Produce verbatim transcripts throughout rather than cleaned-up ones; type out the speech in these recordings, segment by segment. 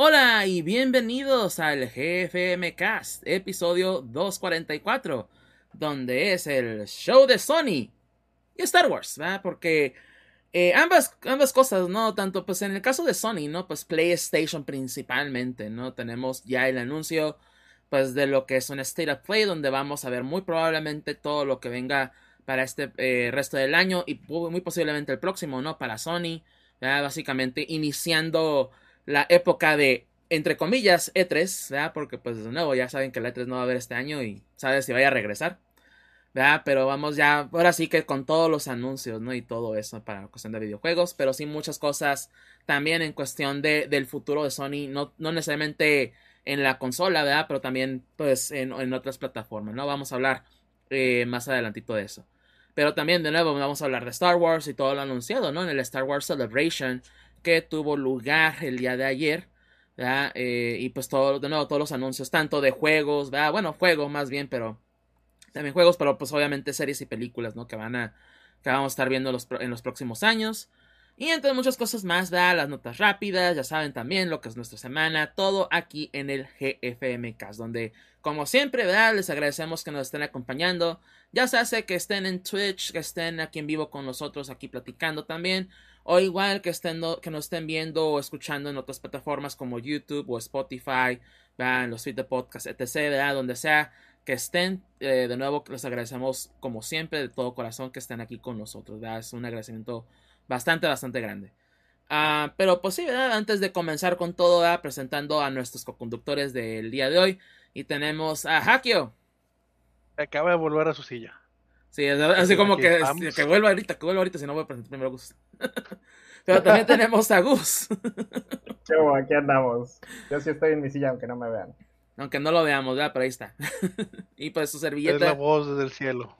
Hola y bienvenidos al G F M Cast, episodio doscientos cuarenta y cuatro, donde es el show de Sony y Star Wars, ¿verdad? Porque eh, ambas, ambas cosas, ¿no? Tanto pues en el caso de Sony, ¿no? Pues PlayStation principalmente, ¿no? Tenemos ya el anuncio pues de lo que es un State of Play, donde vamos a ver muy probablemente todo lo que venga para este eh, resto del año y muy posiblemente el próximo, ¿no? Para Sony, ¿verdad? Básicamente iniciando la época de, entre comillas, E tres, ¿verdad? Porque pues de nuevo ya saben que la E tres no va a haber este año y sabes si vaya a regresar, ¿verdad? Pero vamos ya, ahora sí que con todos los anuncios, ¿no? Y todo eso para la cuestión de videojuegos, pero sí muchas cosas también en cuestión de, del futuro de Sony, no, no necesariamente en la consola, ¿verdad? Pero también pues en, en otras plataformas, ¿no? Vamos a hablar eh, más adelantito de eso. Pero también de nuevo vamos a hablar de Star Wars y todo lo anunciado, ¿no? En el Star Wars Celebration que tuvo lugar el día de ayer, ¿verdad? Eh, y pues todo, de nuevo todos los anuncios, tanto de juegos, ¿verdad? Bueno, juego más bien, pero también juegos, pero pues obviamente series y películas, ¿no? Que van a, que vamos a estar viendo los, en los próximos años. Y entre muchas cosas más, ¿verdad? Las notas rápidas, ya saben también lo que es nuestra semana, todo aquí en el G F M Cast, donde, como siempre, ¿verdad? Les agradecemos que nos estén acompañando, ya se hace que estén en Twitch, que estén aquí en vivo con nosotros, aquí platicando también, o igual que, estén, que nos estén viendo o escuchando en otras plataformas como YouTube o Spotify, ¿verdad? En los feeds de podcast, etcétera, ¿verdad? Donde sea que estén, eh, de nuevo les agradecemos como siempre de todo corazón que estén aquí con nosotros, ¿verdad? Es un agradecimiento bastante, bastante grande. Uh, pero pues sí, ¿verdad? Antes de comenzar con todo, ¿verdad? Presentando a nuestros coconductores del día de hoy. Y tenemos a Hakio. Acaba de volver a su silla. Sí, así Aquí, como aquí que, que estamos. vuelva ahorita, que vuelva ahorita, si no voy a presentar primero a Gus. Pero también tenemos a Gus. Yo, aquí andamos. Yo sí estoy en mi silla, aunque no me vean. Aunque no lo veamos, ¿verdad? Pero ahí está. Y pues su Es la servilleta voz desde el cielo.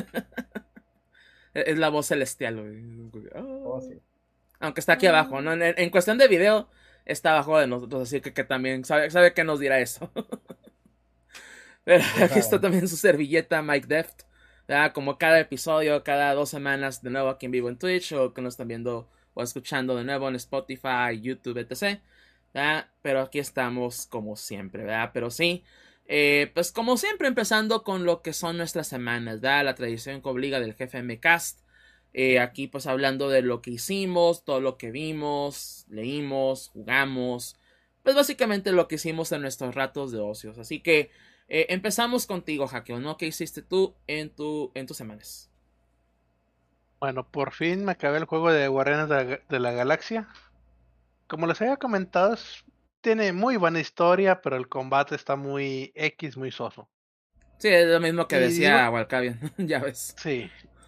es la voz celestial, güey. Oh, Oh. sí. Aunque está aquí abajo, ¿no? En, en cuestión de video, está abajo de nosotros, así que, que también sabe, sabe que nos dirá eso. Pero Ya aquí está saben. también su servilleta, Mike Deft. ¿Verdad? Como cada episodio, cada dos semanas, de nuevo aquí en vivo en Twitch, o que nos están viendo o escuchando de nuevo en Spotify, YouTube, etcétera. ¿Verdad? Pero aquí estamos como siempre, ¿verdad? Pero sí, eh, pues como siempre, empezando con lo que son nuestras semanas, ¿verdad? La tradición que obliga del G F M Cast. Eh, aquí pues hablando de lo que hicimos, todo lo que vimos, leímos, jugamos, pues básicamente lo que hicimos en nuestros ratos de ocios. Así que eh, empezamos contigo, Jaqueo, ¿no? ¿Qué hiciste tú en, tu, en tus semanas? Bueno, por fin me acabé el juego de Guardianes de la, de la Galaxia. Como les había comentado, es- tiene muy buena historia, pero el combate está muy X, muy soso. Sí, es lo mismo que Y digo, decía Walcavian, ya ves. sí.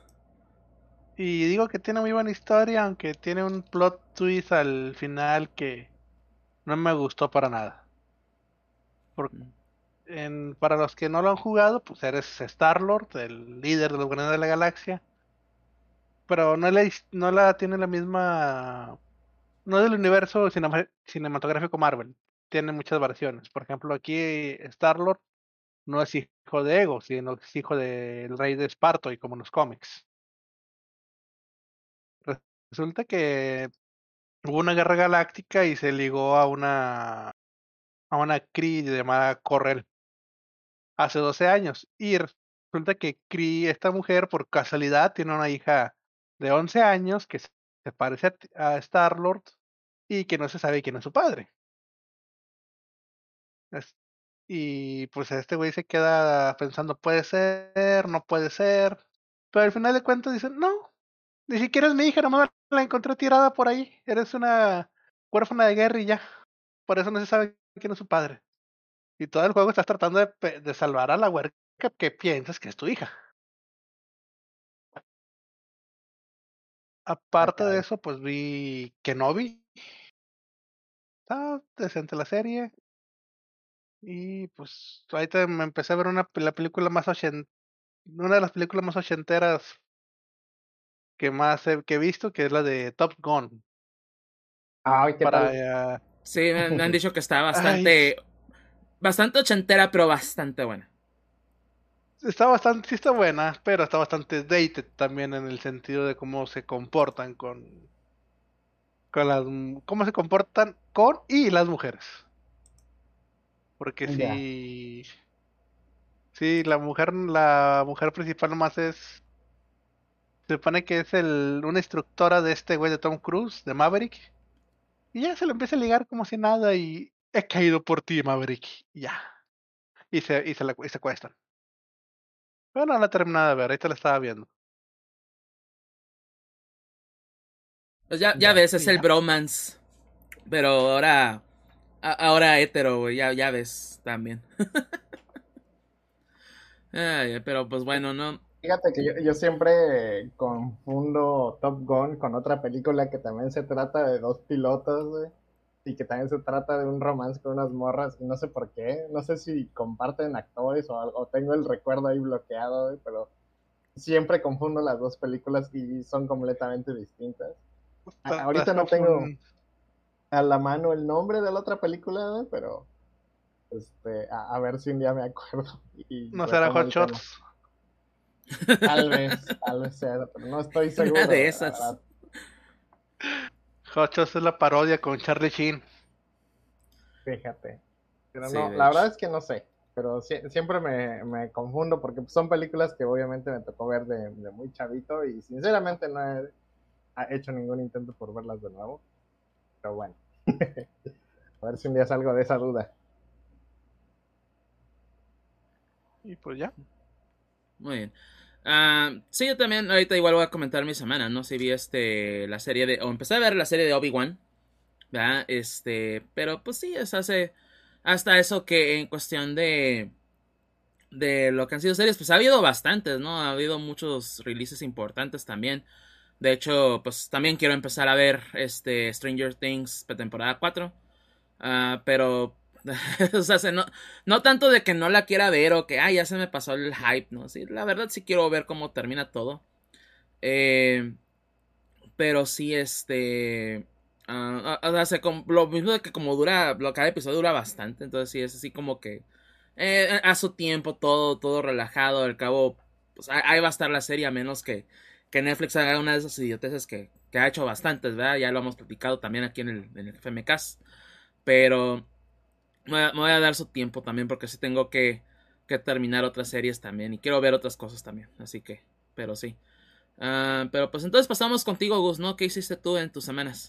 Y digo que tiene muy buena historia, aunque tiene un plot twist al final que no me gustó para nada. Por- en- para los que no lo han jugado, pues eres Star-Lord, el líder de los Guardianes de la Galaxia. Pero no la, his- no la tiene la misma, no es del universo cinema- cinematográfico Marvel, tiene muchas variaciones. Por ejemplo, aquí Star-Lord no es hijo de Ego, sino que es hijo del rey de Esparto y como en los cómics. Re- Resulta que hubo una guerra galáctica y se ligó a una a una Kree llamada Corel hace doce años y resulta que Kree, esta mujer por casualidad tiene una hija de once años que se se parece a, a Star-Lord y que no se sabe quién es su padre. Es- y pues este güey se queda pensando, puede ser, no puede ser, pero al final de cuentas dicen, no, ni siquiera es mi hija, nomás la encontré tirada por ahí, eres una huérfana de guerra y ya, por eso no se sabe quién es su padre. Y todo el juego estás tratando de, pe- de salvar a la huerca que piensas que es tu hija. Ah, Aparte de caray. eso, pues vi Kenobi, está decente la serie. Y pues ahorita me empecé a ver una, pe- la película más ochenta, una de las películas más ochenteras que más he, que he visto, que es la de Top Gun. Ay, ¿qué tal? Para... eh, Sí, me, me han dicho que está ay, bastante, bastante ochentera, pero bastante buena. está bastante, sí está buena, pero está bastante dated también en el sentido de cómo se comportan con, con las, m- cómo se comportan con y las mujeres. Porque Ya. sí, sí, la mujer, la mujer principal nomás es, se supone que es el, una instructora de este güey de Tom Cruise, de Maverick, y ya se le empieza a ligar como si nada y he caído por ti, Maverick, y ya, y se, y se la y se acuestan. Pero no la he terminado de ver, ahorita la estaba viendo. Pues ya, ya Ya. ves, es Y el ya. bromance. Pero ahora. a- ahora hetero, güey. Ya, ya ves también. Ay, pero pues bueno, no. Fíjate que yo, yo siempre confundo Top Gun con otra película que también se trata de dos pilotos, güey, y que también se trata de un romance con unas morras, y no sé por qué, no sé si comparten actores o algo, o tengo el recuerdo ahí bloqueado, güey, pero siempre confundo las dos películas y son completamente distintas. A- Está- ahorita estás no tengo confun- a la mano el nombre de la otra película, güey, pero este, a, a ver si un día me acuerdo y, y No será retomo Hot el tema. Shots. Tal vez, tal vez sea, pero no estoy Una seguro, de güey, la esas. verdad. Hot Shots es la parodia con Charlie Sheen. Fíjate. Pero Sí, no, de la verdad hecho. es que no sé. Pero sie- siempre me, me confundo porque son películas que obviamente me tocó ver de, de muy chavito y sinceramente no he, he hecho ningún intento por verlas de nuevo. Pero bueno, a ver si un día salgo de esa duda. Y pues ya. Muy bien. Ah, sí, yo también ahorita igual voy a comentar mi semana, ¿no? Si vi este la serie de. O empecé a ver la serie de Obi-Wan. ¿Verdad? Este. Pero pues sí, es hace. Hasta eso que en cuestión de. De lo que han sido series, pues ha habido bastantes, ¿no? Ha habido muchos releases importantes también. De hecho, pues también quiero empezar a ver este Stranger Things temporada cuatro. Ah, pero, o sea, se- no, no tanto de que no la quiera ver o que, ah, ya se me pasó el hype, ¿no? Sí, la verdad sí quiero ver cómo termina todo. Eh, pero sí, este... ah, ah, o sea, com- lo mismo de que como dura, lo, cada episodio dura bastante, entonces sí, es así como que eh, a su tiempo, todo, todo relajado, al cabo, pues ahí ahí va a estar la serie, a menos que, que Netflix haga una de esas idioteces que, que ha hecho bastantes, ¿verdad? Ya lo hemos platicado también aquí en el, en el F M K S, pero me voy, a, me voy a dar su tiempo también porque sí tengo que, que terminar otras series también y quiero ver otras cosas también, así que, pero sí. Ah, pero pues entonces pasamos contigo, Gus, ¿no? ¿Qué hiciste tú en tus semanas?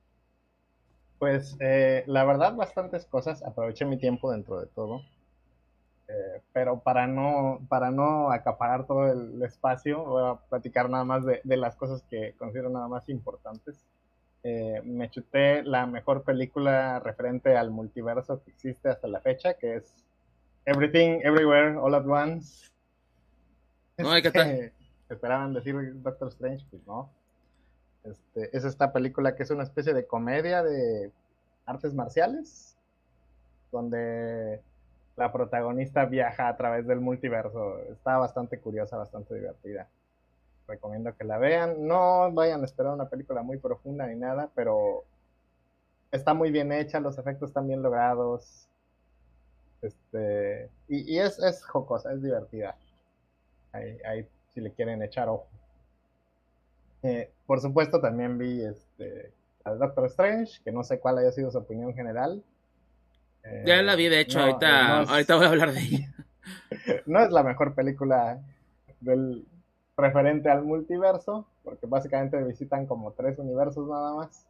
Pues eh, la verdad, bastantes cosas. Aproveché mi tiempo dentro de todo. Eh, pero para no, para no acaparar todo el espacio, voy a platicar nada más de, de las cosas que considero nada más importantes. Eh, me chuté la mejor película referente al multiverso que existe hasta la fecha, que es Everything, Everywhere, All at Once. Ay, ¿qué tal? Este, esperaban decir Doctor Strange, pues no. Este, es esta película que es una especie de comedia de artes marciales, donde la protagonista viaja a través del multiverso. Está bastante curiosa, bastante divertida. Recomiendo que la vean. No vayan a esperar una película muy profunda ni nada, pero está muy bien hecha, los efectos están bien logrados. Este, y, y es, es jocosa, es divertida. Ahí, ahí si le quieren echar ojo. Eh, por supuesto, también vi este, al Doctor Strange, que no sé cuál haya sido su opinión general. Ya la vi, Eh, de hecho, no, eh, ahorita, no, ahorita es, voy a hablar de ella. no es la mejor película del referente al multiverso, porque básicamente visitan como tres universos nada más.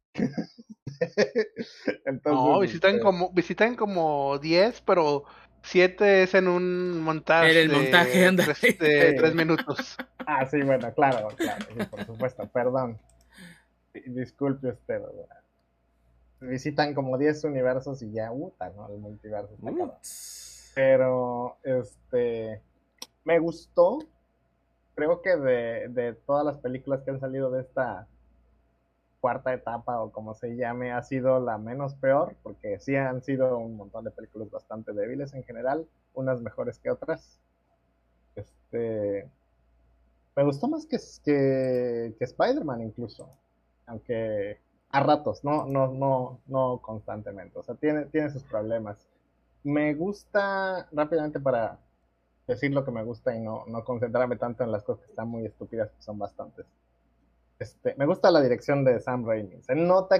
Entonces, No, visitan este, como, visitan como diez, pero siete es en un En montaje el montaje, de anda. tres, de tres sí. minutos. Ah, sí, bueno, claro, claro, sí, por supuesto, perdón. Disculpe usted, ¿verdad? Visitan como diez universos y ya, puta, ¿no? El multiverso está Uh, acabado. Pero, este, me gustó, creo que de, de todas las películas que han salido de esta cuarta etapa o como se llame, ha sido la menos peor, porque sí han sido un montón de películas bastante débiles en general, unas mejores que otras. Este, me gustó más que, que, que Spider-Man incluso, aunque a ratos, no, no, no, no constantemente, o sea, tiene, tiene sus problemas. Me gusta, rápidamente para decir lo que me gusta y no, no concentrarme tanto en las cosas que están muy estúpidas, que son bastantes. Este, me gusta la dirección de Sam Raimi. Se nota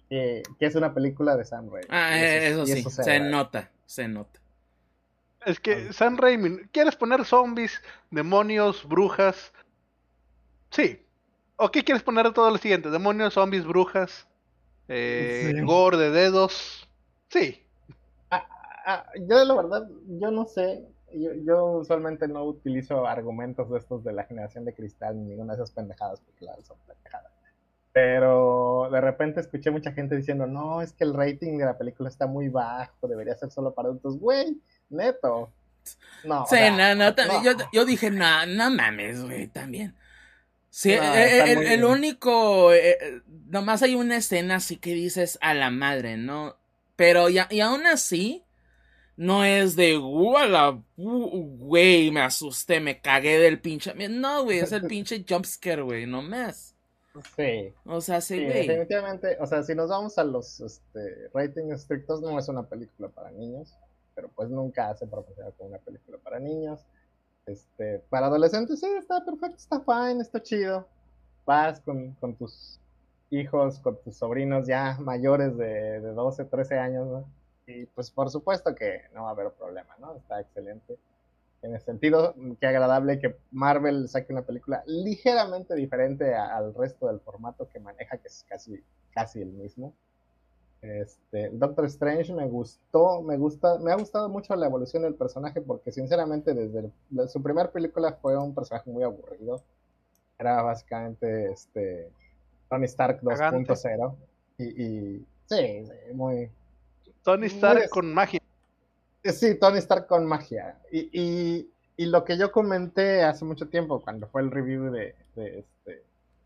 que, que es una película de Sam Raimi. Ah, Y eh, eso y sí, se se ve. nota, se nota. Es que Sam Raimi, ¿quieres poner zombies, demonios, brujas? Sí. ¿O qué quieres poner de todo lo siguiente? Demonios, zombies, brujas, eh, Sí. gore de dedos. Sí. Ah, ah, yo la verdad, yo no sé, yo, yo usualmente no utilizo argumentos de estos de la generación de cristal ni ninguna de esas pendejadas, porque las son pendejadas. Pero de repente escuché mucha gente diciendo, no, es que el rating de la película está muy bajo, debería ser solo para adultos. Güey, neto. No, o Sí, sea, no, no, no, yo, yo dije, no, no mames, güey, también. Sí, no, eh, están el, muy... el único, eh, nomás hay una escena así que dices a la madre, ¿no? Pero ya, y aún así, no es de, ¡guala! Güey, me asusté, me cagué del pinche. No, güey, es el pinche jumpscare, güey, no más. Sí, O sea, sí, sí, güey. definitivamente, o sea, si nos vamos a los este, ratings estrictos, no es una película para niños, pero pues nunca hace promocionar como una película para niños. Este, para adolescentes, sí, está perfecto, está fine, está chido. Vas con, con tus hijos, con tus sobrinos ya mayores de, de doce, trece años, ¿no? Y pues por supuesto que no va a haber problema, ¿no? Está excelente. En el sentido, qué agradable que Marvel saque una película ligeramente diferente a, al resto del formato que maneja, que es casi, casi el mismo. Este, Doctor Strange me gustó, me gusta, me ha gustado mucho la evolución del personaje porque sinceramente desde el, su primera película fue un personaje muy aburrido. Era básicamente este Tony Stark Cagante. dos punto cero y, y sí, sí, muy, Tony muy Stark des- con magia. sí, Tony Stark con magia. Y, y, y lo que yo comenté hace mucho tiempo, cuando fue el review de, de este,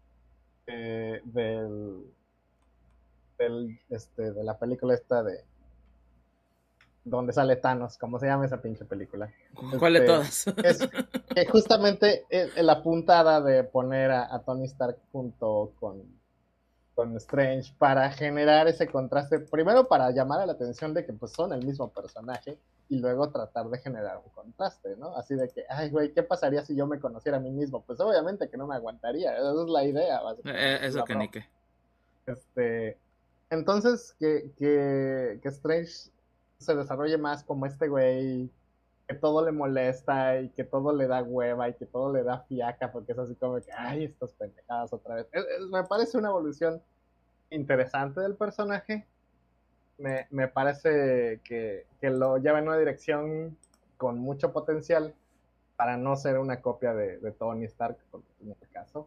eh, del, del, este, de la película esta de donde sale Thanos, ¿cómo se llama esa pinche película? ¿Cuál de Este, todas? es que justamente es la puntada de poner a, a Tony Stark junto con, con Strange para generar ese contraste, primero para llamar a la atención de que pues son el mismo personaje y luego tratar de generar un contraste, ¿no? Así de que, ay, güey, ¿qué pasaría si yo me conociera a mí mismo? Pues obviamente que no me aguantaría, esa es la idea, básicamente, Eh, esa es eso la que ni broma. qué. Este, entonces, que, que, que Strange se desarrolle más como este güey que todo le molesta y que todo le da hueva y que todo le da fiaca porque es así como que, ay, estas pendejadas otra vez. Es, es, me parece una evolución interesante del personaje. Me, me parece que, que, lo lleva en una dirección con mucho potencial para no ser una copia de, de Tony Stark, porque en este caso.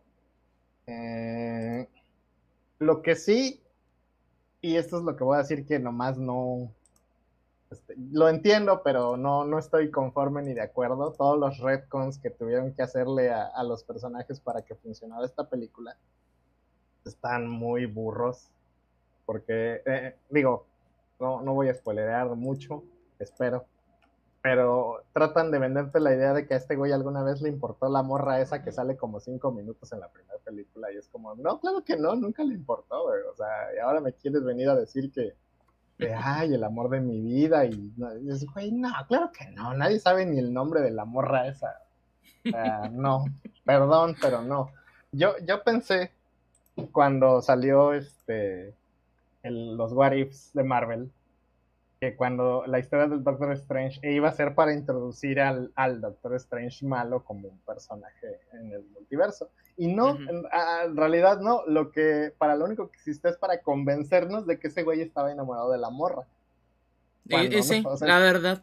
Eh, lo que sí, y esto es lo que voy a decir que nomás no, este, lo entiendo, pero no, no estoy conforme ni de acuerdo. Todos los retcons que tuvieron que hacerle a, a los personajes para que funcionara esta película están muy burros. Porque, eh, digo, no, no voy a spoilerear mucho, espero. Pero tratan de venderte la idea de que a este güey alguna vez le importó la morra esa que sale como cinco minutos en la primera película. Y es como, no, claro que no, nunca le importó, güey. O sea, y ahora me quieres venir a decir que, que ay, el amor de mi vida. Y, no, y dices, güey, no, claro que no, nadie sabe ni el nombre de la morra esa. O sea, no, perdón, pero no. Yo, yo pensé cuando salió este, el, los What Ifs de Marvel, que cuando la historia del Doctor Strange iba a ser para introducir al, al Doctor Strange malo como un personaje en el multiverso. Y no, Ujú. en, a, en realidad no, lo que para lo único que existe es para convencernos de que ese güey estaba enamorado de la morra. Y, y Cuando no, sí, o sea, la verdad.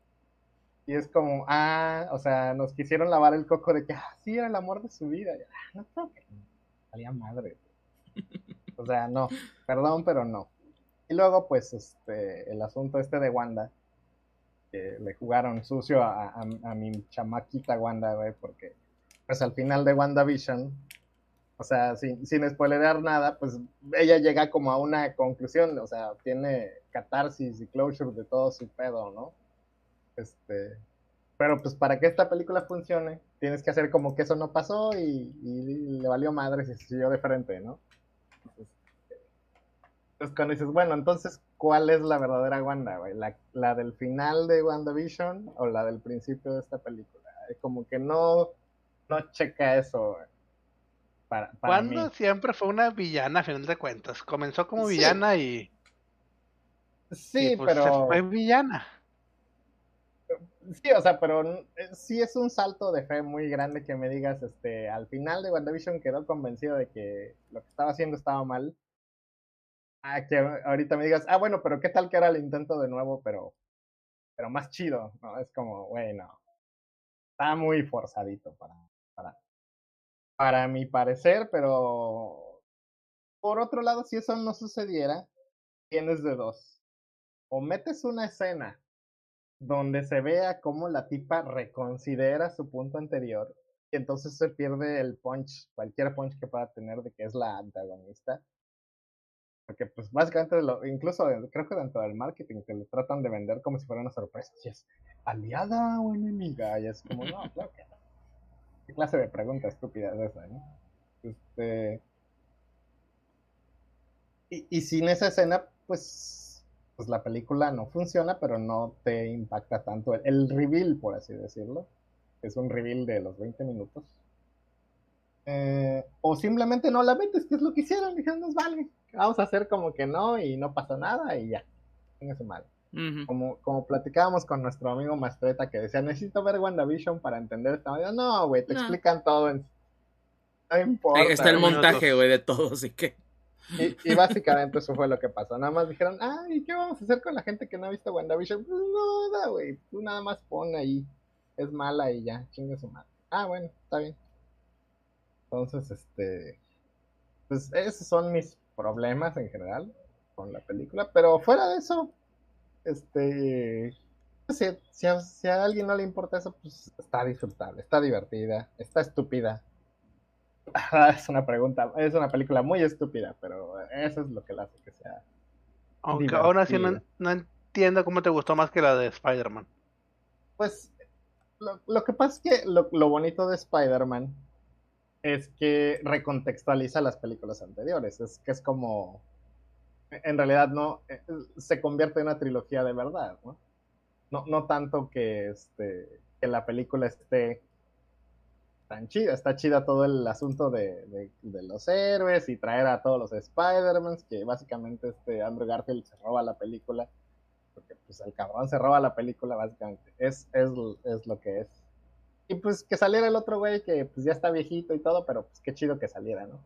y es como, ah, o sea, nos quisieron lavar el coco de que, ah, sí, era el amor de su vida. Y, ah, no creo que no, valía madre. O sea, no, perdón, pero no. Y luego, pues, este, el asunto este de Wanda, que le jugaron sucio a, a, a mi chamaquita Wanda, güey, porque, pues, al final de WandaVision, o sea, sin, sin spoilerear nada, pues, ella llega como a una conclusión, o sea, tiene catarsis y closure de todo su pedo, ¿no? Este, pero, pues, para que esta película funcione, tienes que hacer como que eso no pasó y, y le valió madre si se siguió de frente, ¿no? Entonces, Entonces, cuando dices, bueno, entonces, ¿cuál es la verdadera Wanda, güey? ¿La, ¿La del final de WandaVision o la del principio de esta película? Como que no, no checa eso, güey. para, para Wanda mí. siempre fue una villana, a final de cuentas. Comenzó como Sí, villana y, y sí, pues se fue pero villana. sí, o sea, pero n- eh, sí es un salto de fe muy grande que me digas, este, al final de WandaVision quedó convencido de que lo que estaba haciendo estaba mal. Ah, que ahorita me digas, ah, bueno, pero qué tal que era el intento de nuevo, pero, pero más chido, ¿no? Es como, bueno, está muy forzadito para, para, para mi parecer, pero por otro lado, si eso no sucediera, tienes de dos. O metes una escena donde se vea cómo la tipa reconsidera su punto anterior y entonces se pierde el punch, cualquier punch que pueda tener de que es la antagonista. Porque pues básicamente, lo, incluso creo que dentro del marketing te lo tratan de vender como si fuera una sorpresa. Si es aliada o enemiga, y es como, no, claro que no. ¿Qué clase de pregunta estúpida es esa, no? Este, y, y sin esa escena, pues, pues la película no funciona, pero no te impacta tanto. El, el reveal, por así decirlo, es un reveal de los veinte minutos. Eh, o simplemente no la metes, que es lo que hicieron. Dijeron, nos vale, vamos a hacer como que no y no pasa nada y ya. Tenga su madre. Ujú. Como, como platicábamos con nuestro amigo Mastreta que decía, necesito ver WandaVision para entender esta manera. No, güey, te No. explican todo. En... No Ahí está importa, el Cinco güey. montaje, güey, minutos. de todo, así que. Y, y básicamente eso fue lo que pasó. Nada más dijeron, ah, ¿y qué vamos a hacer con la gente que no ha visto WandaVision? Pues nada, güey. Tú nada más pon ahí. Es mala y ya, chingue su madre. Ah, bueno, está bien. Entonces, este. Pues esos son mis problemas en general con la película. Pero fuera de eso, este. Si, si, a, si a alguien no le importa eso, pues está disfrutable, está divertida, está estúpida. Es una pregunta, es una película muy estúpida, pero eso es lo que la hace que sea Aunque aún así no, divertida. no entiendo cómo te gustó más que la de Spider-Man. Pues lo, lo que pasa es que lo, lo bonito de Spider-Man es que recontextualiza las películas anteriores. Es que es como, en realidad no, se convierte en una trilogía de verdad, ¿no? No, no tanto que, este, que la película esté tan chida, está chida todo el asunto de, de, de los héroes y traer a todos los Spider-Mans, que básicamente este Andrew Garfield se roba la película, porque pues el cabrón se roba la película básicamente, es, es, es lo que es. Y pues que saliera el otro güey que pues ya está viejito y todo, pero pues qué chido que saliera, ¿no?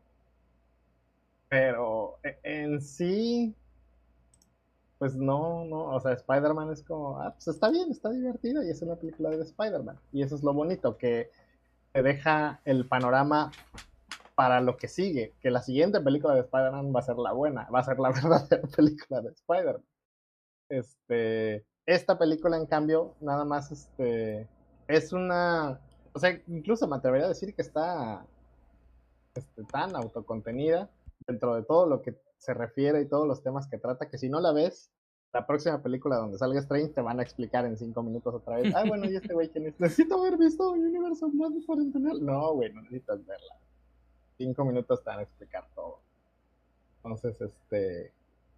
Pero en sí, pues no, no, o sea, Spider-Man es como, ah, pues está bien, está divertido y es una película de Spider-Man. Y eso es lo bonito, que te deja el panorama para lo que sigue, que la siguiente película de Spider-Man va a ser la buena, va a ser la verdadera película de Spider-Man. Este, esta película, en cambio, nada más este, es una, o sea, incluso me atrevería a decir que está este, tan autocontenida dentro de todo lo que se refiere y todos los temas que trata, que si no la ves, la próxima película donde salga Strange te van a explicar en cinco minutos otra vez, ah, bueno, ¿y este güey quién es? Necesito haber visto Universo más para entender. No, güey, no necesitas verla. Cinco minutos te van a explicar todo. Entonces, este.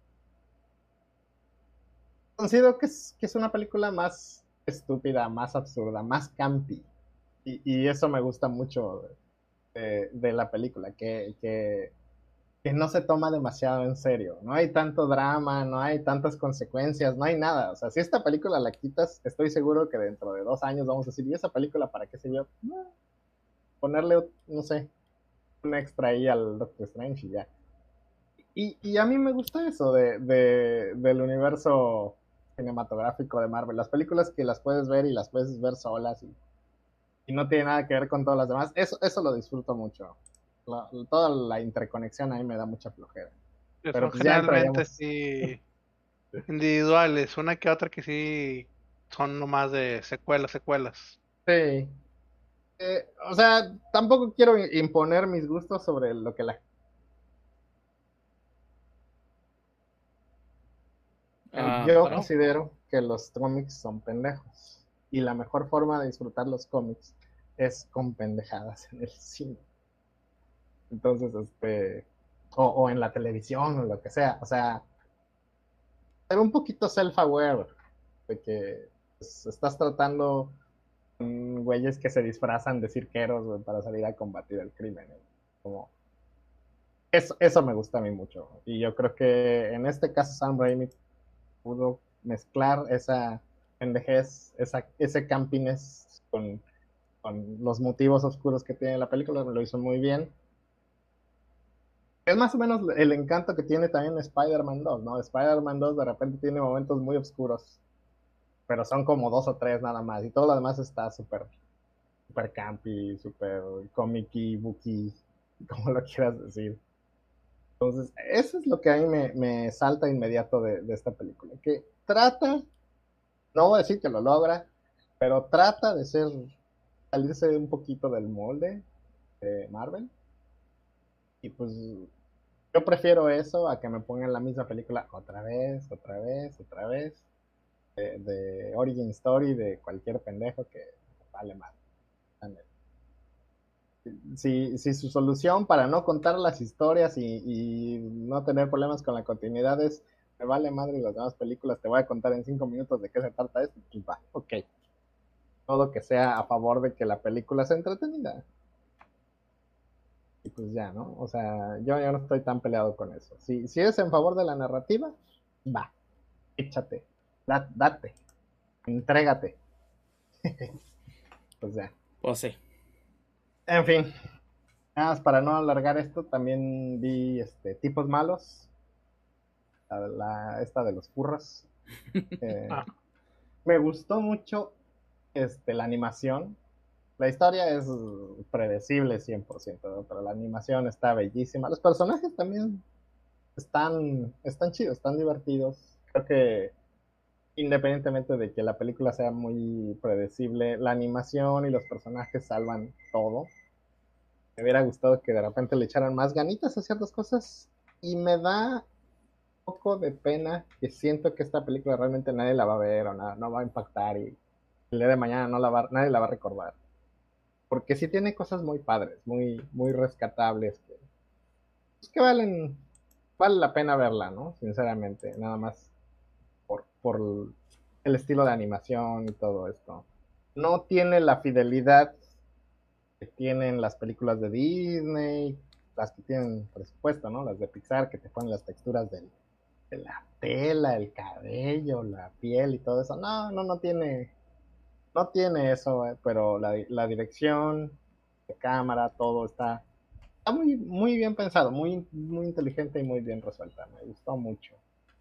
Considero que es, que es una película más estúpida, más absurda, más campi. Y, y eso me gusta mucho de, de la película, que, que, que, no se toma demasiado en serio. No hay tanto drama, no hay tantas consecuencias, no hay nada. O sea, si esta película la quitas, estoy seguro que dentro de dos años vamos a decir, ¿y esa película para qué sirvió? No, ponerle, no sé, un extra ahí al Doctor Strange y ya. Y, y a mí me gusta eso de, de, del universo cinematográfico de Marvel. Las películas que las puedes ver y las puedes ver solas y, y no tiene nada que ver con todas las demás. Eso, eso lo disfruto mucho. La, toda la interconexión ahí me da mucha flojera. Que Pero son pues ya generalmente entraríamos. sí individuales, una que otra que sí son nomás de secuelas, secuelas. Sí. Eh, o sea, tampoco quiero imponer mis gustos sobre lo que la. Ah, Yo ¿aló? considero que los cómics son pendejos. Y la mejor forma de disfrutar los cómics es con pendejadas en el cine. Entonces, este, o, o en la televisión o lo que sea, o sea, ser un poquito self-aware de que pues, estás tratando con güeyes que se disfrazan de cirqueros, güey, para salir a combatir el crimen, güey. Como, Eso, eso me gusta a mí mucho. Y yo creo que en este caso Sam Raimi pudo mezclar esa pendejez, esa, ese campiness con, con los motivos oscuros que tiene la película, lo hizo muy bien. Es más o menos el encanto que tiene también Spider-Man dos, ¿no? Spider-Man dos de repente tiene momentos muy oscuros, pero son como dos o tres nada más, y todo lo demás está súper super campy, súper comic-y, booky, como lo quieras decir. Entonces, eso es lo que a mí me, me salta inmediato de, de esta película, que trata, no voy a decir que lo logra, pero trata de ser, salirse un poquito del molde de Marvel. Y pues yo prefiero eso a que me pongan la misma película otra vez, otra vez, otra vez, de, de Origin Story de cualquier pendejo que vale mal. Si, si su solución para no contar las historias y, y no tener problemas con la continuidad es me vale madre las demás películas, te voy a contar en cinco minutos de qué se trata esto, pues va, ok. Todo que sea a favor de que la película sea entretenida. Y pues ya, ¿no? O sea, yo, yo no estoy tan peleado con eso. Si, si es en favor de la narrativa, va, échate, da, date, entrégate. Pues ya. Pues sí. En fin, nada más para no alargar esto, también vi este, Tipos Malos, la, la, esta de los furros. Eh, Ah. Me gustó mucho este, la animación. La historia es predecible cien por ciento, pero la animación está bellísima. Los personajes también están, están chidos, están divertidos. Creo que independientemente de que la película sea muy predecible, la animación y los personajes salvan todo. Me hubiera gustado que de repente le echaran más ganitas a ciertas cosas y me da un poco de pena que siento que esta película realmente nadie la va a ver o nada, no va a impactar y el día de mañana no la va, nadie la va a recordar. Porque sí tiene cosas muy padres, muy, muy rescatables que, pues que valen, vale la pena verla, ¿no? Sinceramente, nada más por, por el estilo de animación y todo esto. No tiene la fidelidad que tienen las películas de Disney, las que tienen presupuesto, ¿no? Las de Pixar, que te ponen las texturas del, de la tela, el cabello, la piel y todo eso. No, no, no tiene, no tiene eso, eh, pero la, la dirección de cámara, todo está, está muy, muy bien pensado, muy, muy inteligente y muy bien resuelta. Me gustó mucho.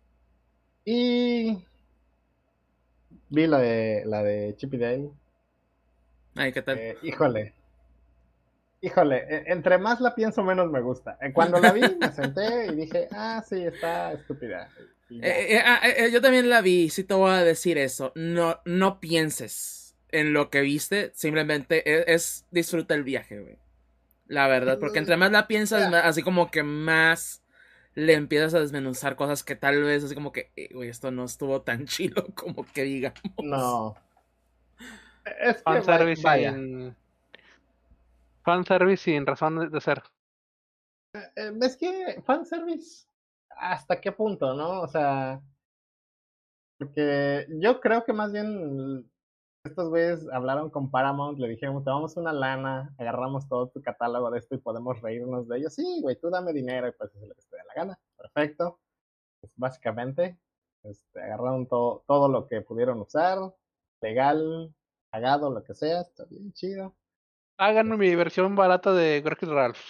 Y vi la de, la de Chip y Dale. Ay, ¿qué tal? Eh, híjole, híjole, eh, entre más la pienso, menos me gusta. Eh, cuando la vi, me senté y dije, ah, sí, está estúpida. Y ya. Eh, eh, ah, eh, yo también la vi, sí te voy a decir eso. No, no pienses en lo que viste, simplemente es, es disfruta el viaje, güey. La verdad, porque entre más la piensas, Ya. más- así como que más le empiezas a desmenuzar cosas que tal vez así como que, eh, güey, esto no estuvo tan chido como que digamos. No. Es que vaya. Fanservice vaya. sin. Fanservice sin razón de ser. Eh, es que fanservice, ¿hasta qué punto, no? O sea, porque yo creo que más bien estos güeyes hablaron con Paramount, le dijeron, te damos una lana, agarramos todo tu catálogo de esto y podemos reírnos de ellos. Sí, güey, tú dame dinero y pues es lo que te dé la gana. Perfecto. Pues básicamente, este, agarraron todo, todo lo que pudieron usar, legal, pagado, lo que sea, está bien chido. Háganme mi versión barata de Wreck-It Ralph.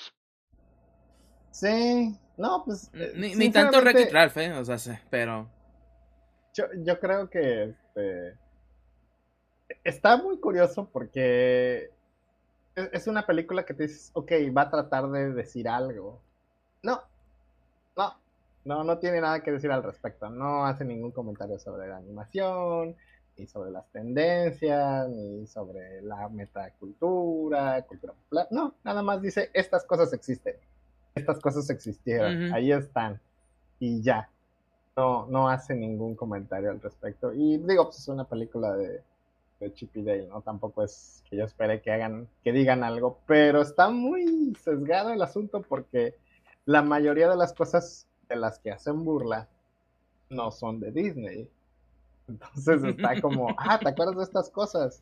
Sí, no, pues, eh, Ni, ni tanto Wreck-It sinceramente, Ralph, eh, o sea, sí, pero... yo, yo creo que este, está muy curioso porque es, es una película que te dices, ok, va a tratar de decir algo. No, no, no, no tiene nada que decir al respecto. No hace ningún comentario sobre la animación, ni sobre las tendencias, ni sobre la metacultura, cultura popular. No, nada más dice, estas cosas existen. Estas cosas existieron, Uh-huh. ahí están. Y ya. No, no hace ningún comentario al respecto. Y digo, pues es una película de, de Chip y Dale, ¿no? Tampoco es que yo espere que hagan, que digan algo, pero está muy sesgado el asunto porque la mayoría de las cosas de las que hacen burla no son de Disney. Entonces está como, ah, ¿te acuerdas de estas cosas?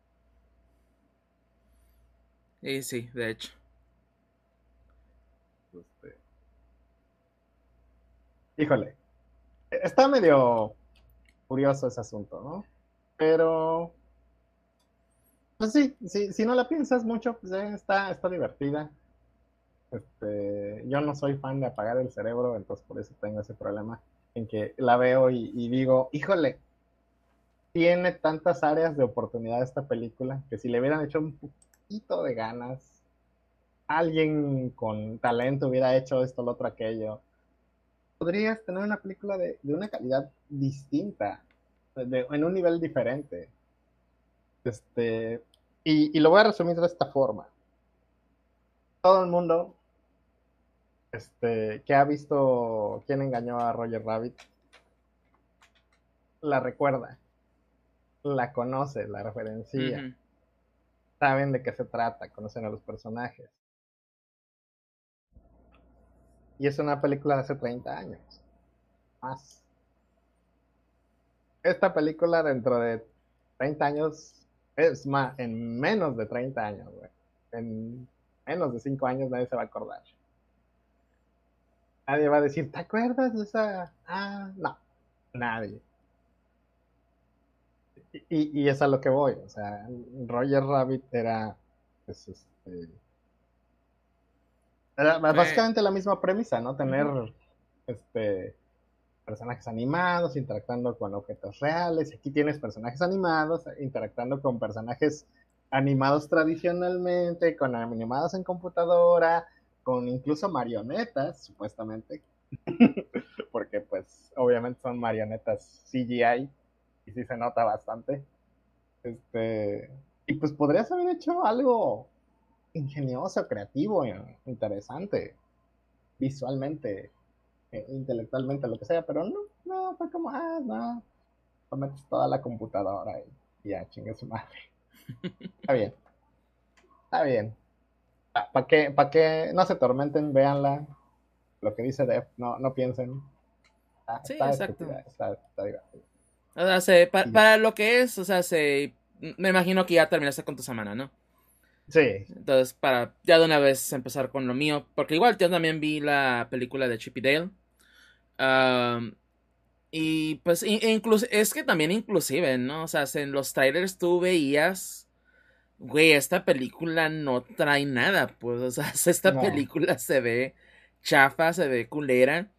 Y sí, de hecho. este... Híjole, está medio curioso ese asunto, ¿no? Pero, pues sí, sí, si no la piensas mucho, pues eh, está, está divertida. Este, yo no soy fan de apagar el cerebro, entonces por eso tengo ese problema en que la veo y, y digo, híjole, tiene tantas áreas de oportunidad esta película que si le hubieran hecho un poquito de ganas, alguien con talento hubiera hecho esto, lo otro, aquello, podrías tener una película de, de una calidad distinta, de, en un nivel diferente. Este, y, y lo voy a resumir de esta forma. Todo el mundo este, que ha visto Quién engañó a Roger Rabbit la recuerda, la conoce, la referencia, uh-huh. Saben de qué se trata, conocen a los personajes. Y es una película de hace treinta años. Más. Esta película dentro de treinta años, es más, en menos de treinta años, güey. En menos de cinco años nadie se va a acordar. Nadie va a decir, ¿te acuerdas de esa? Ah, no, nadie. Y, y es a lo que voy, o sea, Roger Rabbit era, pues, este, era básicamente la misma premisa, ¿no? Tener, uh-huh. este, personajes animados interactuando con objetos reales. Aquí tienes personajes animados interactuando con personajes animados tradicionalmente, con animados en computadora, con incluso marionetas, supuestamente, porque pues obviamente son marionetas C G I y sí se nota bastante. Este, y pues podrías haber hecho algo ingenioso, creativo, interesante, visualmente, eh, intelectualmente, lo que sea, pero no, no, fue como, ah, no, lo metes toda la computadora y ya, chingue su madre. Está bien, está bien. ¿Para qué, para qué no se tormenten? Véanla, lo que dice Def, no, no piensen. Ah, sí, está exacto. Está, está divertido. O sea, se, pa, para lo que es, o sea, se, me imagino que ya terminaste con tu semana, ¿no? Sí. Entonces, para ya de una vez empezar con lo mío, porque igual yo también vi la película de Chip y Dale. Um, y pues, incluso, es que también inclusive, ¿no? O sea, en los trailers tú veías, güey, esta película no trae nada, pues, o sea, esta no. película se ve chafa, se ve culera,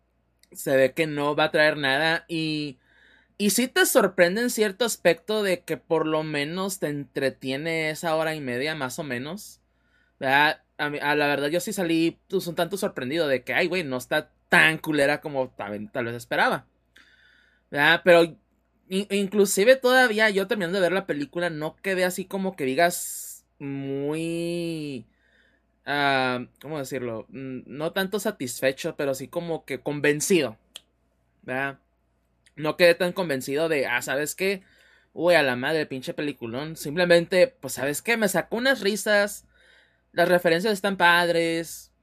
se ve que no va a traer nada y... Y sí te sorprende en cierto aspecto de que por lo menos te entretiene esa hora y media, más o menos. ¿Verdad? A, mí, a la verdad yo sí salí pues, un tanto sorprendido de que, ay, güey, no está tan culera como tal, tal vez esperaba. ¿Verdad? Pero in, inclusive todavía yo terminando de ver la película no quedé así como que digas muy... Uh, ¿Cómo decirlo? No tanto satisfecho, pero sí como que convencido. ¿Verdad? No quedé tan convencido de, ah, ¿sabes qué? Uy, a la madre, pinche peliculón. Simplemente, pues, ¿sabes qué? Me sacó unas risas. Las referencias están padres.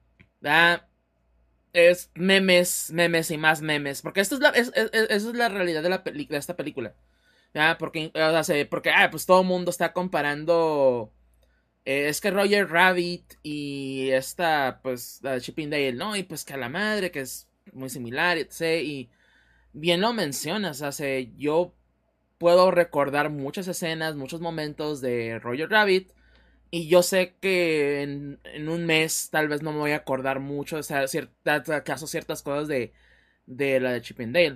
Ah, es memes, memes y más memes. Porque esto es la, es, es, es, esa es la realidad de, la peli, de esta película. Ah, porque, o sea, porque, ah, pues todo el mundo está comparando. Eh, es que Roger Rabbit y esta, pues, la de Chip 'n Dale, ¿no? Y pues que a la madre, que es muy similar, etcétera. Y bien lo mencionas, o sea, yo puedo recordar muchas escenas, muchos momentos de Roger Rabbit y yo sé que en, en un mes tal vez no me voy a acordar mucho, o sea, ciertas, acaso ciertas cosas de, de la de Chip 'n Dale.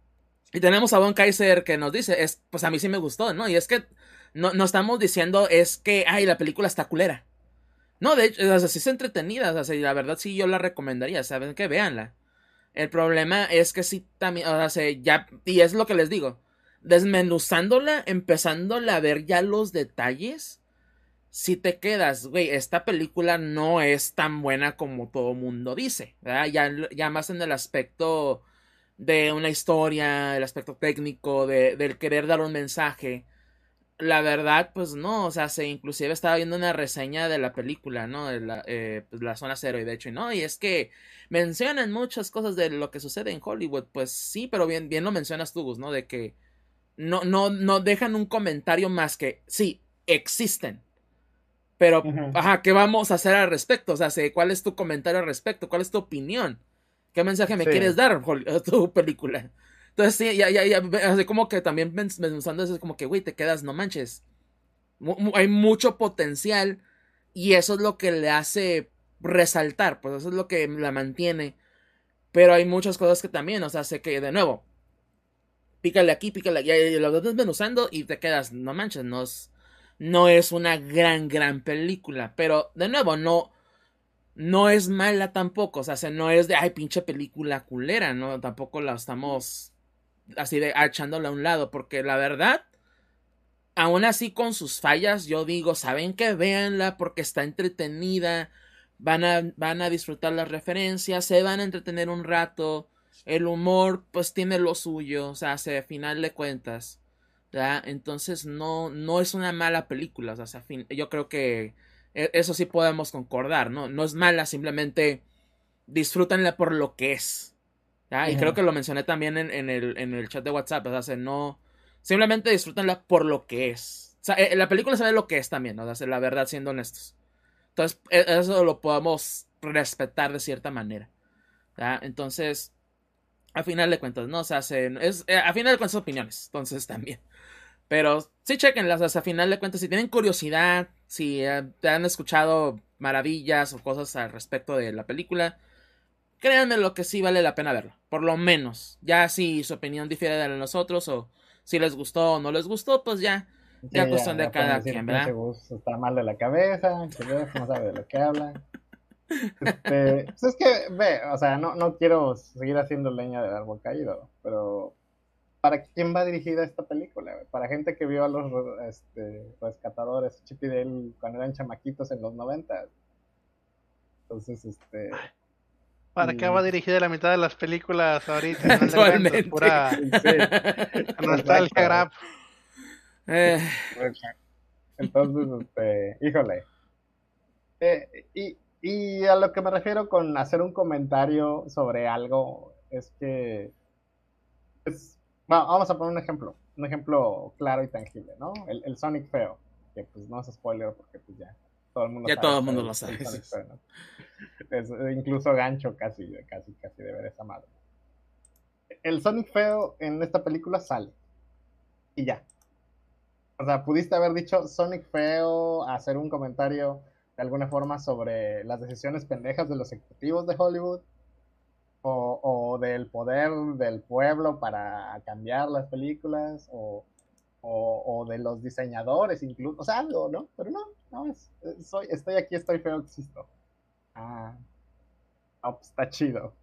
Y tenemos a Von Kaiser que nos dice, es, pues a mí sí me gustó, ¿no? Y es que no, no estamos diciendo es que, ay, la película está culera. No, de hecho, o sea, sí es entretenida, o sea, la verdad sí yo la recomendaría, ¿saben qué? Véanla. El problema es que sí también, o sea, ya, y es lo que les digo, desmenuzándola, empezándola a ver ya los detalles, si te quedas, güey, esta película no es tan buena como todo mundo dice, ¿verdad? Ya, ya más en el aspecto de una historia, el aspecto técnico, de, del querer dar un mensaje. La verdad, pues no, o sea, se inclusive estaba viendo una reseña de la película, ¿no? De la, eh, pues, la Zona Cero, y de hecho, no, y es que mencionan muchas cosas de lo que sucede en Hollywood, pues sí, pero bien, bien lo mencionas tú, Gus, ¿no? De que no, no, no dejan un comentario más que, sí, existen, Pero, Ujú. ajá, ¿qué vamos a hacer al respecto? O sea, sé, ¿cuál es tu comentario al respecto? ¿Cuál es tu opinión? ¿Qué mensaje me Sí. quieres dar Hol- a tu película? Entonces, sí, ya, ya, ya, así como que también pens- pensando eso, es como que, güey, te quedas, no manches. Mu- mu- hay mucho potencial y eso es lo que le hace resaltar, pues eso es lo que la mantiene. Pero hay muchas cosas que también, o sea, sé que, de nuevo, pícale aquí, pícale allá, y lo vas desmenuzando y te quedas, no manches, no es, no es una gran, gran película. Pero, de nuevo, no, no es mala tampoco, o sea, se- no es de, ay, pinche película culera, ¿no? Tampoco la estamos así de ah, echándola a un lado, porque la verdad, aún así con sus fallas, yo digo, ¿saben qué? Véanla porque está entretenida, van a, van a disfrutar las referencias, se van a entretener un rato, el humor pues tiene lo suyo, o sea, al final de cuentas, ¿verdad? Entonces no, no es una mala película, o sea, fin, yo creo que eso sí podemos concordar, ¿no? No es mala, simplemente disfrútenla por lo que es. ¿Ya? Y creo Ujú. que lo mencioné también en, en, el, en el chat de WhatsApp. O sea, no. Simplemente disfrútenla por lo que es. O sea, eh, la película sabe lo que es también, ¿no? O sea, la verdad, siendo honestos. Entonces, eh, eso lo podemos respetar de cierta manera. ¿Ya? Entonces, a final de cuentas, ¿no? O sea, se, es, eh, a final de cuentas, opiniones. Entonces, también. Pero sí, chequenlas. O sea, a final de cuentas, si tienen curiosidad, si eh, te han escuchado maravillas o cosas al respecto de la película, créanme lo que sí vale la pena verlo, por lo menos. Ya si su opinión difiere de la de nosotros o si les gustó o no les gustó, pues ya, Sí, ya cuestión ya, de ya pueden cada decir, quien, pinche ¿verdad? Gus está mal de la cabeza, que ves, no sabe de lo que habla. Este, pues es que, ve, o sea, no, no quiero seguir haciendo leña del árbol caído, pero ¿para quién va dirigida esta película? güey? Para gente que vio a los este, rescatadores Chip y Dale cuando eran chamaquitos en los noventa. Entonces, este, ¿Para qué y va pues, dirigida la mitad de las películas ahorita? Al final de cuentas, Actualmente. pura sí, nostalgia exacto. grab. Eh, Entonces, este, híjole. Eh, y, y a lo que me refiero con hacer un comentario sobre algo es que es, va- vamos a poner un ejemplo, un ejemplo claro y tangible, ¿no? El, el Sonic feo, que pues no es spoiler porque pues ya todo el mundo ya sabe todo el cuál mundo es lo el, sabe. el Sonic feo, ¿no? Es, incluso gancho casi, casi, casi de ver esa madre. El Sonic feo en esta película sale y ya. O sea, pudiste haber dicho Sonic feo, hacer un comentario de alguna forma sobre las decisiones pendejas de los ejecutivos de Hollywood o, o del poder del pueblo para cambiar las películas o, o, o de los diseñadores incluso, o sea, algo, ¿no? Pero no, no, es, soy, estoy aquí, estoy feo, existo. Ah, oh, pues está chido.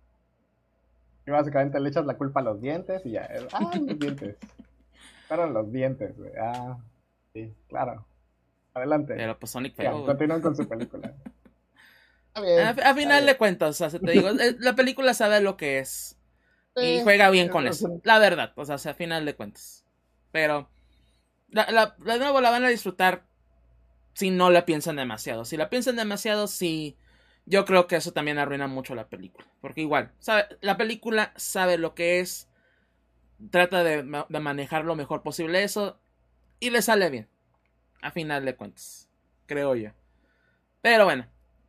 Y básicamente le echas la culpa a los dientes y ya, ah, los dientes. Fueron los dientes, güey. Ah, sí, claro. Adelante. Pero pues Sonic Sigan, feo, güey. continúen con su película. Está A, bien, a está final bien. de cuentas, o sea, se te digo, eh, la película sabe lo que es y Sí, juega bien es, con es eso, un- la verdad, o sea, a final de cuentas. Pero, la, la, de nuevo, la van a disfrutar si no la piensan demasiado. Si la piensan demasiado, sí, yo creo que eso también arruina mucho la película. Porque igual, sabe, la película sabe lo que es, trata de, de manejar lo mejor posible eso y le sale bien, a final de cuentas, creo yo. Pero bueno,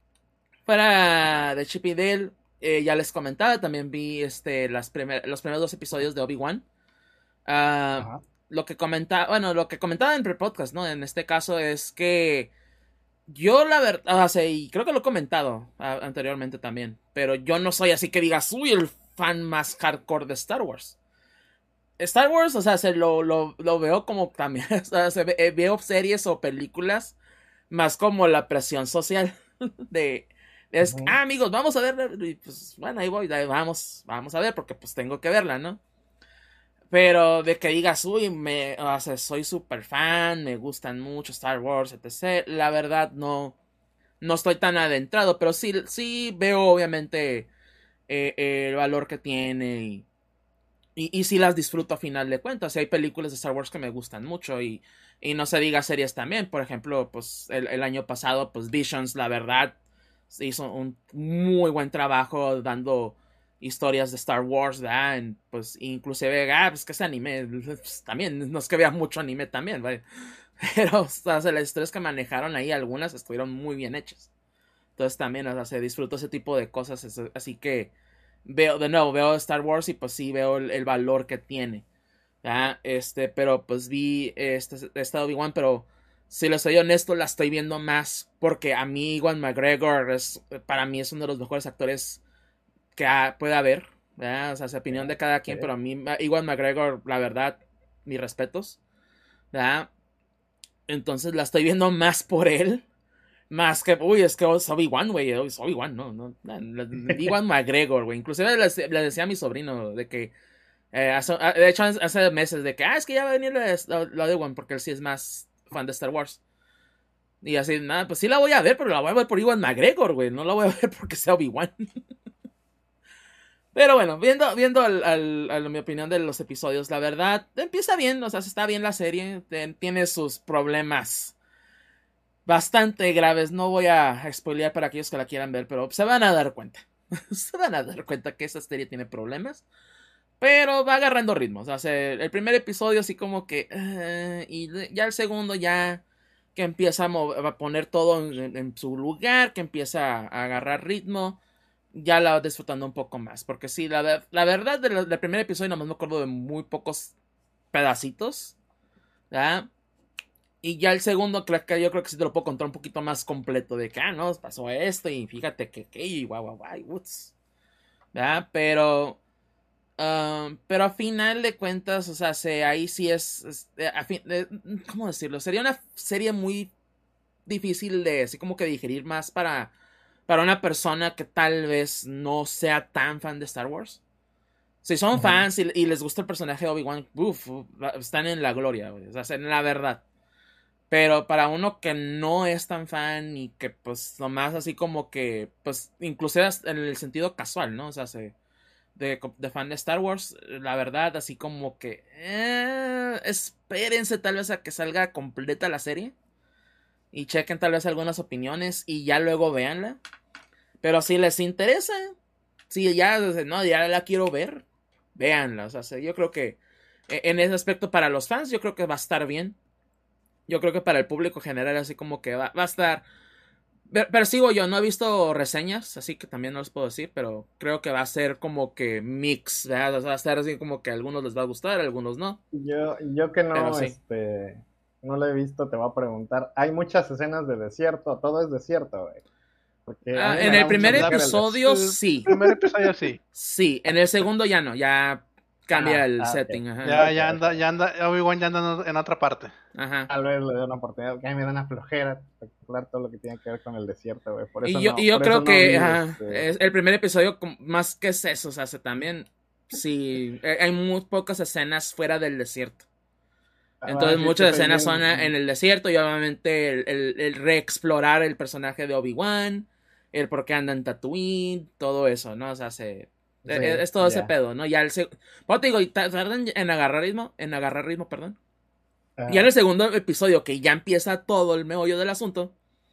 fuera de Chip y Dale, eh, ya les comentaba, también vi este, las primer, los primeros dos episodios de Obi-Wan. Uh, Ajá. lo que comentaba, bueno, lo que comentaba en pre-podcast, ¿no? En este caso es que yo la verdad, o sea, y creo que lo he comentado uh, anteriormente también, pero yo no soy así que digas, soy el fan más hardcore de Star Wars. Star Wars, o sea, se lo, lo, lo veo como también, o sea, se ve, eh, veo series o películas más como la presión social de, es, Ujú. ah, amigos, vamos a ver, y pues, bueno, ahí voy, ahí vamos, vamos a ver, porque pues tengo que verla, ¿no? Pero de que digas, uy, me, o sea, soy súper fan, me gustan mucho Star Wars, etcétera. La verdad no, no estoy tan adentrado, pero sí, sí veo obviamente eh, eh, el valor que tiene y, y, y sí las disfruto a final de cuentas. Y hay películas de Star Wars que me gustan mucho y, y no se diga series también. Por ejemplo, pues el, el año pasado, pues Visions, la verdad, se hizo un muy buen trabajo dando historias de Star Wars, ¿verdad? En, pues inclusive, ah, pues que ese anime, pues, también, no es que vea mucho anime también, ¿vale? Pero, o sea, las historias que manejaron ahí, algunas estuvieron muy bien hechas. Entonces también, o sea, se disfrutó ese tipo de cosas. Así que veo, de nuevo, veo Star Wars y pues sí veo el, el valor que tiene. ¿Ya? Este, pero pues vi este, esta Obi-Wan, pero si les soy honesto, la estoy viendo más porque a mí Ewan McGregor es, para mí es uno de los mejores actores que ha, puede haber. ¿Ya? O sea, es opinión de cada quien, Sí. pero a mí Ewan McGregor, la verdad, mis respetos. ¿Ya? Entonces la estoy viendo más por él. Más que, uy, es que es Obi-Wan, güey. Es Obi-Wan, no, no. no Ewan McGregor, güey. Inclusive le, le decía a mi sobrino de que. Eh, hace, de hecho, hace meses de que, ah, es que ya va a venir la, la de Ewan porque él sí es más fan de Star Wars. Y así, nada, pues sí la voy a ver, pero la voy a ver por Ewan McGregor, güey. No la voy a ver porque sea Obi-Wan. Pero bueno, viendo, viendo al, al, a mi opinión de los episodios, la verdad, empieza bien, o sea, está bien la serie, tiene sus problemas bastante graves, no voy a spoilear para aquellos que la quieran ver, pero se van a dar cuenta, se van a dar cuenta que esa serie tiene problemas, pero va agarrando ritmo, o sea, el primer episodio así como que, uh, y ya el segundo ya que empieza a, mover, a poner todo en, en su lugar, que empieza a agarrar ritmo, ya la disfrutando un poco más. Porque sí, la, la verdad, del, del primer episodio nomás me acuerdo de muy pocos pedacitos. ¿Ya? Y ya el segundo, creo que yo creo que sí te lo puedo contar un poquito más completo. De que, ah, no, pasó esto y fíjate que, que, y guau, guau, guau, woods. ¿Ya? Pero, um, pero a final de cuentas, o sea, se, ahí sí es, es a fin, eh, ¿cómo decirlo? Sería una serie muy difícil de, así como que digerir más para... Para una persona que tal vez no sea tan fan de Star Wars. Si son uh-huh. fans y, y les gusta el personaje de Obi-Wan, uf, están en la gloria, güey. O sea, en la verdad. Pero para uno que no es tan fan y que pues nomás así como que, pues inclusive en el sentido casual, ¿no? O sea, se, de, de fan de Star Wars, la verdad, así como que eh, espérense tal vez a que salga completa la serie. Y chequen tal vez algunas opiniones y ya luego véanla. Pero si les interesa, si ya, no, ya la quiero ver, véanla. O sea, yo creo que en ese aspecto para los fans, yo creo que va a estar bien. Yo creo que para el público general, así como que va, va a estar... Percibo yo, no he visto reseñas, así que también no les puedo decir, pero creo que va a ser como que mix, ¿verdad? O sea, va a estar así como que a algunos les va a gustar, a algunos no. Yo, yo que no, sí. este... no lo he visto, te voy a preguntar. Hay muchas escenas de desierto, todo es desierto, güey. Ah, en el primer episodio, el... sí. El primer episodio, sí. Sí, en el segundo ya no, ya cambia ah, el ah, setting. Okay. Ajá. Ya, okay, ya anda, okay. ya anda, Obi-Wan ya anda en otra parte. Ajá. Tal vez le dé una oportunidad, que a mí me da una flojera espectacular todo lo que tiene que ver con el desierto, güey. Por eso y yo, no, y yo por creo eso que no vi, ajá, este... es el primer episodio, más que es eso, o sea, se también, sí, hay muy pocas escenas fuera del desierto. Entonces ah, sí, muchas escenas bien, son bien. en el desierto y obviamente el, el, el reexplorar el personaje de Obi-Wan, el por qué anda en Tatooine, todo eso, ¿no? O sea, se, sí, es, es todo yeah. ese pedo, ¿no? Ya el se... bueno, te digo, tardan en agarrar ritmo, en agarrar ritmo, perdón. Uh-huh. Ya en el segundo episodio, que ya empieza todo el meollo del asunto.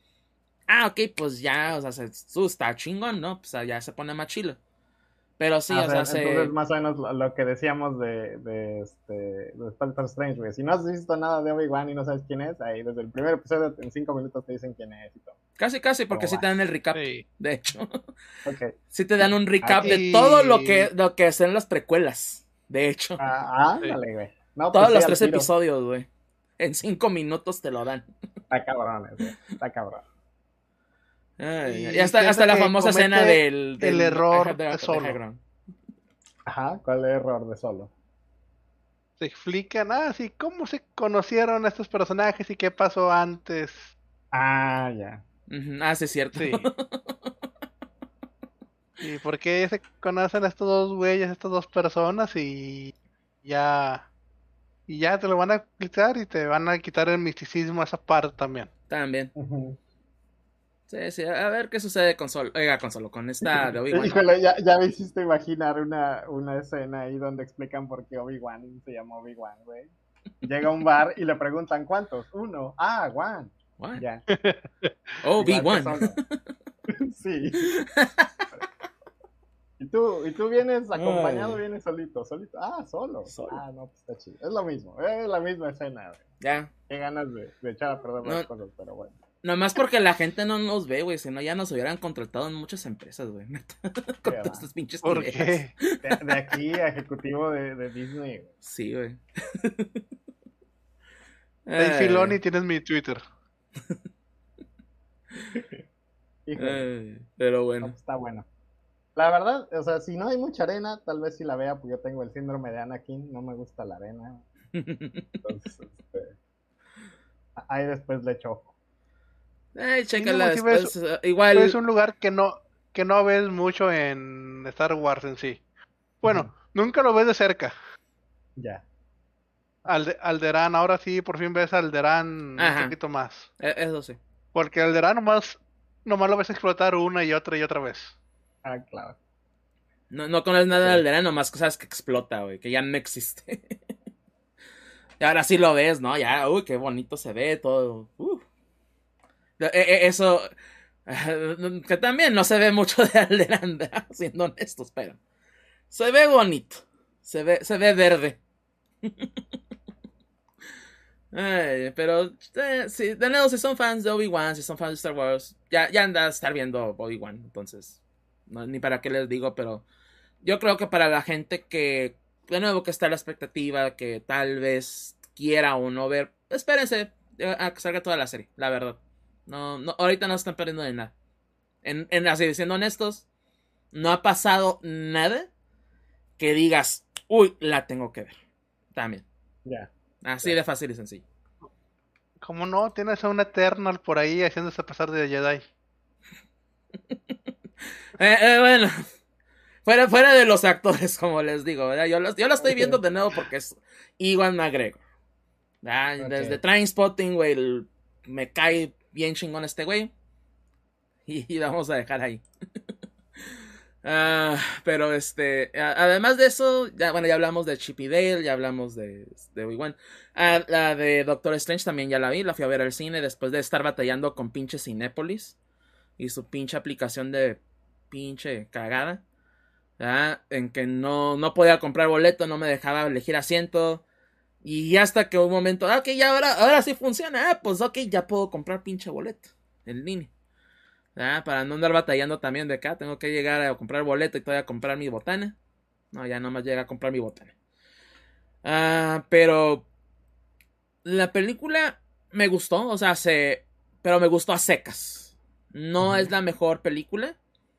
Ah, ok, pues ya, o sea, se, uh, está chingón, ¿no? Pues ya se pone más chilo. Pero sí, ah, o sea, entonces se... más o menos lo, lo que decíamos de, de, este, de Doctor Strange, güey. Si no has visto nada de Obi-Wan y no sabes quién es, ahí desde el primer episodio en cinco minutos te dicen quién es y todo. Casi, casi, porque sí te dan el recap, sí. De hecho. Okay. Sí te dan un recap Aquí... de todo lo que, lo que son las precuelas, de hecho. Ah, ándale, güey. No, Todos pues los tres tiro. episodios, güey. En cinco minutos te lo dan. Está cabrón, güey. Está cabrón. Ay, y hasta, hasta la famosa escena del, del el error de, de, de Solo. Ajá, ¿cuál es el error de Solo? Se explican, ah, sí, cómo se conocieron estos personajes y qué pasó antes. Ah, ya. Uh-huh. Ah, sí, es cierto. Sí. ¿Y por qué se conocen estos dos güeyes, estas dos personas? Y ya... Y ya te lo van a quitar y te van a quitar el misticismo a esa parte también. También. Uh-huh. Sí, sí, a ver qué sucede con Solo, oiga, con Solo, con esta de Obi-Wan. Híjole, ya, ya me hiciste imaginar una, una escena ahí donde explican por qué Obi-Wan se llama Obi-Wan, güey. Llega a un bar y le preguntan, ¿cuántos? Uno. Ah, Wan. What? Ya. Obi-Wan. Sí. Y ¿Y tú, y tú vienes acompañado, Ay. vienes solito, solito? Ah, solo. Solo. Ah, no, pues está chido. Es lo mismo, es la misma escena, güey. Ya. Qué ganas de, de echar a perder No. las cosas, pero bueno. Nomás porque la gente no nos ve, güey. Si no, ya nos hubieran contratado en muchas empresas, güey. Con Qué todas va. estas pinches ¿Por ideas. qué? De, de aquí a ejecutivo de, de Disney, güey. Sí, güey. Dave Ay, Filoni, tienes mi Twitter. Híjole, ay, pero no, bueno. pues está bueno. La verdad, o sea, si no hay mucha arena, tal vez si la vea, pues yo tengo el síndrome de Anakin, no me gusta la arena. Entonces, este, ahí después le echo ojo. Ay, chécala Mínimo si ves- después. uh, igual. Es un lugar que no, que no ves mucho en Star Wars en sí. Bueno, Ujú. nunca lo ves de cerca. Ya. Alde- Alderaan, ahora sí, por fin ves a Alderaan un Ajá. poquito más. eh, Eso sí. Porque Alderaan nomás, nomás lo ves explotar una y otra y otra vez. Ah, claro. No, no conoces nada Sí. del verano, más que sabes que explota, güey. Que ya no existe. Y ahora sí lo ves, ¿no? Ya, uy, qué bonito se ve todo. Uh. Eh, eh, Eso. Que también no se ve mucho de Alderaan, ¿verdad? Siendo honestos, pero. Se ve bonito. Se ve, se ve verde. Ay, pero eh, sí, de nuevo, si son fans de Obi-Wan, si son fans de Star Wars, ya, ya anda a estar viendo Obi-Wan, entonces, no, ni para qué les digo, pero yo creo que para la gente que, de nuevo, que está a la expectativa, que tal vez quiera o no ver, espérense a que salga toda la serie, la verdad. No, no, ahorita no están perdiendo de nada. En, en así, siendo honestos, no ha pasado nada que digas, uy, la tengo que ver. También. Ya. Así de fácil y sencillo. ¿Cómo no? Tienes a un Eternal por ahí haciéndose pasar de Jedi. Eh, eh, bueno, fuera, fuera de los actores, como les digo, ¿verdad? Yo lo, yo lo estoy Ok. viendo de nuevo porque es Iwan McGregor. ¿Verdad? Ok. Desde Trainspotting, güey, el- me cae bien chingón este güey. Y, y vamos a dejar ahí. Ah, pero este, a- además de eso, ya, bueno, ya hablamos de Chip y Dale, ya hablamos de, de Obi-Wan. Ah, la de Doctor Strange también ya la vi, la fui a ver al cine después de estar batallando con pinche Cinépolis y su pinche aplicación de pinche cagada. ¿Verdad? En que no, no podía comprar boleto, no me dejaba elegir asiento. Y hasta que un momento, ah, ok, ya ahora, ahora sí funciona, ah, pues ok, ya puedo comprar pinche boleto en línea. ¿Verdad? Para no andar batallando también de acá, tengo que llegar a comprar boleto y todavía comprar mi botana. No, ya nomás llega a comprar mi botana. Ah, pero la película me gustó, o sea, se, pero me gustó a secas. No Ujú. es la mejor película.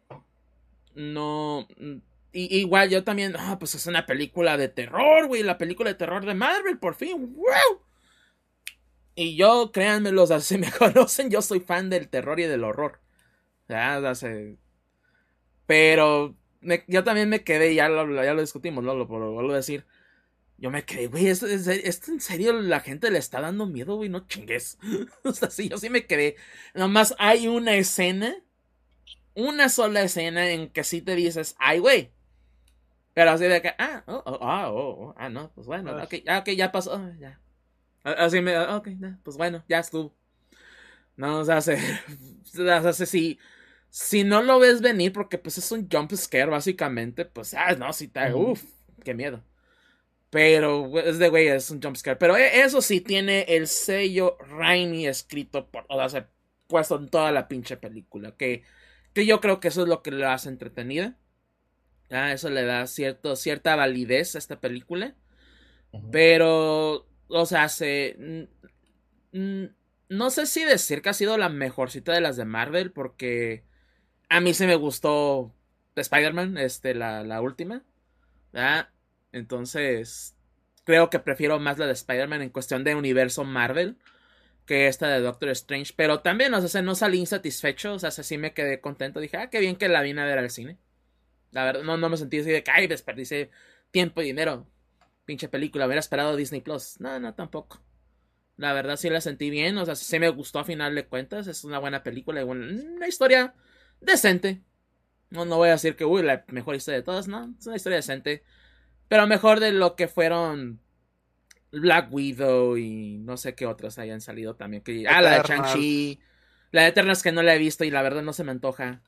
No. Y, igual yo también. Ah, pues es una película de terror, güey. La película de terror de Marvel, por fin. ¡Wow! Y yo, créanme, los si me conocen, yo soy fan del terror y del horror. Ya, o sea, pero me, yo también me quedé, ya lo, ya lo discutimos, ¿no? Lo, lo vuelvo a decir. Yo me quedé, güey, ¿esto, es, ¿esto en serio la gente le está dando miedo, güey? No chingues. O sea, sí, yo sí me quedé. Nomás hay una escena. Una sola escena en que sí te dices, ay, güey. Pero así de que, ah, oh, oh, ah, oh, oh, ah, no, pues bueno, Pues- ok, ah, ok, ya pasó, ah, ya. Así me, ok, ya, pues bueno, ya estuvo. No, o sea, se, o sea, si, si no lo ves venir, porque pues es un jump scare, básicamente, pues, ah, no, si te, Ujú. uff, qué miedo. Pero, es de güey, es un jump scare. Pero e- eso sí tiene el sello Raimi escrito por, o sea, puesto en toda la pinche película, que, que yo creo que eso es lo que la hace entretenida. Ah, eso le da cierto, cierta validez a esta película. Ujú. Pero, o sea, se... mm, mm, no sé si decir que ha sido la mejorcita de las de Marvel, porque a mí se me gustó Spider-Man, este, la, la última. ¿Verdad? Entonces, creo que prefiero más la de Spider-Man en cuestión de universo Marvel que esta de Doctor Strange. Pero también, o sea, no salí insatisfecho, o sea, sí me quedé contento. Dije, ah, qué bien que la vine a ver al cine. La verdad, no, no me sentí así de que, ay, desperdicié tiempo y dinero. Pinche película, hubiera esperado Disney Plus. No, no, tampoco. La verdad sí la sentí bien, o sea, sí me gustó a final de cuentas. Es una buena película y una historia decente. No, no voy a decir que, uy, la mejor historia de todas, no. Es una historia decente. Pero mejor de lo que fueron Black Widow y no sé qué otras hayan salido también. Que, ah, la de Eternals. Shang-Chi. La de Eternals que no la he visto y la verdad no se me antoja.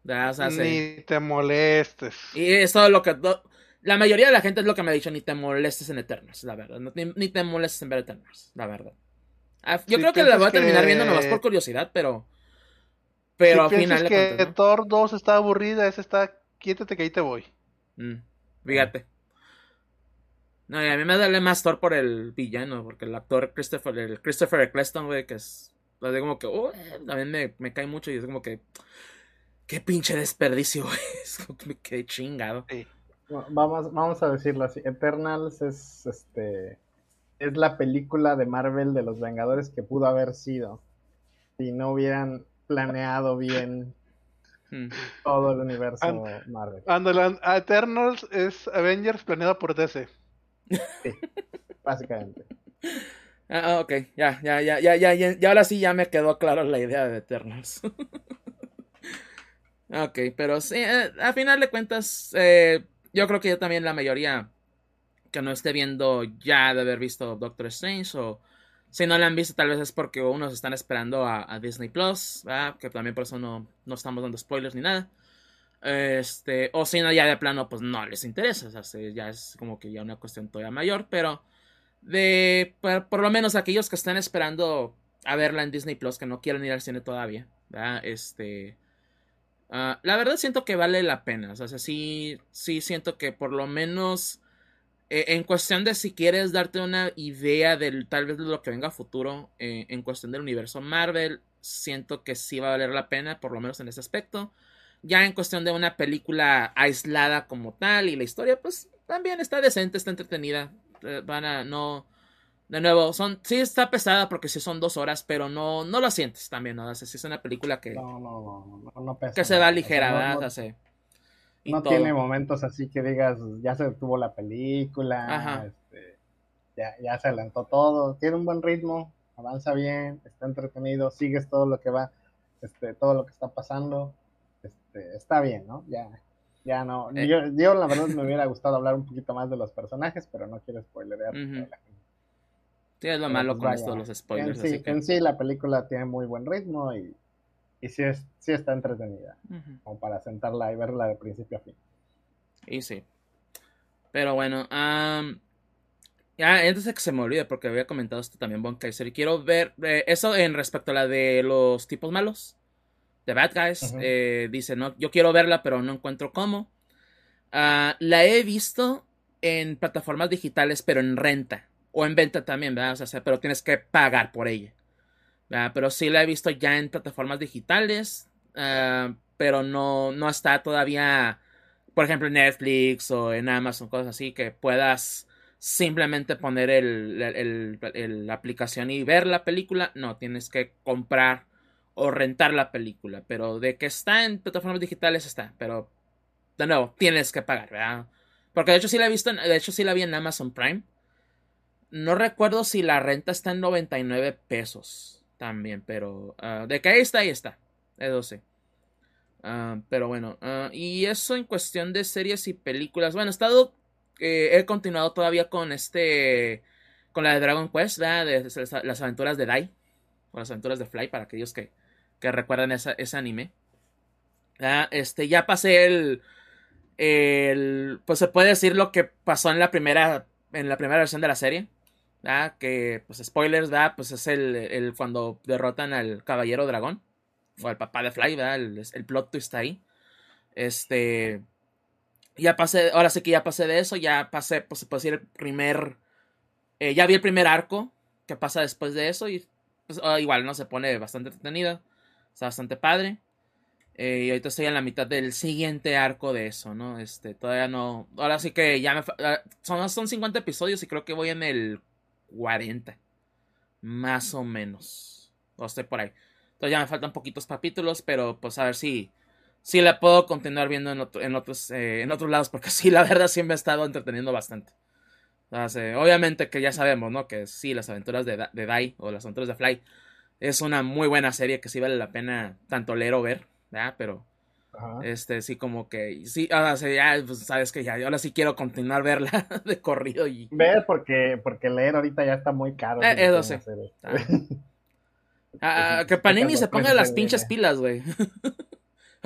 O sea, Ni se... te molestes. Y es todo lo que... La mayoría de la gente es lo que me ha dicho, ni te molestes en Eternals, la verdad. No, ni, ni te molestes en ver Eternals, la verdad. Yo si creo que la voy a terminar que... viendo nomás por curiosidad, pero... Si Pero al piensas final de que cuentas, ¿no? Thor dos está aburrida, esa está... Quítate que ahí te voy. Mm, fíjate. No, y a mí me duele más Thor por el villano, porque el actor Christopher, el Christopher Eccleston, güey, que es... Así como que... Oh, también me, me cae mucho y es como que... Qué pinche desperdicio, güey. Es como que me quedé chingado. Sí. Vamos, vamos a decirlo así. Eternals es este es la película de Marvel de los Vengadores que pudo haber sido si no hubieran planeado bien Hmm. todo el universo And, Marvel. Ándale, Eternals es Avengers planeado por D C. Sí, básicamente. Ah, ok, ya, ya, ya, ya, ya, ya, ya, ahora sí ya me quedó claro la idea de Eternals. Ok, pero sí, eh, a final de cuentas, eh, yo creo que yo también la mayoría que no esté viendo ya de haber visto Doctor Strange, o si no la han visto tal vez es porque unos están esperando a, a Disney Plus, ¿verdad? Que también por eso no, no estamos dando spoilers ni nada. Este, o si no, ya de plano, pues no les interesa, o sea, ya es como que ya una cuestión todavía mayor, pero de, por, por lo menos aquellos que están esperando a verla en Disney Plus, que no quieren ir al cine todavía, ¿verdad? Este... Uh, la verdad siento que vale la pena. O sea, sí, sí siento que por lo menos eh, en cuestión de si quieres darte una idea del tal vez de lo que venga a futuro eh, en cuestión del universo Marvel, siento que sí va a valer la pena, por lo menos en ese aspecto. Ya en cuestión de una película aislada como tal y la historia, pues también está decente, está entretenida. Eh, van a no... De nuevo, son, sí está pesada porque sí son dos horas, pero no, no lo sientes también, ¿no? O sea, sí es una película que, No, no, no, no pesa que se nada. va O sea, ligera, no, ¿verdad? no, O sea, y no tiene todo. momentos así que digas, ya se detuvo la película, Ajá. este, ya, ya se alentó todo. Tiene un buen ritmo, avanza bien, está entretenido, sigues todo lo que va, este, todo lo que está pasando. Este, está bien, ¿no? Ya, ya no. Eh, Yo, yo, la verdad, me hubiera gustado hablar un poquito más de los personajes, pero no quiero spoilerear. uh-huh. La gente. Sí, es lo Pero malo pues con vaya, esto de los en spoilers, sí, así que. en sí la película tiene muy buen ritmo y, y sí, es, sí está entretenida, Uh-huh. como para sentarla y verla de principio a fin. Y sí. Pero bueno, um, ya antes de que se me olvide, porque había comentado esto también Von Kaiser, y quiero ver eh, eso en respecto a la de los tipos malos, The Bad Guys. Uh-huh. eh, dice, no, yo quiero verla, pero no encuentro cómo. Uh, la he visto en plataformas digitales, pero en renta. O en venta también, ¿verdad? O sea, pero tienes que pagar por ella. ¿Verdad? Pero sí la he visto ya en plataformas digitales. Uh, pero no, no está todavía, por ejemplo, en Netflix o en Amazon, cosas así, que puedas simplemente poner el, el, el, el, la aplicación y ver la película. No, tienes que comprar o rentar la película. Pero de que está en plataformas digitales está. Pero de nuevo, tienes que pagar, ¿verdad? Porque de hecho sí la he visto, de hecho sí la vi en Amazon Prime. No recuerdo si la renta está en noventa y nueve pesos también, pero uh, de que ahí está, ahí está. Eso sí. Uh, pero bueno, uh, y eso en cuestión de series y películas. Bueno, he estado, eh, he continuado todavía con este, con la de Dragon Quest, ¿verdad? De, de, de las aventuras de Dai, o las aventuras de Fly, para aquellos que, que recuerdan esa, ese anime. Uh, este, ya pasé el, el, pues se puede decir lo que pasó en la primera, en la primera versión de la serie. ¿verdad? Que, pues, spoilers, ¿verdad? Pues es el, el cuando derrotan al caballero dragón. O al papá de Fly, ¿verdad? El, el plot twist ahí. Este. Ya pasé, ahora sí que ya pasé de eso. Ya pasé, pues se puede decir, el primer. Eh, ya vi el primer arco que pasa después de eso. Y pues, oh, igual, ¿no? Se pone bastante entretenido. Está bastante padre. Eh, y ahorita estoy en la mitad del siguiente arco de eso, ¿no? Este, todavía no. Ahora sí que ya me. Son, son cincuenta episodios y creo que voy en el cuarenta. Más o menos. O estoy por ahí. Entonces ya me faltan poquitos capítulos, pero pues a ver si, si la puedo continuar viendo en, otro, en, otros, eh, en otros lados, porque sí, la verdad sí me ha estado entreteniendo bastante. Entonces, eh, obviamente que ya sabemos, ¿no? Que sí, las aventuras de, de Dai o las aventuras de Fly es una muy buena serie que sí vale la pena tanto leer o ver, ¿verdad? Pero, ajá, este, sí como que, sí, ahora sí, ya, pues sabes que ya, ahora sí quiero continuar verla de corrido y... Ver porque, porque leer ahorita ya está muy caro. Eh, si eso sí. Ah. Ah, que Panini se ponga las pinches pilas, güey.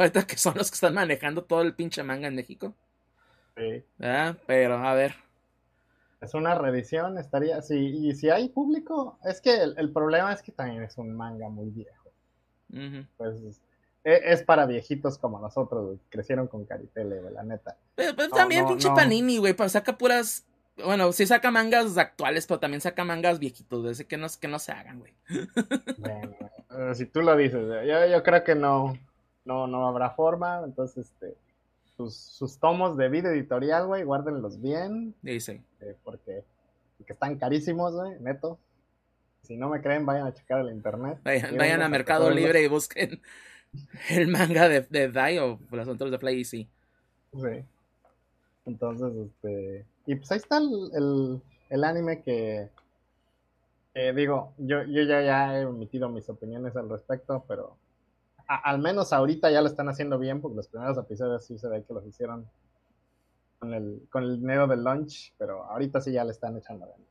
Ahorita que son los que están manejando todo el pinche manga en México. Sí. ¿Verdad? Pero, a ver. Es una reedición, estaría... Sí, y si hay público, es que el, el problema es que también es un manga muy viejo. Uh-huh. Pues es, es para viejitos como nosotros, güey, crecieron con Caritele, güey, la neta. Pero, pero No, también no, pinche no. Panini, güey, pues saca puras... Bueno, sí saca mangas actuales, pero también saca mangas viejitos, güey. Así que no, que no se hagan, güey. Bueno, eh, si tú lo dices, eh, yo, yo creo que no, no, no habrá forma. Entonces, este, sus, sus tomos de vida editorial, güey, guárdenlos bien, Dice. eh, porque, porque están carísimos, güey, neto. Si no me creen, vayan a checar el internet. Vayan, vayan a Llévenlos, Mercado atesórenlos. Libre y busquen el manga de, de Dai o los aventuras de Fly y sí. Sí. Entonces, este. Y pues ahí está el, el, el anime que. Eh, digo, yo, yo ya, ya he emitido mis opiniones al respecto, pero a, al menos ahorita ya lo están haciendo bien, porque los primeros episodios sí se ve que los hicieron con el, con el dinero del launch, pero ahorita sí ya le están echando ganas.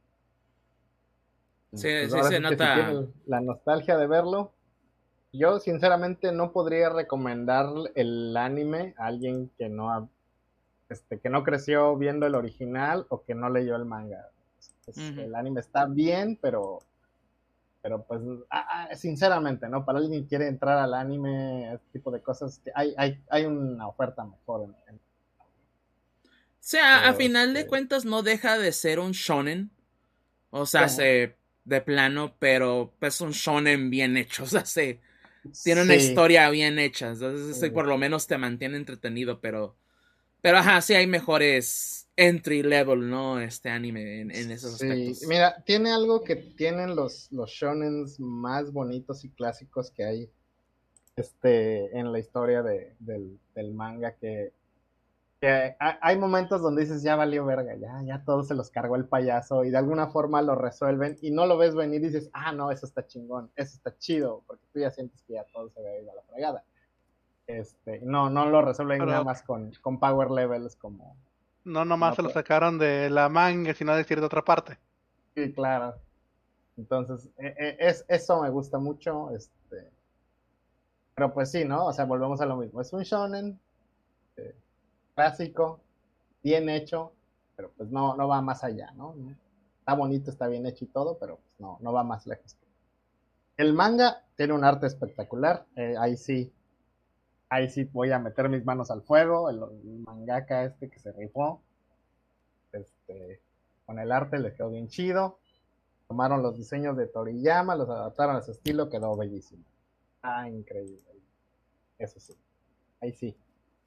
Sí, Pues sí ahora se sí que si nota. tienen la nostalgia de verlo, yo sinceramente no podría recomendar el anime a alguien que no ha- este, que no creció viendo el original o que no leyó el manga. Pues, Ujú. el anime está bien, pero pero pues ah, ah, sinceramente, ¿no? Para alguien que quiere entrar al anime, este tipo de cosas, que hay, hay, hay una oferta mejor en, en- O sea, a pero, final de este, cuentas no deja de ser un shonen. O sea, sí, se de plano, pero es un shonen bien hecho. O sea, se tiene una sí, historia bien hecha. Entonces, sí, sí, por lo menos te mantiene entretenido, pero. Pero ajá, sí hay mejores entry level, ¿no? Este anime en, en esos sí. aspectos. Mira, tiene algo que tienen los, los shonens más bonitos y clásicos que hay este, en la historia de, del, del manga, que que hay momentos donde dices, ya valió verga, ya, ya todo se los cargó el payaso y de alguna forma lo resuelven y no lo ves venir y dices, ah, no, eso está chingón, eso está chido, porque tú ya sientes que ya todo se ve ido a la fregada. Este, no, no lo resuelven nada Pero más con, con power levels como no en nomás se lo otro. sacaron de la manga, sino de cierta otra parte. Sí, claro. Entonces, eh, eh, es, eso me gusta mucho, este, pero pues sí, ¿no? O sea, volvemos a lo mismo. Es un shonen eh, clásico, bien hecho, pero pues no, no va más allá, ¿no? Está bonito, está bien hecho y todo, pero pues no, no va más lejos. El manga tiene un arte espectacular, eh, ahí sí, ahí sí voy a meter mis manos al fuego, el, el mangaka este que se rifó, este, con el arte le quedó bien chido, tomaron los diseños de Toriyama, los adaptaron a su estilo, quedó bellísimo. Ah, increíble, eso sí, ahí sí.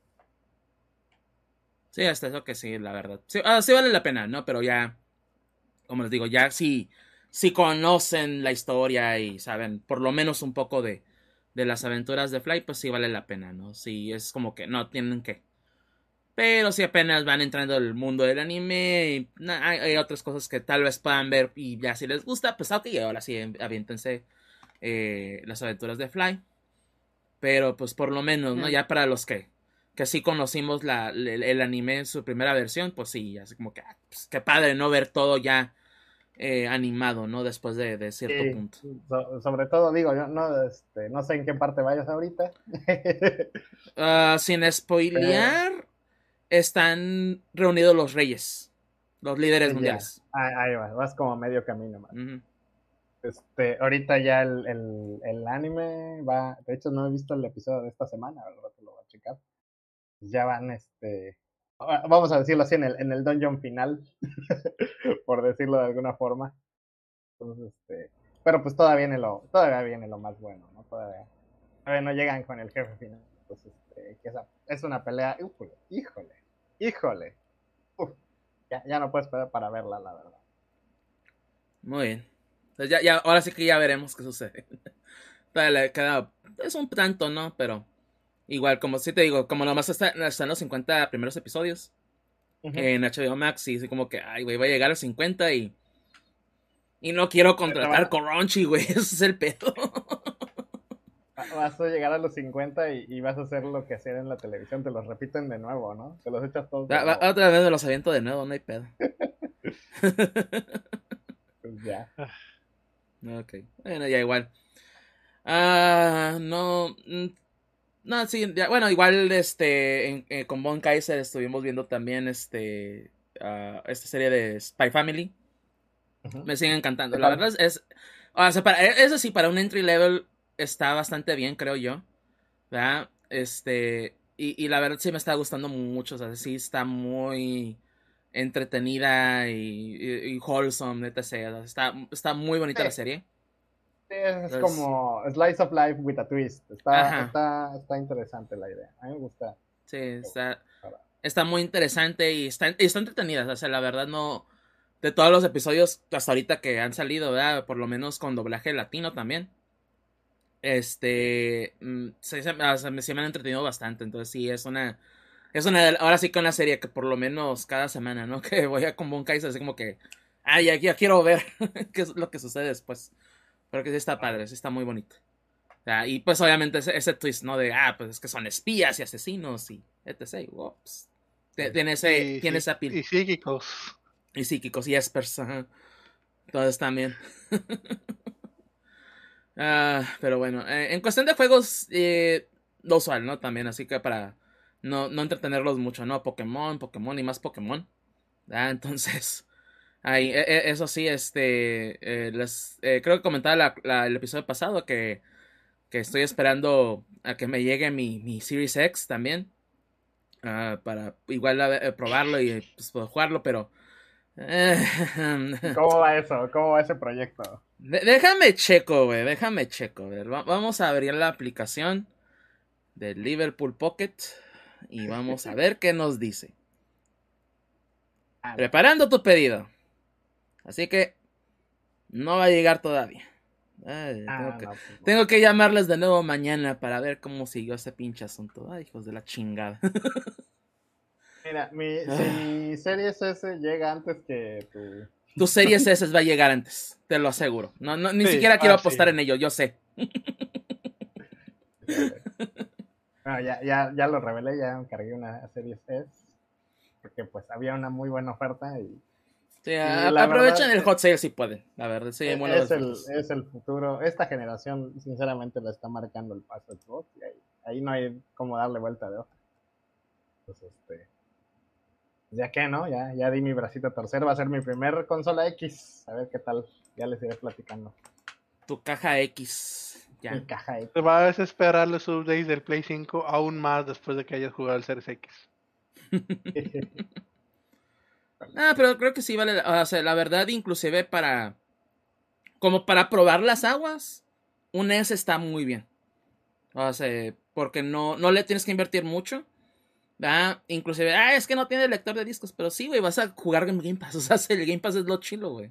Sí, hasta eso que sí, la verdad. Sí, ah, sí vale la pena, ¿no? Pero ya, como les digo, ya sí, sí conocen la historia y saben por lo menos un poco de, de las aventuras de Fly, pues sí vale la pena, ¿no? Sí, es como que no tienen que. Pero si apenas van entrando al mundo del anime, y, na, hay, hay, otras cosas que tal vez puedan ver y ya si les gusta, pues ok, ahora sí, aviéntense eh, las aventuras de Fly. Pero pues por lo menos, ¿no? Mm. Ya para los que, que sí conocimos la, el, el anime en su primera versión, pues sí, así como que, ah, pues, qué padre, ¿no? Ver todo ya eh, animado, ¿no? Después de, de cierto Sí, punto. so, sobre todo digo, yo no, este, no sé en qué parte vayas ahorita. Uh, sin Pero spoilear, están reunidos los reyes, los líderes ya, mundiales. ahí, ahí vas, vas como a medio camino más. Uh -huh. Este, ahorita ya el, el, el, anime va, de hecho no he visto el episodio de esta semana, al rato lo voy a checar. Ya van, este, vamos a decirlo así, en el, en el dungeon final, por decirlo de alguna forma. Entonces, este, pero pues todavía viene lo, todavía viene lo más bueno, ¿no? Todavía, todavía no llegan con el jefe final. Entonces, este, que esa, es una pelea, híjole, híjole, híjole. Uf, ya, ya no puedo esperar para verla, la verdad. Muy bien. Entonces ya, ya, ahora sí que ya veremos qué sucede. Todavía queda, es un tanto, ¿no? Pero igual, como sí te digo, como nomás está, están los cincuenta primeros episodios uh -huh. en H B O Max, y así como que, ay, güey, voy a llegar a los cincuenta y. Y no quiero contratar Crunchy, güey, ese es el pedo. Vas a llegar a los cincuenta y, y vas a hacer lo que hacían en la televisión, te los repiten de nuevo, ¿no? Te los echas todos de va, nuevo. Va, otra vez me los aviento de nuevo, no hay pedo. Pues ya. Ok, bueno, ya igual. Ah, uh, no. No, sí, ya, bueno, igual este en- eh, con Von Kaiser estuvimos viendo también este ah, esta serie de Spy Family. Ujú. Me sigue encantando. ¿Qué La tal? verdad es, es- o sea, para, e, eso sí, para un entry level está bastante bien, creo yo. ¿Verdad? Este, y, y la verdad sí me está gustando mucho. O sea, sí está muy entretenida y, y, y wholesome, etcétera. O sea, está, está muy bonita la Sí, serie. sí, es Entonces, como Slice of Life with a twist. Está, ajá. está, está interesante la idea. A mí me gusta. Sí, Me gusta. está, Ahora, está muy interesante y está, y está entretenida. O sea, la verdad no. De todos los episodios hasta ahorita que han salido, ¿verdad? Por lo menos con doblaje latino también. sí. Este. mm, se, se- o sea, me, sí me han entretenido bastante. Entonces, sí, es una. Es una. de- Ahora sí con la serie que por lo menos cada semana, ¿no? Que voy a con Bunkai, así como que. Ah, ya, ya quiero ver qué es lo que sucede después. Pero que sí está Claro. padre, sí está muy bonito. O sea, y pues obviamente ese, ese twist, ¿no? De, ah, pues es que son espías y asesinos y etcétera. Y, ups. Sí. Tiene ese, Y, tiene sí, ese appeal. y psíquicos. Y psíquicos y espers, ajá. Entonces también. Ah, pero bueno, eh, en cuestión de juegos, eh, lo usual, ¿no? También, así que para no, no entretenerlos mucho, ¿no? Pokémon, Pokémon y más Pokémon. Ah, entonces, ahí, e- e- eso sí, este, eh, les, eh, creo que comentaba la- la- el episodio pasado que, que estoy esperando a que me llegue mi, mi Series X también. Ah, para igual a ver, eh, probarlo y pues, poder jugarlo, pero... eh, ¿Y cómo va eso? ¿Cómo va ese proyecto? de- déjame checo, güey, déjame checo. A ver, va- vamos a abrir la aplicación del Liverpool Pocket y vamos a ver qué nos dice. Ah, no. Preparando tu pedido. Así que no va a llegar todavía. Ay, tengo Ah, que, no, pues no. tengo que llamarles de nuevo mañana para ver cómo siguió ese pinche asunto. Ay, hijos de la chingada. Mira, mi, si mi Series S llega antes que tu... Tu serie S va a llegar antes, te lo aseguro. No, no, ni Sí, siquiera quiero apostar fácil. en ello, yo sé. Híjole. Bueno, ya, ya, ya lo revelé, ya encargué una Series S, porque pues había una muy buena oferta y, Sí, a- y la aprovechen verdad el eh, hot sale si pueden. La verdad, sí, e- bueno de es el, ofertas. es el futuro. Esta generación sinceramente la está marcando el paso de Xbox y ahí, ahí no hay como darle vuelta de hoja. Pues este, ya que no, ya, ya di mi bracito a torcer, va a ser mi primer consola X, a ver qué tal, ya les iré platicando. Tu caja X. Mi Ya. caja Te va a desesperar los updates del Play cinco aún más después de que hayas jugado el Series X. X. Ah, pero creo que sí vale. la- O sea, la verdad, inclusive para. Como para probar las aguas, un S está muy bien. O sea, porque no, no le tienes que invertir mucho. ¿Verdad? Inclusive, ah, es que no tiene lector de discos. Pero sí, güey, vas a jugar en Game Pass. O sea, el Game Pass es lo chilo, güey.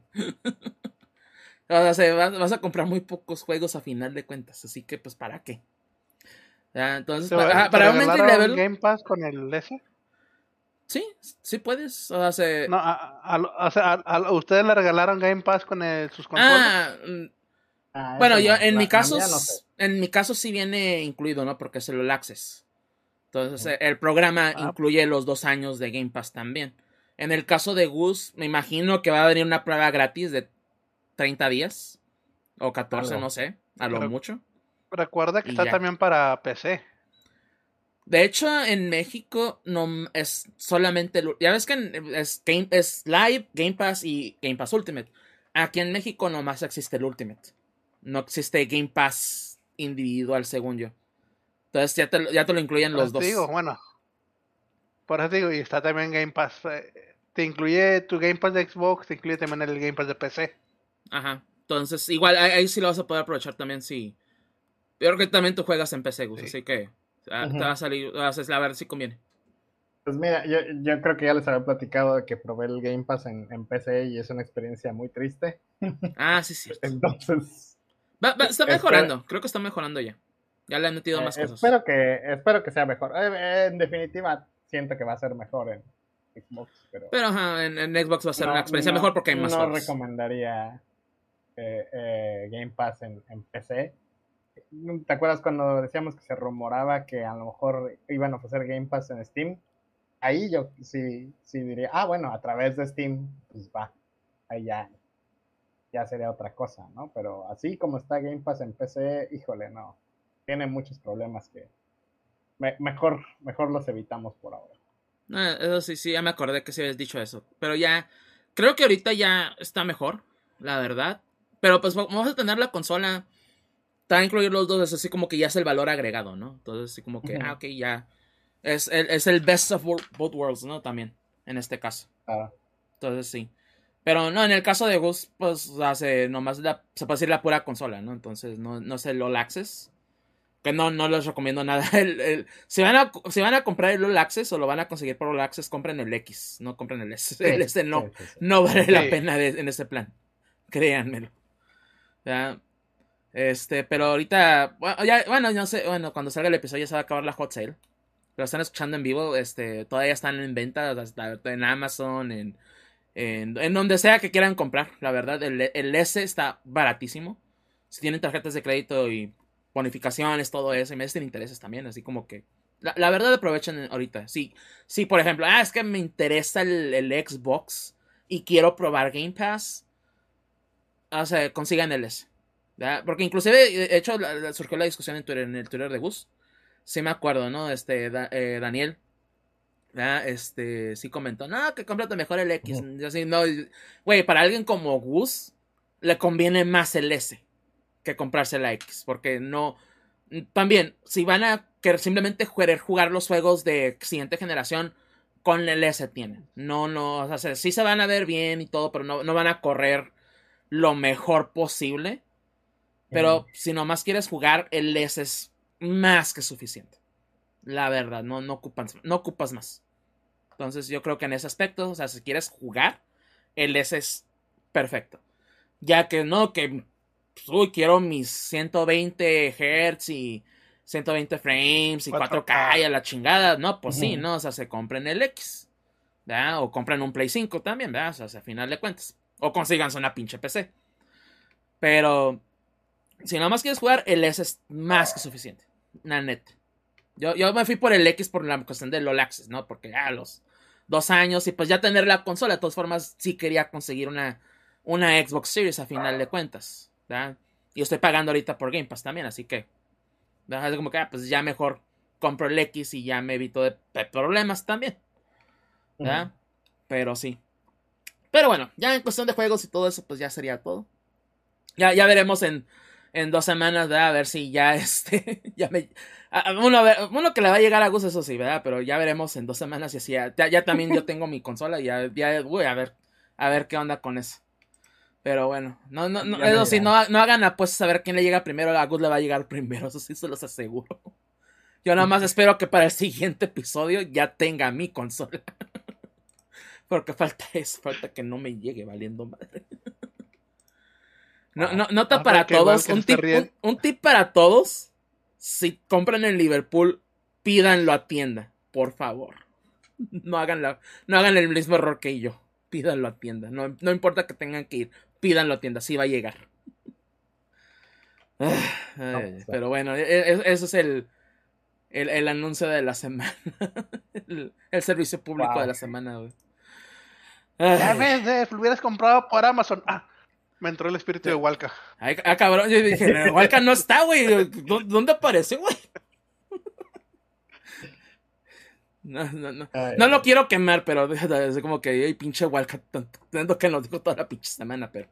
O sea, vas, vas a comprar muy pocos juegos a final de cuentas. Así que, pues, ¿para qué? ¿Verdad? Entonces, ¿Te, pa- va- ajá, te para un entry regalaron level, Game Pass con el S? sí, sí puedes. O sea, No, a, a- o sea, a- a- ¿ustedes le regalaron Game Pass con el- sus consolas? ah, mm, Ah, bueno, eso yo no, en mi la, la caso, mía no sé. s- en mi caso sí viene incluido, ¿no? Porque es el All Access. Entonces, Ujú. eh, el programa Ah, incluye los dos años de Game Pass también. En el caso de Gus, me imagino que va a venir una prueba gratis de treinta días o catorce, no Algo. sé, a lo pero mucho. recuerda que Y está ya. también para P C. De hecho, en México no es solamente. el- Ya ves que en- es, Game, es Live, Game Pass y Game Pass Ultimate. Aquí en México nomás existe el Ultimate. No existe Game Pass individual, según yo. Entonces ya te, lo- ya te lo incluyen Por los eso te digo, dos. bueno, por eso te digo, y está también Game Pass. eh, Te incluye tu Game Pass de Xbox, te incluye también el Game Pass de P C. Ajá. Entonces, igual ahí, ahí sí lo vas a poder aprovechar también si. Yo creo que también tú juegas en P C, Gus, Sí. así que ah, te Ujú. va a salir. O sea, la verdad sí conviene. Pues mira, yo, yo creo que ya les había platicado de que probé el Game Pass en, en P C y es una experiencia muy triste. Ah, sí, es cierto. Entonces, Va- va- está espero, mejorando. Creo que está mejorando ya. Ya le han metido eh, más cosas. espero que espero que sea mejor. Eh, eh, en definitiva, siento que va a ser mejor en Xbox, pero Pero ajá, en, en Xbox va a ser una no, experiencia no, mejor porque hay más no juegos. recomendaría eh, eh, Game Pass en, en P C. ¿Te acuerdas cuando decíamos que se rumoraba que a lo mejor iban a ofrecer Game Pass en Steam? Ahí yo sí, sí diría, ah, bueno, a través de Steam, pues va, ahí ya, ya sería otra cosa, ¿no? Pero así como está Game Pass en P C, híjole, no, tiene muchos problemas que, me, mejor, mejor los evitamos por ahora. Ah, eso sí, sí, ya me acordé que sí habías dicho eso. Pero ya, creo que ahorita ya está mejor, la verdad. Pero pues vamos a tener la consola. Te va a incluir los dos, es así como que ya es el valor agregado, ¿no? Entonces, así como que, Ujú. ah, ok, ya. Es el, es el best of wor- both worlds, ¿no? También, en este caso. Ah, Entonces, sí. Pero no, en el caso de Gus, pues hace nomás la, se puede decir la pura consola, ¿no? Entonces, no, no es el All Access. Que no, no les recomiendo nada. El, el, si, van a, si van a comprar el All Access o lo van a conseguir por All Access, compren el X, no compren el S. sí, El S sí, no, sí, sí. no vale la Sí. pena de, en ese plan. Créanmelo. ¿Ya? Este, pero ahorita, bueno, ya, bueno, no sé, bueno, cuando salga el episodio ya se va a acabar la hot sale. Pero están escuchando en vivo, este, todavía están en venta, hasta en Amazon, en, en, en donde sea que quieran comprar, la verdad, el, el S está baratísimo. Si tienen tarjetas de crédito y bonificaciones, todo eso, y meses sin intereses también, así como que, la, la verdad aprovechen ahorita. Sí, sí, por ejemplo, ah, es que me interesa el, el Xbox y quiero probar Game Pass, o sea, consigan el S. ¿Verdad? Porque inclusive, de hecho, la, la, surgió la discusión en Twitter, en el Twitter de Gus. Sí me acuerdo, ¿no? Este, da, eh, Daniel, ¿verdad? Este, sí comentó, no, que cómprate mejor el X. Ujú. Yo sí, no, güey, para alguien como Gus, le conviene más el S que comprarse la X. Porque no, también, si van a querer simplemente querer jugar los juegos de siguiente generación, con el S tienen. No, no, o sea, sí se van a ver bien y todo, pero no, no van a correr lo mejor posible. Ujú. Pero si nomás quieres jugar, el S es más que suficiente. La verdad, no, no, ocupas, no ocupas más. Entonces yo creo que en ese aspecto, o sea, si quieres jugar, el S es perfecto. Ya que no, que pues, uy, quiero mis ciento veinte Hz y ciento veinte frames y cuatro K y a la chingada. No, pues sí, Ujú. ¿no? O sea, se compren el X. ¿Verdad? O compren un Play cinco también, ¿verdad? O sea, al final de cuentas. O consíganse una pinche P C. Pero si nada más quieres jugar, el S es más que suficiente. La neta. Yo, yo me fui por el X por la cuestión del All Access, ¿no? Porque a ah, los dos años y pues ya tener la consola, de todas formas, sí quería conseguir una, una Xbox Series a final de cuentas, ¿verdad? Y estoy pagando ahorita por Game Pass también, así que, ¿verdad? Es como que, ah, pues ya mejor compro el X y ya me evito de, de problemas también, Ujú. ¿verdad? Pero sí. Pero bueno, ya en cuestión de juegos y todo eso, pues ya sería todo. Ya, ya veremos en, en dos semanas, ¿verdad? A ver si ya este. Ya me, a, uno, uno que le va a llegar a gusto, eso sí, ¿verdad? Pero ya veremos en dos semanas y así. Ya, ya también yo tengo mi consola y ya, ya voy a ver. A ver qué onda con eso. Pero bueno, no, no, no, Ya me eso sí, dirán. no, no hagan apuestas a ver quién le llega primero. A Gus le va a llegar primero, eso sí se los aseguro. Yo nada más espero que para el siguiente episodio ya tenga mi consola. Porque falta eso, falta que no me llegue valiendo madre. No, no, Wow. nota Ahora para que igual todos, que se un está tip, un, riendo. un tip para todos. Si compran en Liverpool, pídanlo a tienda, por favor. No hagan, la, no hagan el mismo error que yo. Pídanlo a tienda. No, no importa que tengan que ir, pídanlo a tienda, sí va a llegar. No, Ay, pues, pero bueno, eso es el, el, el anuncio de la semana. El, el servicio público de wow. la semana, güey. Ya Ay, ves, Def, lo hubieras comprado por Amazon. Ah, me entró el espíritu de Walka. ay, ah, cabrón, yo dije, Walca no está, güey. ¿Dónde apareció, güey? No, no, no. Ay, No lo ay. quiero quemar, pero es como que, ay, pinche Walca, tanto que nos dijo toda la pinche semana, pero.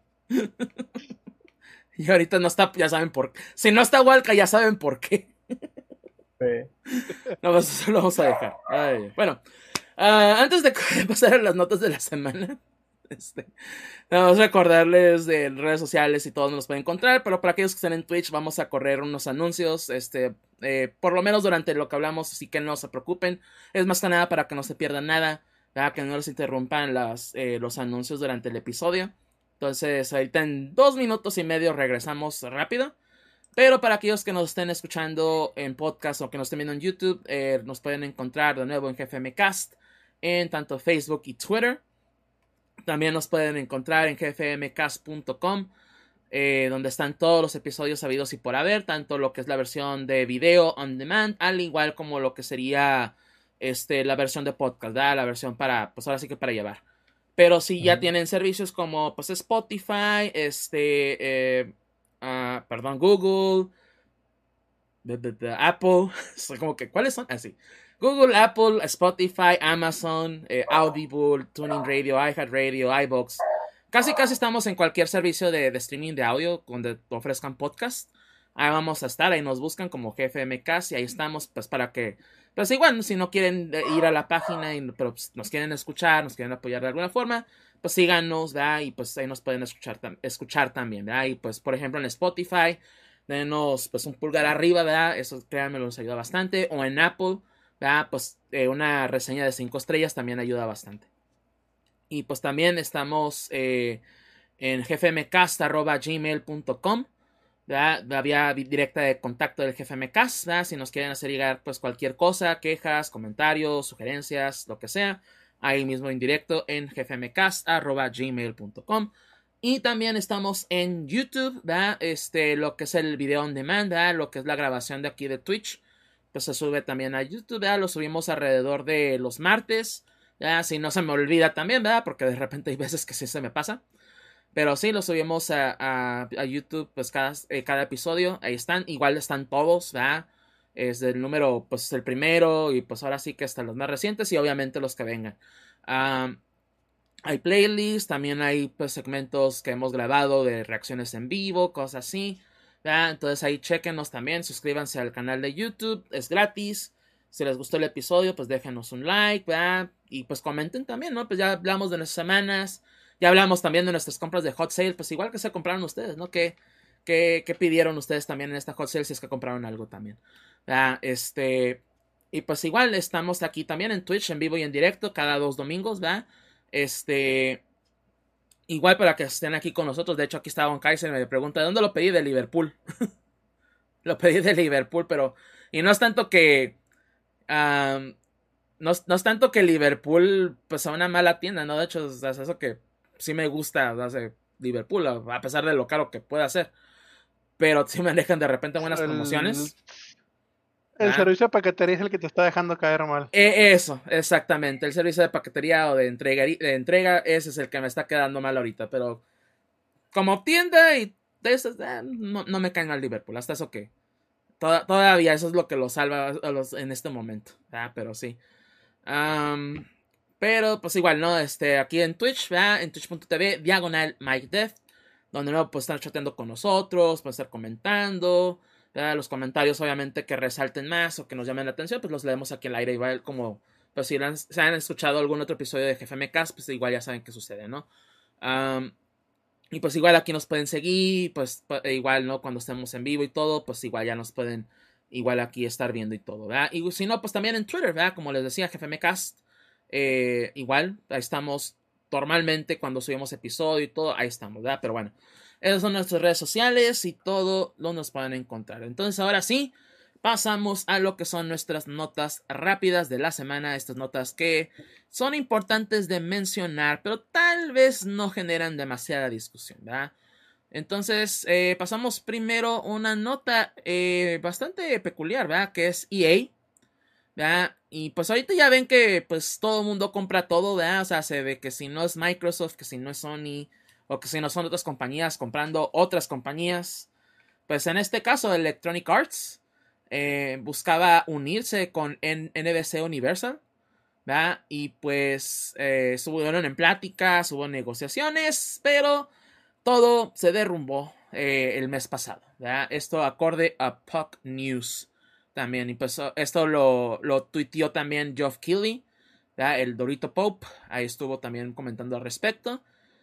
Y ahorita no está, ya saben por qué. Si no está Walca, ya saben por qué. Sí. No, pues eso lo vamos a dejar. Ay, bueno, uh, antes de pasar a las notas de la semana, este, vamos a recordarles de redes sociales y todos nos pueden encontrar, pero para aquellos que estén en Twitch vamos a correr unos anuncios, este, eh, por lo menos durante lo que hablamos, así que no se preocupen, es más que nada para que no se pierdan nada, ¿verdad? Que no les interrumpan las, eh, los anuncios durante el episodio. Entonces ahorita en dos minutos y medio regresamos rápido. Pero para aquellos que nos estén escuchando en podcast o que nos estén viendo en YouTube, eh, nos pueden encontrar de nuevo en G F M Cast, en tanto Facebook y Twitter. También nos pueden encontrar en g f m cast punto com, eh, donde están todos los episodios habidos y por haber, tanto lo que es la versión de video on demand, al igual como lo que sería este, la versión de podcast, ¿verdad? La versión para, pues ahora sí que para llevar. Pero si ya Ujú. tienen servicios como pues Spotify, este, eh, uh, perdón, Google, de, de, de Apple, como que, ¿cuáles son? Así. Google, Apple, Spotify, Amazon, eh, Audible, Tuning Radio, iHeartRadio, iVoox. Casi casi estamos en cualquier servicio de, de streaming de audio donde ofrezcan podcast. Ahí vamos a estar, ahí nos buscan como G F M Cast y ahí estamos, pues para que, pues igual, si no quieren ir a la página, y, pero pues, nos quieren escuchar, nos quieren apoyar de alguna forma, pues síganos, ¿verdad? Y pues ahí nos pueden escuchar, escuchar también, ¿verdad? Y pues, por ejemplo, en Spotify, denos pues un pulgar arriba, ¿verdad? Eso, créanme, nos ayuda bastante. O en Apple, ¿verdad? Pues eh, una reseña de cinco estrellas también ayuda bastante. Y pues también estamos eh, en g f m cast arroba gmail punto com, ¿verdad? La vía directa de contacto del G F M Cast, ¿verdad? Si nos quieren hacer llegar pues cualquier cosa, quejas, comentarios, sugerencias, lo que sea, ahí mismo en directo en g f m cast arroba gmail punto com. Y también estamos en YouTube, ¿verdad? Este, lo que es el video on demand, ¿verdad? Lo que es la grabación de aquí de Twitch, pues se sube también a YouTube, ¿verdad? Lo subimos alrededor de los martes, ¿verdad? Si no se me olvida también, ¿verdad? Porque de repente hay veces que sí se me pasa. Pero sí, lo subimos a, a, a YouTube, pues cada, eh, cada episodio, ahí están, igual están todos, ¿verdad? Es el número, pues el primero, y pues ahora sí que hasta los más recientes, y obviamente los que vengan. Um, hay playlists, también hay pues segmentos que hemos grabado de reacciones en vivo, cosas así, ¿verdad? Entonces ahí chequenos también, suscríbanse al canal de YouTube, es gratis. Si les gustó el episodio, pues déjenos un like, ¿verdad? Y pues comenten también, ¿no? Pues ya hablamos de nuestras semanas. Ya hablamos también de nuestras compras de Hot Sale, pues igual que se compraron ustedes, ¿no? ¿Qué, qué, qué pidieron ustedes también en esta Hot Sale si es que compraron algo también? ¿Verdad? Este, y pues igual estamos aquí también en Twitch, en vivo y en directo, cada dos domingos, ¿verdad? Este, igual para que estén aquí con nosotros. De hecho, aquí está Don Kaiser y me pregunta, ¿de dónde lo pedí? De Liverpool. Lo pedí de Liverpool, pero, y no es tanto que, um, no, no es tanto que Liverpool, pues, sea una mala tienda, ¿no? De hecho, es eso que sí me gusta, hace Liverpool, a pesar de lo caro que pueda ser. Pero sí me dejan de repente buenas El, promociones. el Ah. servicio de paquetería es el que te está dejando caer mal. Eh, eso, exactamente. El servicio de paquetería o de entrega, de entrega, ese es el que me está quedando mal ahorita. Pero como tienda y de esas, eh, no, no me caen al Liverpool. Hasta eso que toda, todavía eso es lo que lo salva a los, en este momento. Ah, pero sí. Um, pero pues igual, ¿no? Este, aquí en Twitch, ¿verdad? En twitch punto t v, diagonal Mike Death, donde no pues están chateando con nosotros, pueden estar comentando, ¿verdad? Los comentarios obviamente que resalten más o que nos llamen la atención, pues los leemos aquí al aire, igual como, pues si han, se han escuchado algún otro episodio de G F M Cast, pues igual ya saben qué sucede, ¿no? Um, y pues igual aquí nos pueden seguir, pues igual, ¿no? Cuando estemos en vivo y todo, pues igual ya nos pueden igual aquí estar viendo y todo, ¿verdad? Y si no, pues también en Twitter, ¿verdad? Como les decía, G F M Cast, eh, igual, ahí estamos normalmente cuando subimos episodio y todo, ahí estamos, ¿verdad? Pero bueno, esas son nuestras redes sociales y todo lo nos pueden encontrar. Entonces ahora sí, pasamos a lo que son nuestras notas rápidas de la semana, estas notas que son importantes de mencionar, pero tal vez no generan demasiada discusión, ¿verdad? Entonces, eh, pasamos primero una nota eh, bastante peculiar, ¿verdad? Que es E A, ¿verdad? Y pues ahorita ya ven que pues todo el mundo compra todo, ¿verdad? O sea, se ve que si no es Microsoft, que si no es Sony, o que si no son otras compañías comprando otras compañías. Pues en este caso, Electronic Arts eh, buscaba unirse con N B C Universal, ¿verdad? Y pues eh, estuvieron en pláticas, hubo negociaciones, pero todo se derrumbó eh, el mes pasado, ¿verdad? Esto acorde a Puck News también. Y pues esto lo, lo tuiteó también Geoff Keighley, ¿verdad? El Dorito Pope. Ahí estuvo también comentando al respecto.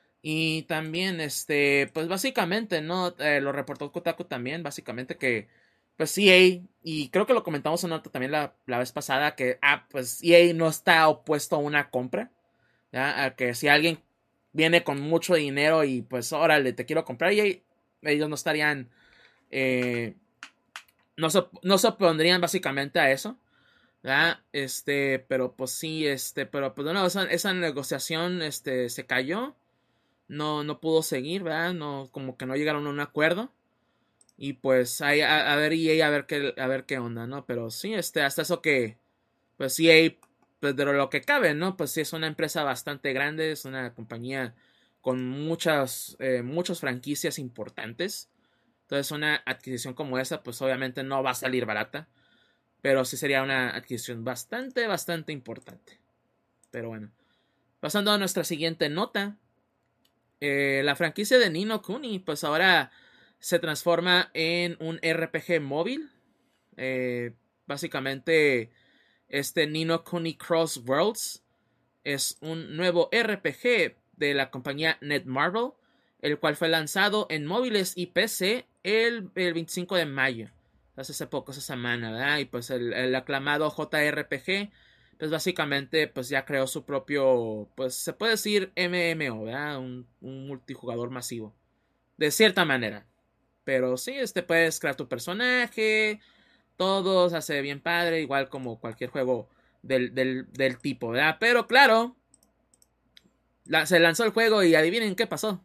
Y también, este, pues básicamente, ¿no? Eh, lo reportó Kotaku también, básicamente que, pues E A, y creo que lo comentamos en nota también la, la vez pasada, que, ah, pues E A no está opuesto a una compra, ¿ya? A que si alguien viene con mucho dinero y pues órale, te quiero comprar, y ellos no estarían eh, no, se, no se opondrían básicamente a eso, ¿verdad? Este, pero pues sí, este, pero pues no, esa, esa negociación este, se cayó, no, no pudo seguir, ¿verdad? No, como que no llegaron a un acuerdo. Y pues ahí, a, a ver E A, a ver qué, a ver qué onda, ¿no? Pero sí, este, hasta eso que, pues E A, pues de lo que cabe, ¿no? Pues sí es una empresa bastante grande, es una compañía con muchas, eh, muchas franquicias importantes. Entonces una adquisición como esa, pues obviamente no va a salir barata. Pero sí sería una adquisición bastante, bastante importante. Pero bueno. Pasando a nuestra siguiente nota. Eh, la franquicia de Ni no Kuni, pues ahora se transforma en un R P G móvil. Eh, básicamente, este Ni no Kuni Cross Worlds es un nuevo R P G de la compañía Netmarble, el cual fue lanzado en móviles y P C el, el veinticinco de mayo. Hace poco, esa semana, ¿verdad? Y pues el, el aclamado J R P G, pues básicamente pues ya creó su propio, pues se puede decir M M O, ¿verdad? Un, un multijugador masivo. De cierta manera. Pero sí, este puedes crear tu personaje, todo se hace bien padre, igual como cualquier juego del, del, del tipo, ¿verdad? Pero claro, la, se lanzó el juego y adivinen qué pasó.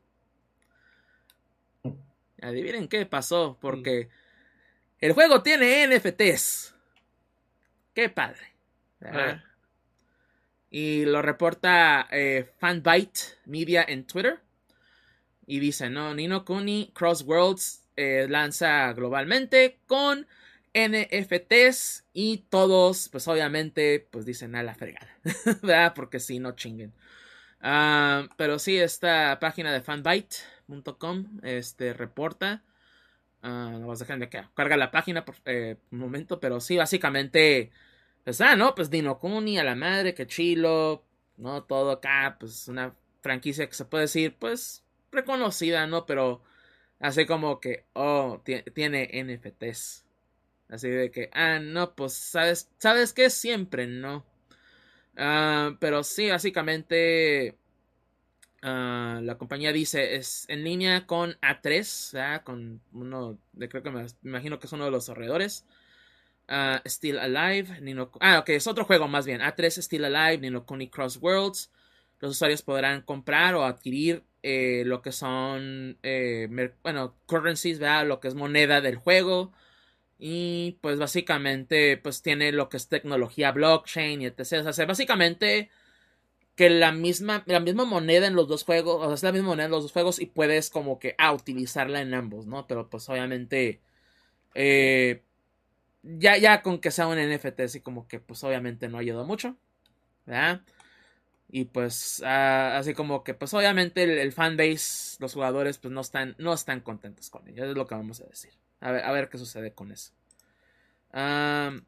Adivinen qué pasó, porque... Sí. El juego tiene N F Ts. Qué padre. ¿Verdad? Ah. Y lo reporta eh, Fanbyte Media en Twitter. Y dice, no, Ni no Kuni Cross Worlds eh, lanza globalmente con N F Ts. Y todos, pues obviamente, pues dicen a la fregada. ¿Verdad? Porque si sí, no chinguen. Uh, pero sí, esta página de fanbyte punto com este, reporta. Uh, no vas a dejar de que carga la página por eh, un momento, pero sí, básicamente, pues, ah, no, pues Ni no Kuni a la madre, que chilo, no, todo acá, pues una franquicia que se puede decir, pues, reconocida, ¿no? Pero así como que, oh, tiene N F Ts. Así de que, ah, no, pues, ¿sabes, ¿sabes qué? Siempre, ¿no? Uh, pero sí, básicamente... Uh, la compañía dice es en línea con A tres, ¿verdad? Con uno de, creo que me, me imagino que es uno de los desarrolladores. uh, Still Alive, Ni no, ah, ok, es otro juego más bien. A tres Still Alive, Ni no Kuni Cross Worlds. Los usuarios podrán comprar o adquirir eh, lo que son eh, bueno, currencies, ¿verdad? Lo que es moneda del juego. Y pues básicamente pues tiene lo que es tecnología blockchain y etcétera. O sea, básicamente que la misma, la misma moneda en los dos juegos, o sea, es la misma moneda en los dos juegos y puedes como que ah, utilizarla en ambos, ¿no? Pero pues obviamente eh, ya, ya con que sea un N F T así como que pues obviamente no ayuda mucho, ¿verdad? Y pues uh, así como que pues obviamente el, el fanbase, los jugadores pues no están, no están contentos con ello, es lo que vamos a decir. A ver, a ver qué sucede con eso. Um,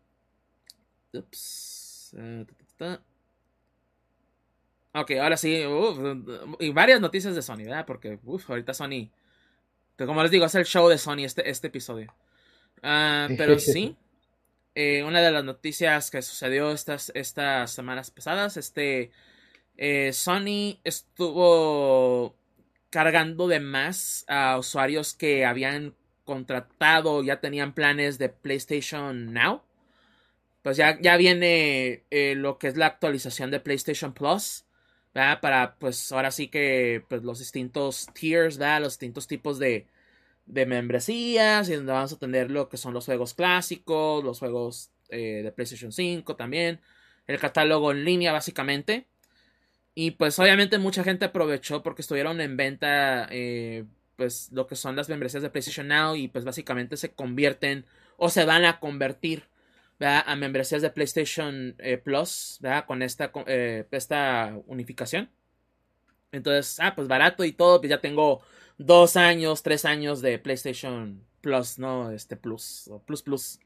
ups. Uh, Ok, ahora sí, uf, y varias noticias de Sony, ¿verdad? Porque, uff, ahorita Sony, como les digo, es el show de Sony este, este episodio. Uh, pero sí, eh, una de las noticias que sucedió estas, estas semanas pasadas, este, eh, Sony estuvo cargando de más a usuarios que habían contratado, ya tenían planes de PlayStation Now. Pues ya, ya viene eh, lo que es la actualización de PlayStation Plus. ¿Verdad? Para, pues, ahora sí que, pues, los distintos tiers, ¿verdad? Los distintos tipos de, de membresías, y donde vamos a tener lo que son los juegos clásicos, los juegos eh, de PlayStation cinco también, el catálogo en línea, básicamente. Y, pues, obviamente mucha gente aprovechó porque estuvieron en venta, eh, pues, lo que son las membresías de PlayStation Now, y, pues, básicamente se convierten, o se van a convertir, ¿verdad? A membresías de PlayStation eh, Plus, ¿verdad? Con esta, eh, esta unificación. Entonces, ah, pues barato y todo, pues ya tengo dos años, tres años de PlayStation Plus, ¿no? Este Plus, o Plus Plus.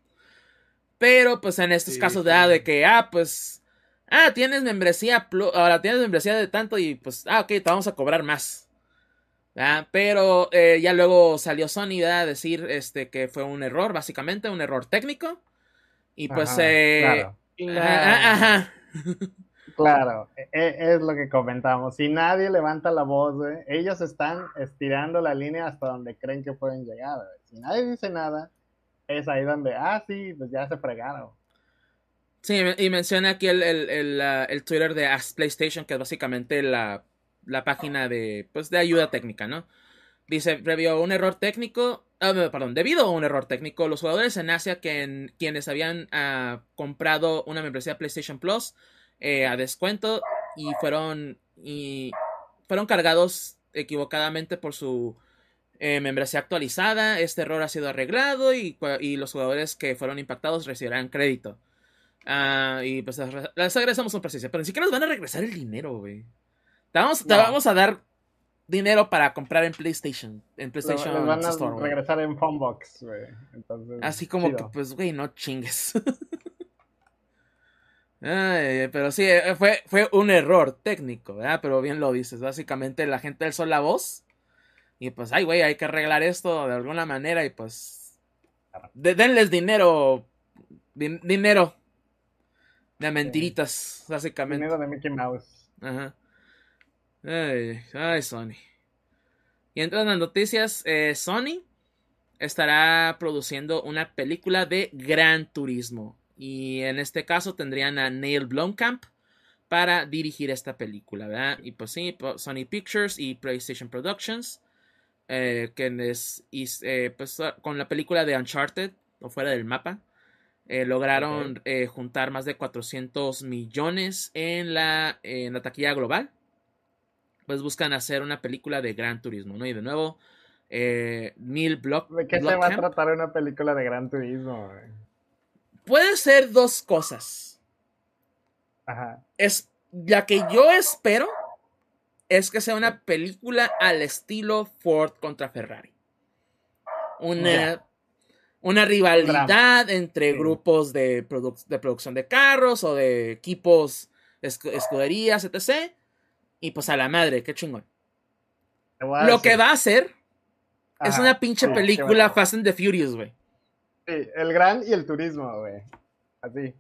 Pero, pues en estos sí, casos, ¿verdad? De que, ah, pues, ah, tienes membresía, plus, ahora tienes membresía de tanto y pues, ah, ok, te vamos a cobrar más. ¿Verdad? Pero eh, ya luego salió Sony, ¿verdad? A decir este, que fue un error, básicamente, un error técnico. Y pues, ajá, eh, claro. Ajá, ajá. Claro, es lo que comentamos. Si nadie levanta la voz, güey, ellos están estirando la línea hasta donde creen que pueden llegar. Güey. Si nadie dice nada, es ahí donde, ah, sí, pues ya se fregaron. Sí, y menciona aquí el, el, el, uh, el Twitter de Ask PlayStation, que es básicamente la, la página de, pues, de ayuda técnica, ¿no? Dice, previo un error técnico, uh, perdón, debido a un error técnico, los jugadores en Asia que en, quienes habían uh, comprado una membresía PlayStation Plus eh, a descuento y fueron y fueron cargados equivocadamente por su eh, membresía actualizada, este error ha sido arreglado y, y los jugadores que fueron impactados recibirán crédito. Uh, y pues les agradecemos un precio, pero ni siquiera nos van a regresar el dinero, güey. Te vamos, te no. vamos a dar dinero para comprar en PlayStation. En PlayStation les van a Store, regresar en Funbox, güey. Entonces, así como chido. Que, pues, güey, no chingues. Ay, pero sí, fue, fue un error técnico, ¿verdad? Pero bien lo dices. Básicamente la gente alzó la voz. Y pues, ay, güey, hay que arreglar esto de alguna manera. Y pues, de, denles dinero. Din, dinero. De mentiritas, sí. Básicamente. Dinero de Mickey Mouse. Ajá. Ay, ay, Sony. Y entrando en las noticias, eh, Sony estará produciendo una película de Gran Turismo. Y en este caso tendrían a Neil Blomkamp para dirigir esta película, ¿verdad? Y pues sí, Sony Pictures y PlayStation Productions, eh, que es, y, eh, pues, con la película de Uncharted, o Fuera del Mapa, eh, lograron okay. eh, juntar más de cuatrocientos millones en la, en la taquilla global. Pues buscan hacer una película de Gran Turismo, ¿no? Y de nuevo, eh, Neil Block. ¿De qué Blomkamp, se va a tratar una película de Gran Turismo, güey? Puede ser dos cosas. Ajá. Es, la que yo espero es que sea una película al estilo Ford contra Ferrari. Una, yeah. una rivalidad Drama. entre sí. grupos de, produ- de producción de carros o de equipos, esc- escuderías, etcétera. Y pues a la madre, qué chingón. Lo que va a hacer Ajá. es una pinche sí, película Fast and the Furious, güey. Sí, el gran y el turismo, güey. Así.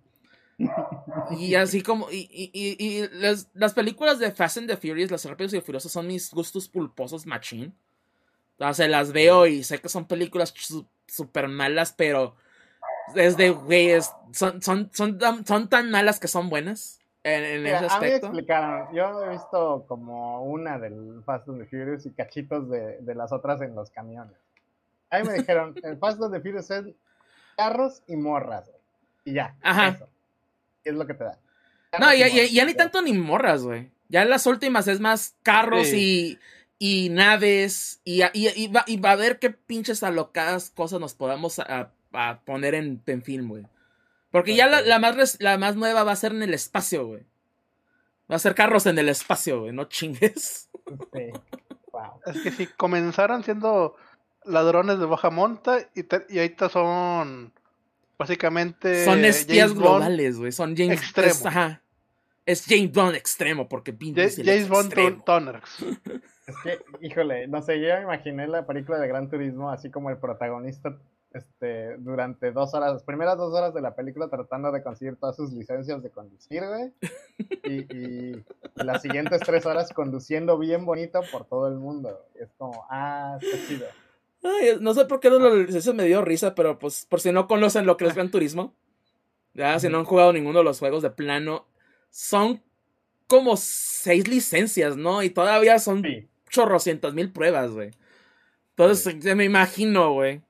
Y así como. Y, y, y, y las, las películas de Fast and the Furious, las Rápidos y Furiosos, son mis gustos pulposos machín. Entonces las veo y sé que son películas súper malas, pero es de, güey, es, son, son, son, son, son tan malas que son buenas. En, en Mira, ese aspecto. A mí me explicaron, yo he visto como una del Fast and the Furious y cachitos de, de las otras en los camiones. A mí me dijeron, el Fast and the Furious es carros y morras, güey. Y ya, Ajá. Eso. Es lo que te da. Carros no, ya, ya, ya ni tanto ni morras, güey. Ya en las últimas es más carros sí. y, y naves y, y, y, va, y va a ver qué pinches alocadas cosas nos podamos a, a poner en, en film, güey. Porque okay. ya la, la, más, la más nueva va a ser en el espacio, güey. Va a ser carros en el espacio, güey. No chingues. Sí. Wow. Es que si comenzaron siendo ladrones de baja monta y, te, y ahorita son básicamente... Son espías James globales, güey. Son James... Extremo. Es, ajá. Es James Bond extremo porque... James, James Bond Toners. Es que, híjole, no sé, yo me imaginé la película de Gran Turismo así como el protagonista... Este, durante dos horas, las primeras dos horas de la película tratando de conseguir todas sus licencias de conducir, güey. Y, y las siguientes tres horas conduciendo bien bonito por todo el mundo. Y es como, ah, está chido. Ay, no sé por qué no lo, eso me dio risa, pero pues por si no conocen lo que es Gran Turismo, ya, si no han jugado ninguno de los juegos de plano, son como seis licencias, ¿no? Y todavía son sí. chorrocientas mil pruebas, güey. Entonces, sí. me imagino, güey.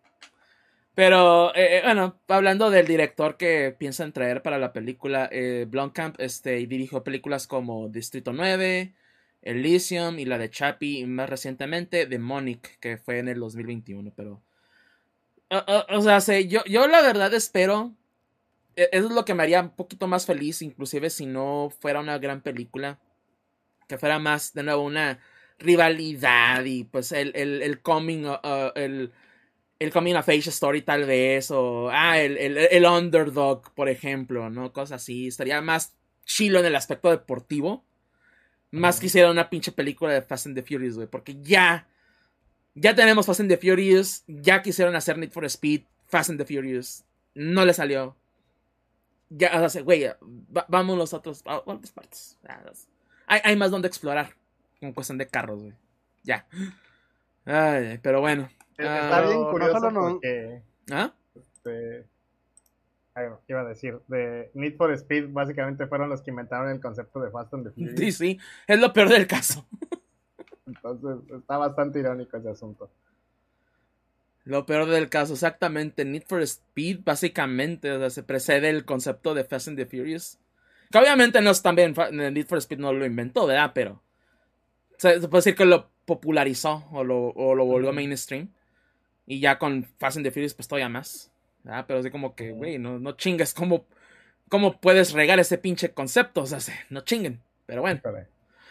Pero, eh, bueno, hablando del director que piensan traer para la película, eh, Blomkamp este, dirigió películas como Distrito nueve, Elysium y la de Chappie, y más recientemente Demonic, que fue en el dos mil veintiuno, pero... Uh, uh, o sea, sé, yo, yo la verdad espero, eso es lo que me haría un poquito más feliz, inclusive si no fuera una gran película, que fuera más, de nuevo, una rivalidad y pues el, el, el coming, uh, el... el coming of age story tal vez, o ah, el, el, el underdog, por ejemplo, ¿no? Cosas así. Estaría más chilo en el aspecto deportivo. Más que hiciera una pinche película de Fast and the Furious, güey. Porque ya, ya tenemos Fast and the Furious, ya quisieron hacer Need for Speed, Fast and the Furious. No le salió. Ya, o sea, güey, va, vamos los otros, a otras partes. Hay, hay más donde explorar, en cuestión de carros, güey. Ya. Ay, pero bueno. Está uh, bien curioso no, no, no. porque ¿Ah? este, iba a decir, de Need for Speed básicamente fueron los que inventaron el concepto de Fast and the Furious. Sí, sí, es lo peor del caso. Entonces está bastante irónico ese asunto. Lo peor del caso, exactamente. Need for Speed básicamente, o sea, se precede el concepto de Fast and the Furious. Que obviamente no es también, Need for Speed no lo inventó, ¿verdad? Pero se, se puede decir que lo popularizó o lo, o lo volvió Ujú. mainstream. Y ya con Fast and the Furious, pues todavía más. ¿Verdad? Pero así como que, güey, no, no chingues. ¿Cómo, ¿Cómo puedes regar ese pinche concepto? O sea, no chinguen. Pero bueno. Híjole.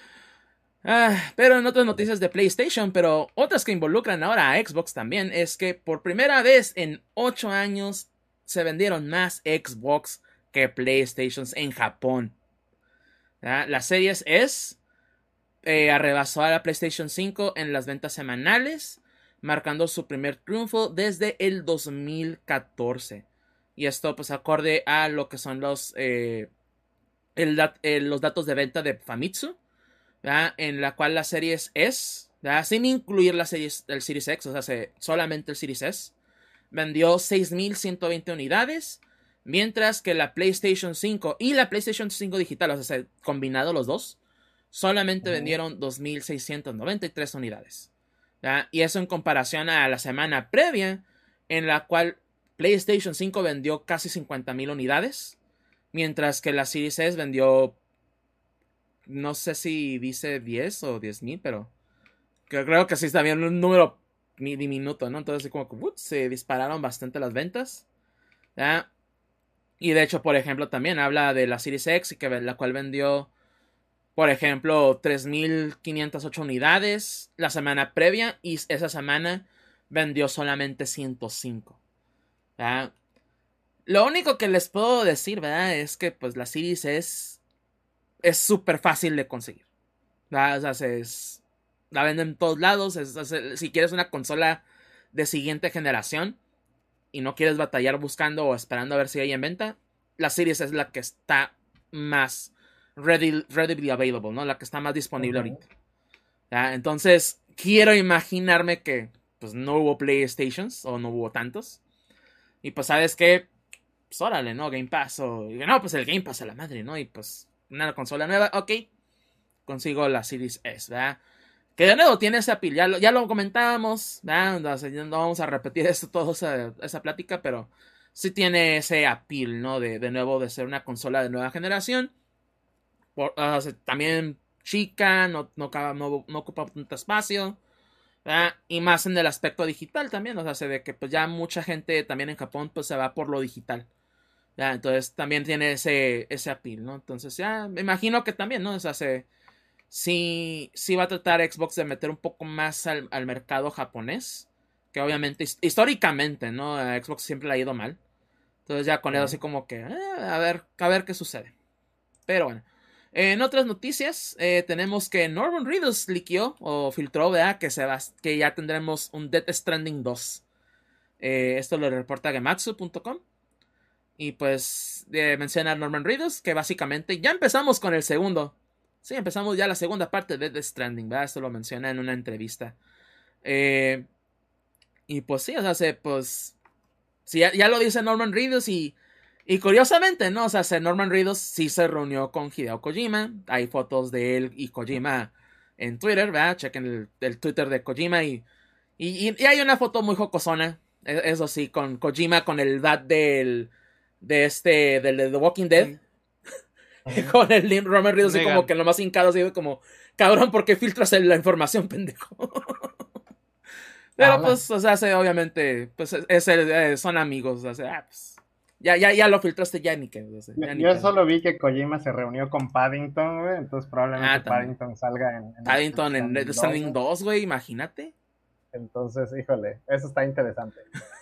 Ah, pero en otras noticias de PlayStation, pero otras que involucran ahora a Xbox también, es que por primera vez en ocho años se vendieron más Xbox que PlayStations en Japón. ¿Verdad? La Series S eh, arrebasó a la PlayStation cinco en las ventas semanales, marcando su primer triunfo desde el dos mil catorce. Y esto pues acorde a lo que son los, eh, el dat eh, los datos de venta de Famitsu, ¿verdad? En la cual la Series S, ¿verdad? Sin incluir la series, el Series X, o sea, se, solamente el Series S, vendió seis mil ciento veinte unidades, mientras que la PlayStation cinco y la PlayStation cinco digital, o sea, combinado los dos, solamente Ujú. vendieron dos mil seiscientas noventa y tres unidades. ¿Verdad? Y eso en comparación a la semana previa, en la cual PlayStation cinco vendió casi cincuenta mil unidades, mientras que la Series S vendió, no sé si dice diez o diez mil, pero creo que sí está bien un número diminuto, ¿no? Entonces como que uh, se dispararon bastante las ventas. ¿Verdad? Y de hecho, por ejemplo, también habla de la Series X, que la cual vendió, por ejemplo, tres mil quinientas ocho unidades la semana previa, y esa semana vendió solamente ciento cinco. ¿Verdad? Lo único que les puedo decir, ¿verdad? Es que pues la Series es es súper fácil de conseguir. ¿Verdad? O sea, es, la venden en todos lados. Es, es, si quieres una consola de siguiente generación y no quieres batallar buscando o esperando a ver si hay en venta, la Series es la que está más ready, readily available, ¿no? La que está más disponible Ujú. ahorita. ¿Verdad? Entonces, quiero imaginarme que pues no hubo PlayStations o no hubo tantos. Y pues, ¿sabes qué? Pues órale, ¿no? Game Pass o... No, pues el Game Pass a la madre, ¿no? Y pues una consola nueva, ok. Consigo la Series S, ¿verdad? Que de nuevo tiene ese appeal, ya lo, ya lo comentábamos, ¿verdad? No, no vamos a repetir esto, toda esa, esa plática, pero sí tiene ese appeal, ¿no? De, de nuevo, de ser una consola de nueva generación. Por, uh, también chica, no, no, no, no ocupa tanto espacio, ¿verdad? Y más en el aspecto digital también, o sea, se ve que pues ya mucha gente también en Japón pues se va por lo digital. ¿Ya? Entonces también tiene ese, ese appeal, ¿no? Entonces ya me imagino que también, ¿no? O sea, se, sí, sí va a tratar Xbox de meter un poco más al, al mercado japonés, que obviamente históricamente, ¿no? A Xbox siempre le ha ido mal. Entonces ya con Sí. eso así como que, eh, a ver, a ver qué sucede. Pero bueno. En otras noticias, eh, tenemos que Norman Reedus liqueó o filtró, ¿verdad? Que, se va, que ya tendremos un Death Stranding dos. Eh, esto lo reporta Gematsu punto com. Y pues eh, menciona a Norman Reedus, que básicamente ya empezamos con el segundo. Sí, empezamos ya la segunda parte de The Stranding, ¿verdad? Esto lo menciona en una entrevista. Eh, y pues sí, o sea, se, pues... Sí, ya, ya lo dice Norman Reedus y... Y curiosamente, ¿no? O sea, se, Norman Reedus sí se reunió con Hideo Kojima. Hay fotos de él y Kojima en Twitter, ¿verdad? Chequen el, el Twitter de Kojima y, y, y hay una foto muy jocosona. Eso sí, con Kojima con el bat del... De este... Del de The Walking Dead. Ujú. Con el Norman Reedus así como Negan. que lo más hincado así como... Cabrón, ¿por qué filtras la información, pendejo? Pero Ala. pues, o sea, se, obviamente, pues es, es, eh, son amigos, o sea, ah, pues, ya, ya, ya lo filtraste, ya ni que, o sea, ya ni Yo pedo. solo vi que Kojima se reunió con Paddington, güey, entonces probablemente Ah, también. Paddington salga en, en el Paddington en Death Stranding dos, dos, güey, imagínate. entonces, híjole, eso está interesante.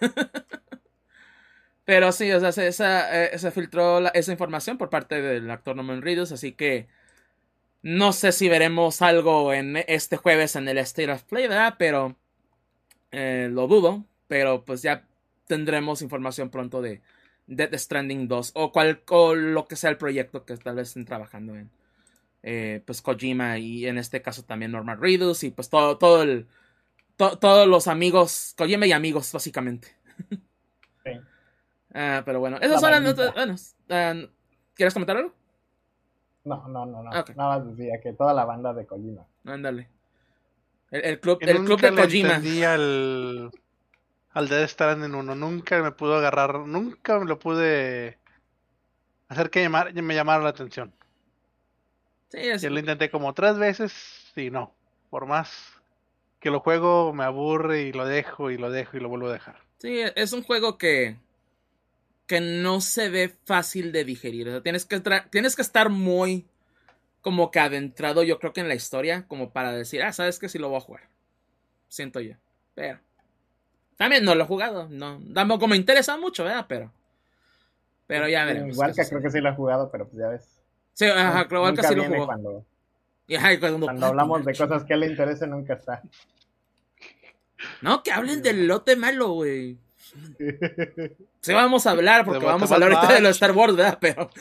Pero sí, o sea, se, esa, eh, se filtró la, esa información por parte del actor Norman Reedus, así que no sé si veremos algo en este jueves en el State of Play, ¿verdad? Pero eh, lo dudo, pero pues ya tendremos información pronto de Death Stranding dos o, cual, o lo que sea el proyecto que tal vez estén trabajando en. Eh, pues Kojima y en este caso también Norman Reedus y pues todo, todo el, to, todos los amigos, Kojima y amigos básicamente. Sí. Uh, pero bueno, La esas son las bandita. notas. Bueno, uh, ¿quieres comentar algo? No, no, no, no. Ok, Nada más decía que toda la banda de Kojima. ándale. El, el club, Yo el club nunca de le Kojima. entendí al, al Death Stranding uno. Nunca me pudo agarrar, nunca me lo pude hacer que llamar, me llamara la atención. Sí, es, Yo lo intenté como tres veces y no, por más. que lo juego, me aburre y lo dejo y lo dejo y lo vuelvo a dejar. Sí, es un juego que, que no se ve fácil de digerir. O sea, tienes que, tra- tienes que estar muy como que adentrado, yo creo que en la historia, como para decir, ah, sabes que sí lo voy a jugar. Siento yo. Pero también no lo he jugado. No, tampoco me interesa mucho, ¿verdad? Pero, pero ya veremos. Igual qué que creo sucede. que sí lo he jugado, pero pues ya ves. Sí, ajá, creo que Nunca sí lo viene jugó. cuando, Y ay, cuando cuando hablamos de Platinum. cosas que le interesen, nunca está. No, que hablen del Digo, lote malo, güey. Sí vamos a hablar, de porque Bad vamos a hablar ahorita de los Batch, Star Wars, ¿verdad? Pero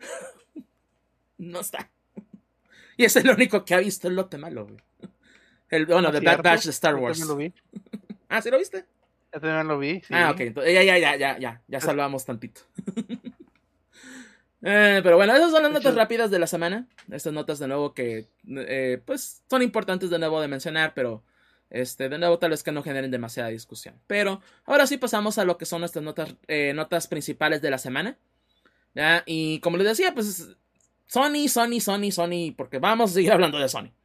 no está. Y es el único que ha visto el lote malo, güey. El, bueno, no de es Bad Batch cierto. de Star Yo también lo Wars. vi. Ah, ¿sí lo viste? Yo también lo vi, Ah, ok. sí. Entonces, ya, ya, ya, ya, ya. Ya Es- salvamos tantito. Eh, pero bueno, esas son las de notas hecho, rápidas de la semana. Estas notas de nuevo que, eh, pues, son importantes de nuevo de mencionar, pero, este, de nuevo tal vez que no generen demasiada discusión. Pero ahora sí pasamos a lo que son nuestras notas, eh, notas principales de la semana. ¿Ya? Y como les decía, pues, Sony, Sony, Sony, Sony, porque vamos a seguir hablando de Sony.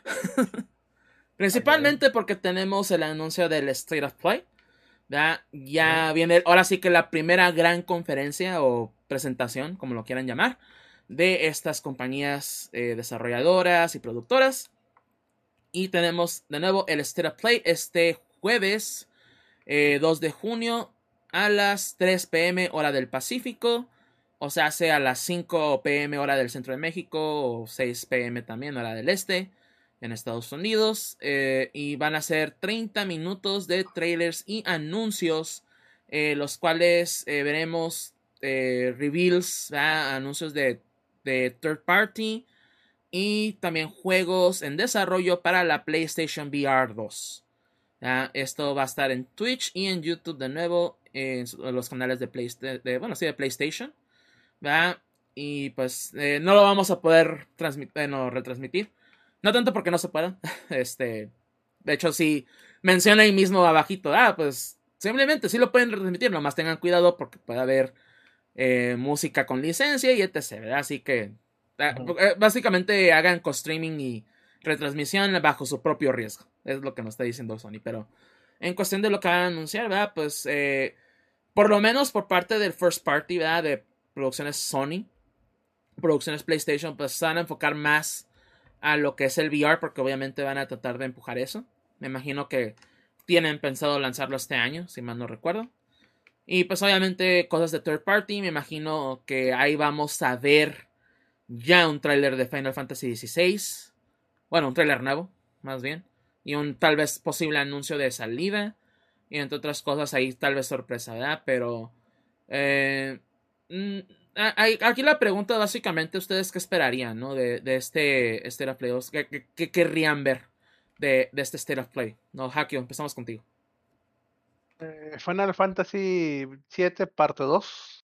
Ok. Principalmente porque tenemos el anuncio del State of Play. ¿Ya? Ya viene, ahora sí que la primera gran conferencia o presentación, como lo quieran llamar, de estas compañías eh, desarrolladoras y productoras. Y tenemos de nuevo el State of Play este jueves eh, dos de junio a las tres pm hora del Pacífico. O sea, sea a las cinco pm hora del centro de México o seis pm también hora del este en Estados Unidos. Eh, y van a ser treinta minutos de trailers y anuncios, eh, los cuales eh, veremos eh, reveals, ¿verdad? Anuncios de, de third party y también juegos en desarrollo para la PlayStation V R dos. ¿Ya? Esto va a estar en Twitch y en YouTube de nuevo, en los canales de, Play, de, bueno, sí, de PlayStation. ¿Va? Y pues eh, no lo vamos a poder eh, no, retransmitir. No tanto porque no se pueda. Este, de hecho, si menciona ahí mismo abajito, ah, pues simplemente sí lo pueden retransmitir, nomás tengan cuidado porque puede haber eh, música con licencia y etcétera. ¿Verdad? Así que Ujú. eh, básicamente hagan co-streaming y retransmisión bajo su propio riesgo. Es lo que nos está diciendo Sony. Pero en cuestión de lo que van a anunciar, ¿verdad? Pues eh, por lo menos por parte del first party, ¿verdad? De producciones Sony, producciones PlayStation, pues se van a enfocar más a lo que es el V R, porque obviamente van a tratar de empujar eso. Me imagino que tienen pensado lanzarlo este año, si mal no recuerdo. Y pues obviamente cosas de third party, me imagino que ahí vamos a ver ya un tráiler de Final Fantasy dieciséis. Bueno, un tráiler nuevo, más bien. Y un tal vez posible anuncio de salida. Y entre otras cosas ahí tal vez sorpresa, ¿verdad? Pero... Eh, aquí la pregunta básicamente, ¿ustedes qué esperarían, ¿no? De, de este State of Play? ¿Qué, qué, qué querrían ver de, de este State of Play? No, Hakio, empezamos contigo. eh, Final Fantasy siete parte dos.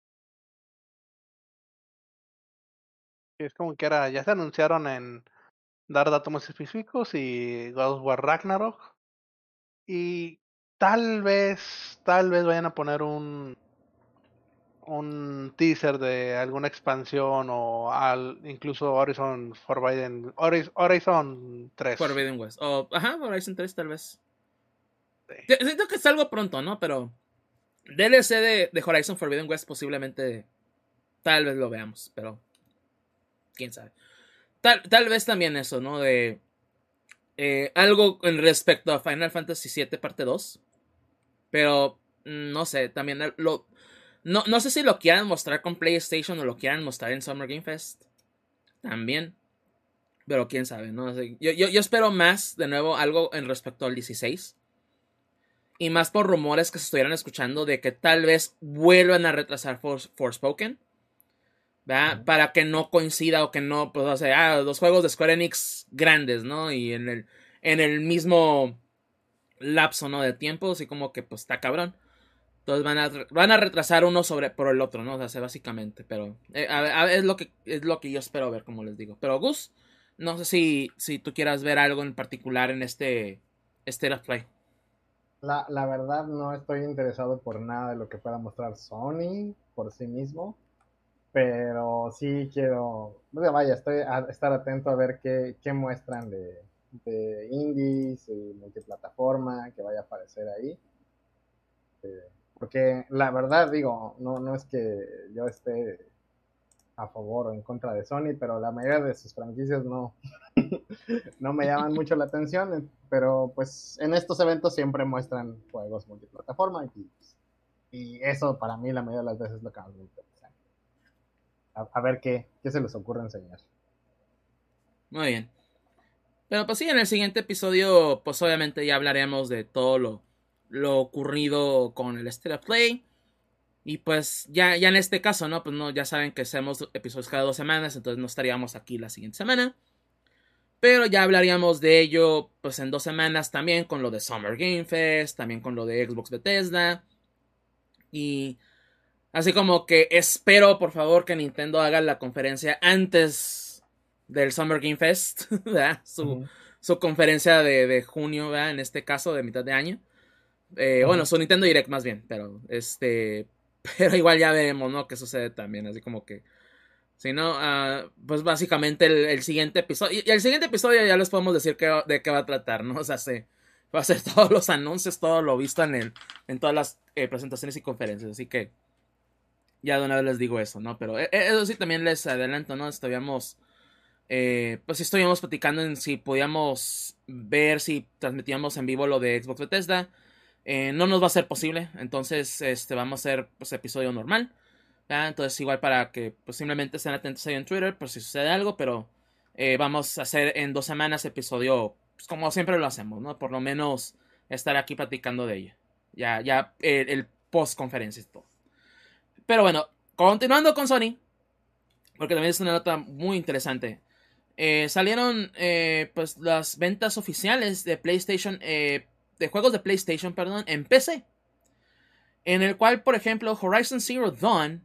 Es como que era, ya se anunciaron en dar datos más específicos y God of War Ragnarok. Y tal vez, tal vez vayan a poner un, un teaser de alguna expansión o al, incluso Horizon Forbidden, Horiz- Horizon tres. Forbidden West. O, ajá, Horizon tres tal vez. Sí. Siento que es algo pronto, ¿no? Pero D L C de, de Horizon Forbidden West posiblemente tal vez lo veamos, pero quién sabe. Tal, tal vez también eso, ¿no? De eh, algo en respecto a Final Fantasy siete parte dos. Pero mm, no sé, también lo... No, no sé si lo quieran mostrar con PlayStation o lo quieran mostrar en Summer Game Fest. También. Pero quién sabe, ¿no? O sea, yo, yo, yo espero más, de nuevo, algo en respecto al dieciséis. Y más por rumores que se estuvieran escuchando de que tal vez vuelvan a retrasar For, Forspoken. ¿Verdad? Para que no coincida o que no, pues, o sea, ah, los juegos de Square Enix grandes, ¿no? Y en el, en el mismo lapso, ¿no? De tiempo, así como que, pues, está cabrón. Entonces van a, van a retrasar uno sobre por el otro, ¿no? O sea, básicamente. Pero eh, a, a, es, lo que, es lo que yo espero ver, como les digo. Pero Gus, no sé si, si tú quieras ver algo en particular en este State of Play. La, la verdad no estoy interesado por nada de lo que pueda mostrar Sony por sí mismo, pero sí quiero, vaya, estoy a estar atento a ver qué, qué muestran de, de indies y multiplataforma que vaya a aparecer ahí. Eh, porque la verdad, digo, no, no es que yo esté a favor o en contra de Sony, pero la mayoría de sus franquicias no, no me llaman mucho la atención, pero pues en estos eventos siempre muestran juegos multiplataforma y, y eso para mí la mayoría de las veces es lo que más me interesa. A, a ver qué, qué se les ocurre enseñar. Muy bien. Pero pues sí, en el siguiente episodio, pues obviamente ya hablaremos de todo lo, lo ocurrido con el State of Play. Y pues ya, ya en este caso, ¿no? Pues no, ya saben que hacemos episodios cada dos semanas, entonces no estaríamos aquí la siguiente semana. Pero ya hablaríamos de ello pues en dos semanas también con lo de Summer Game Fest, también con lo de Xbox Bethesda. Y así como que espero por favor que Nintendo haga la conferencia antes del Summer Game Fest, ¿verdad? Su, uh-huh. su conferencia de, de junio, ¿verdad? En este caso, de mitad de año. Eh, uh-huh. Bueno, su Nintendo Direct más bien, pero este... Pero igual ya veremos, ¿no? Qué sucede también, así como que... Si no, uh, pues básicamente el, el siguiente episodio... Y el siguiente episodio ya les podemos decir que, de qué va a tratar, ¿no? O sea, se, va a ser todos los anuncios, todo lo visto en, el, en todas las eh, presentaciones y conferencias, así que... Ya de una vez les digo eso, ¿no? Pero eh, eso sí también les adelanto, ¿no? Estuvimos... Eh, pues estuvimos platicando en si podíamos ver si transmitíamos en vivo lo de Xbox Bethesda. Eh, no nos va a ser posible, entonces este, vamos a hacer pues, episodio normal, ¿ya? Entonces igual para que pues, simplemente estén atentos ahí en Twitter por si sucede algo, pero eh, vamos a hacer en dos semanas episodio pues, como siempre lo hacemos, ¿no? Por lo menos estar aquí platicando de ello, ya, ya eh, el post conferencia y todo. Pero bueno, continuando con Sony, porque también es una nota muy interesante. Eh, salieron eh, pues las ventas oficiales de PlayStation, eh, de juegos de PlayStation, perdón, en P C. En el cual, por ejemplo, Horizon Zero Dawn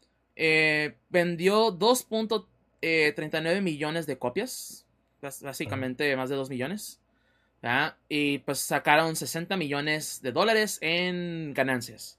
eh, vendió dos punto treinta y nueve millones de copias. Básicamente más de dos millones. ¿Ya? Y pues sacaron sesenta millones de dólares en ganancias.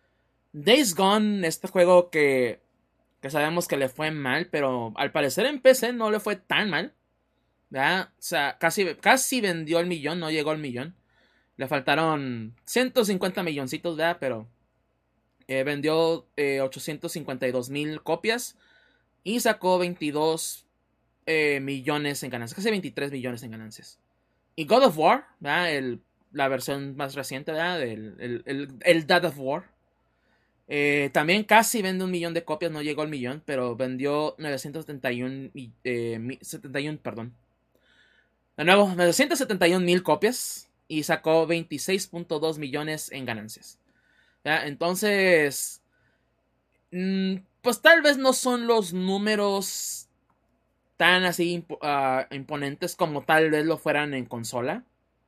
Days Gone, este juego que... que sabemos que le fue mal, pero al parecer en P C no le fue tan mal, ¿verdad? O sea, casi, casi vendió el millón, no llegó al millón. Le faltaron ciento cincuenta milloncitos, ¿verdad? Pero eh, vendió eh, ochocientos cincuenta y dos mil copias y sacó veintidós eh, millones en ganancias, casi veintitrés millones en ganancias. Y God of War, ¿verdad? El, la versión más reciente, ¿verdad? El, el, el, el God of War. Eh, también casi vende un millón de copias, no llegó al millón, pero vendió novecientos setenta y uno, eh, setenta y uno, perdón. De nuevo, novecientos setenta y un mil copias y sacó veintiséis punto dos millones en ganancias. ¿Ya? Entonces, mmm, pues tal vez no son los números tan así imp uh, imponentes como tal vez lo fueran en consola.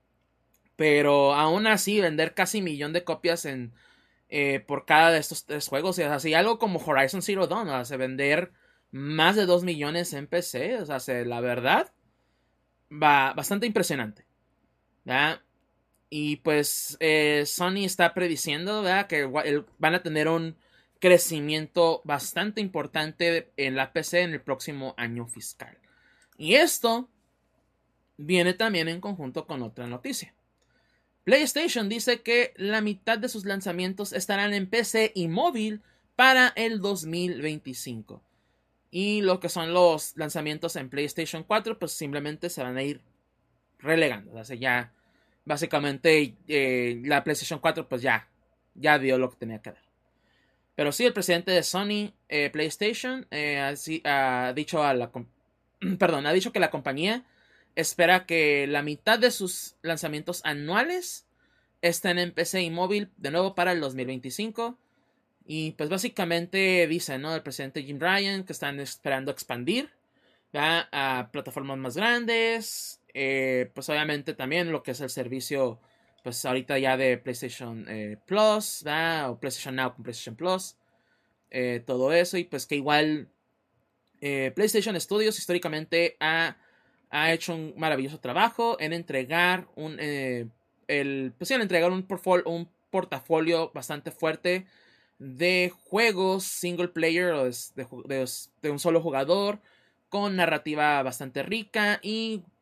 Pero aún así, vender casi millón de copias en... Eh, por cada de estos tres juegos. O sea, si algo como Horizon Zero Dawn, o sea, vender más de dos millones en P C, o sea, se, la verdad, va bastante impresionante, ¿verdad? Y pues eh, Sony está prediciendo, ¿verdad?, que el, van a tener un crecimiento bastante importante en la P C en el próximo año fiscal. Y esto viene también en conjunto con otra noticia. PlayStation dice que la mitad de sus lanzamientos estarán en P C y móvil para el dos mil veinticinco. Y lo que son los lanzamientos en PlayStation cuatro, pues simplemente se van a ir relegando. O sea, ya básicamente eh, la PlayStation cuatro pues ya, ya dio lo que tenía que dar. Pero sí, el presidente de Sony eh, PlayStation eh, así, ha dicho a la perdón, ha dicho que la compañía espera que la mitad de sus lanzamientos anuales estén en P C y móvil de nuevo para el dos mil veinticinco. Y pues básicamente dice, ¿no?, el presidente Jim Ryan que están esperando expandir, ¿ya?, a plataformas más grandes. Eh, pues obviamente también lo que es el servicio, pues ahorita ya de PlayStation eh, Plus, ¿ya?, o PlayStation Now con PlayStation Plus. Eh, todo eso. Y pues que igual eh, PlayStation Studios históricamente ha... ha hecho un maravilloso trabajo en entregar un, eh, el, pues sí, en entregar un, un portafolio bastante fuerte de juegos single player de, de, de un solo jugador con narrativa bastante rica y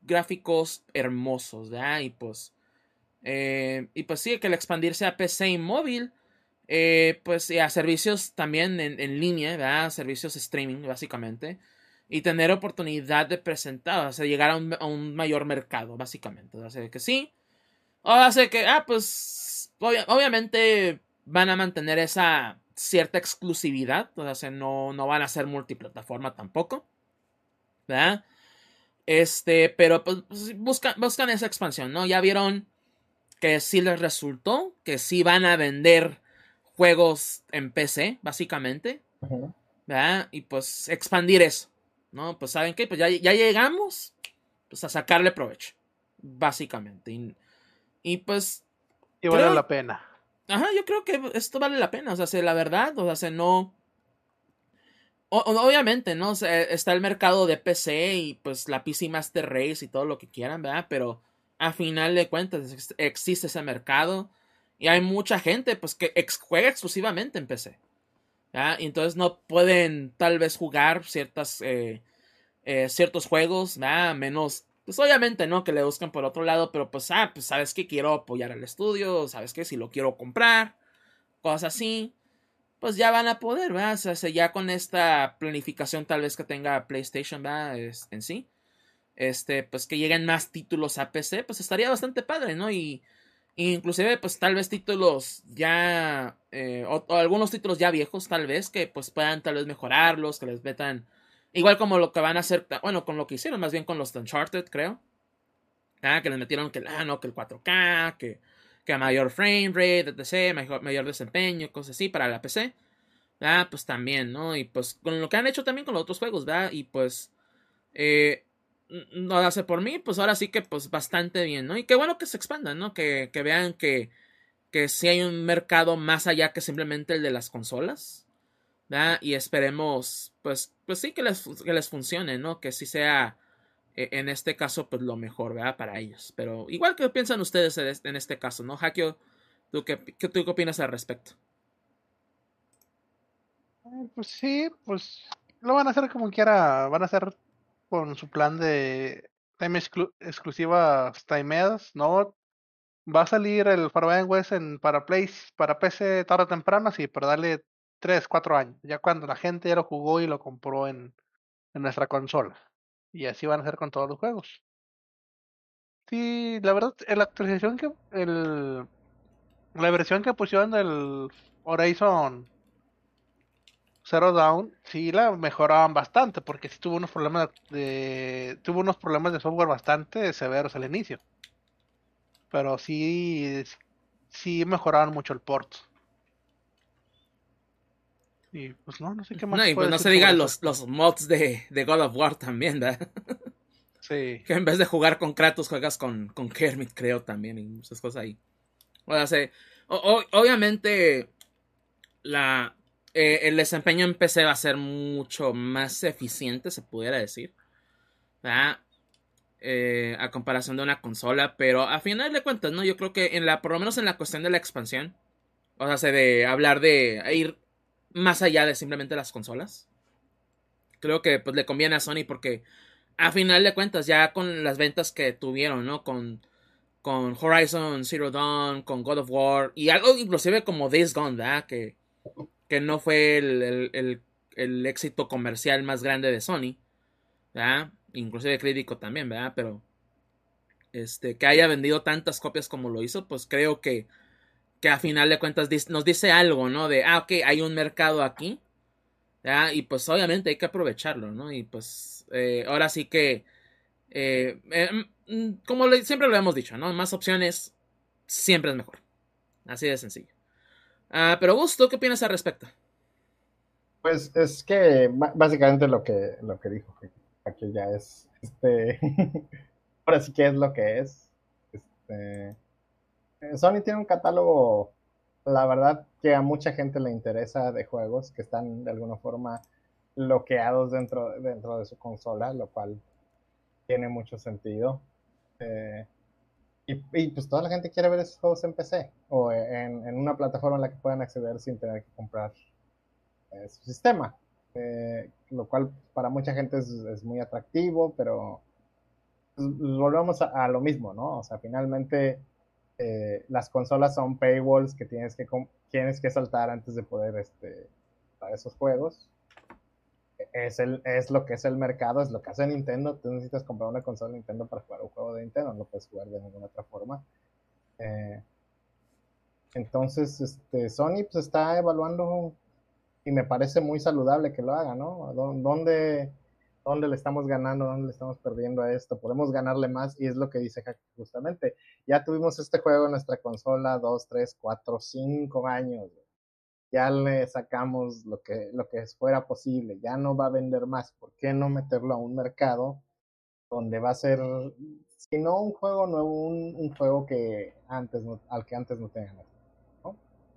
gráficos hermosos, ¿verdad? Y pues, eh, y pues sí, que el expandirse a P C y móvil, eh, pues y a servicios también en, en línea, ¿verdad? Servicios streaming, básicamente. Y tener oportunidad de presentar, o sea, llegar a un, a un mayor mercado, básicamente. O sea, que sí. O sea, que, ah, pues, obvia, obviamente van a mantener esa cierta exclusividad. O sea, no, no van a ser multiplataforma tampoco, ¿verdad? Este, pero pues buscan, buscan esa expansión, ¿no? Ya vieron que sí les resultó, que sí van a vender juegos en P C, básicamente, Ujú. ¿verdad? Y pues expandir eso, ¿no? Pues saben qué, pues ya, ya llegamos pues a sacarle provecho, básicamente. Y, y pues Y vale creo, la pena. ajá, yo creo que esto vale la pena, o sea, si la verdad, o sea, si no... O, obviamente, ¿no? O sea, está el mercado de P C y pues la P C Master Race y todo lo que quieran, ¿verdad? Pero a final de cuentas ex existe ese mercado y hay mucha gente pues que ex juega exclusivamente en P C, ¿verdad? Y entonces no pueden tal vez jugar ciertas, eh, eh, ciertos juegos, ¿verdad? Menos, pues obviamente, ¿no? Que le buscan por otro lado, pero pues, ah, pues sabes que quiero apoyar al estudio, sabes que si lo quiero comprar, cosas así pues ya van a poder, ¿verdad? O sea, ya con esta planificación tal vez que tenga PlayStation, ¿verdad? Es, en sí, este, pues que lleguen más títulos a P C, pues estaría bastante padre, ¿no? Y, y inclusive, pues tal vez títulos ya, eh, o, o, algunos títulos ya viejos, tal vez, que pues puedan tal vez mejorarlos, que les metan, igual como lo que van a hacer, bueno, con lo que hicieron, más bien con los Uncharted, creo, ¿ah? Que les metieron que, ah, no, que el cuatro K, que, que mayor frame rate, etcétera, mayor, mayor desempeño, cosas así para la P C. Ah, pues también, ¿no? Y pues con lo que han hecho también con los otros juegos, ¿verdad? Y pues, eh, no hace por mí, pues ahora sí que pues bastante bien, ¿no? Y qué bueno que se expandan, ¿no? Que, que vean que, que sí hay un mercado más allá que simplemente el de las consolas, ¿verdad? Y esperemos, pues, pues sí que les, que les funcione, ¿no? Que sí sea, eh, en este caso, pues lo mejor, ¿verdad? Para ellos. Pero igual que piensan ustedes en este caso, ¿no? Hakio, ¿tú qué, qué, tú qué opinas al respecto? Eh, Pues sí, pues lo van a hacer como quiera, van a hacer con su plan de time exclu- exclusivas timeadas, ¿no? Va a salir el Forbidden West en, para Play, para P C tarde o temprano, sí, pero darle tres cuatro años, ya cuando la gente ya lo jugó y lo compró en, en nuestra consola. Y así van a hacer con todos los juegos. Sí, la verdad, en la actualización que, el, la versión que pusieron del Horizon Zero Dawn, sí la mejoraban bastante, porque sí tuvo unos problemas de, tuvo unos problemas de software bastante severos al inicio. Pero sí, sí mejoraban mucho el port. Y pues no, no sé qué No, más y pues puedo no decir se sobre digan ese los, juego. los mods de, de God of War también, ¿verdad? Sí. Que en vez de jugar con Kratos juegas con, con Kermit, creo también, y muchas cosas ahí. O sea, se, o, o, obviamente la, eh, el desempeño en P C va a ser mucho más eficiente, se pudiera decir, ¿verdad? Eh, a comparación de una consola, pero a final de cuentas, ¿no? Yo creo que en la, por lo menos en la cuestión de la expansión, o sea, se de hablar de ir más allá de simplemente las consolas, creo que pues le conviene a Sony porque a final de cuentas ya con las ventas que tuvieron, ¿no? Con, con Horizon Zero Dawn, con God of War y algo inclusive como Days Gone, ¿verdad? Que, que no fue el, el, el, el éxito comercial más grande de Sony, ¿verdad? Inclusive crítico también, ¿verdad? Pero este, que haya vendido tantas copias como lo hizo, pues creo que, que a final de cuentas nos dice algo, ¿no? De, ah, ok, hay un mercado aquí, ¿verdad? Y pues obviamente hay que aprovecharlo, ¿no? Y pues eh, ahora sí que, eh, eh, como le, siempre lo hemos dicho, ¿no? Más opciones siempre es mejor. Así de sencillo. Ah, pero Gusto, ¿qué opinas al respecto? Pues es que ba- básicamente lo que, lo que dijo, que aquí ya es, este, ahora sí que es lo que es. Este, eh, Sony tiene un catálogo, la verdad, que a mucha gente le interesa de juegos que están de alguna forma bloqueados dentro, dentro de su consola, lo cual tiene mucho sentido. Eh, y, y, pues toda la gente quiere ver esos juegos en P C o en, en una plataforma en la que puedan acceder sin tener que comprar eh, su sistema. Eh, lo cual para mucha gente es, es muy atractivo, pero pues, volvemos a, a lo mismo, ¿no? O sea, finalmente eh, las consolas son paywalls que tienes que, tienes que saltar antes de poder este, para esos juegos. Es, el, es lo que es el mercado, es lo que hace Nintendo. Tú necesitas comprar una consola de Nintendo para jugar un juego de Nintendo, no puedes jugar de ninguna otra forma. Eh, entonces, este, Sony pues está evaluando y me parece muy saludable que lo haga, ¿no? ¿Dónde, dónde le estamos ganando, dónde le estamos perdiendo a esto? Podemos ganarle más y es lo que dice Hack justamente. Ya tuvimos este juego en nuestra consola dos, tres, cuatro, cinco años. Ya le sacamos lo que, lo que fuera posible, ya no va a vender más. ¿Por qué no meterlo a un mercado donde va a ser, si no un juego nuevo, un, un juego que antes no, al que antes no tenían, ¿no?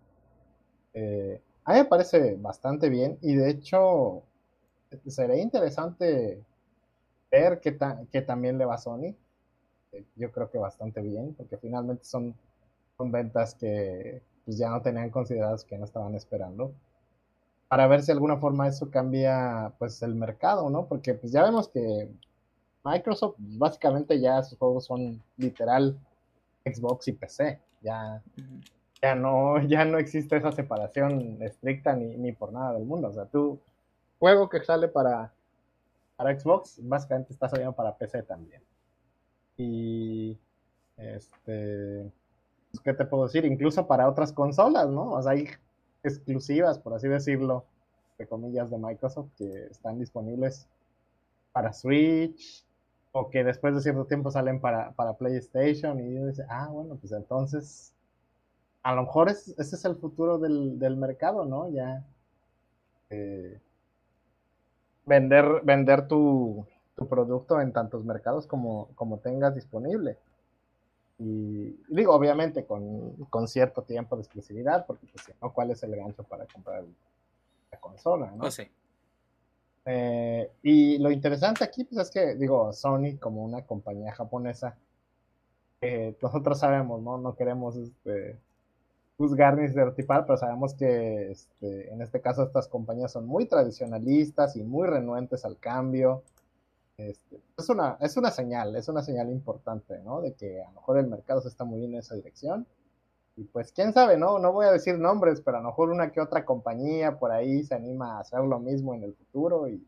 Eh, a mí me parece bastante bien y de hecho sería interesante ver que, ta que también le va a Sony. Eh, yo creo que bastante bien, porque finalmente son, son ventas que pues, ya no tenían consideradas, que no estaban esperando, para ver si de alguna forma eso cambia pues el mercado, ¿no? Porque pues ya vemos que Microsoft básicamente ya sus juegos son literal Xbox y P C, ya, uh-huh. ya, no, ya no existe esa separación estricta ni, ni por nada del mundo. O sea, tú, juego que sale para, para Xbox, básicamente está saliendo para P C también. Y, este, ¿qué te puedo decir? Incluso para otras consolas, ¿no? O sea, hay exclusivas, por así decirlo, de comillas, de Microsoft, que están disponibles para Switch, o que después de cierto tiempo salen para, para PlayStation, y yo dice, ah, bueno, pues entonces, a lo mejor es, ese es el futuro del, del mercado, ¿no? Ya, eh, vender, vender tu, tu producto en tantos mercados como, como tengas disponible. Y digo, obviamente con, con cierto tiempo de exclusividad, porque pues, ¿no? ¿Cuál es el gancho para comprar la consola, no? Pues sí. Eh, y lo interesante aquí, pues es que, digo, Sony, como una compañía japonesa, eh, nosotros sabemos, ¿no? No queremos este, juzgar ni estereotipar, pero sabemos que este, en este caso estas compañías son muy tradicionalistas y muy renuentes al cambio. Este, es, una, es una señal, es una señal importante, ¿no? De que a lo mejor el mercado se está moviendo en esa dirección. Y pues quién sabe, ¿no? No voy a decir nombres, pero a lo mejor una que otra compañía por ahí se anima a hacer lo mismo en el futuro y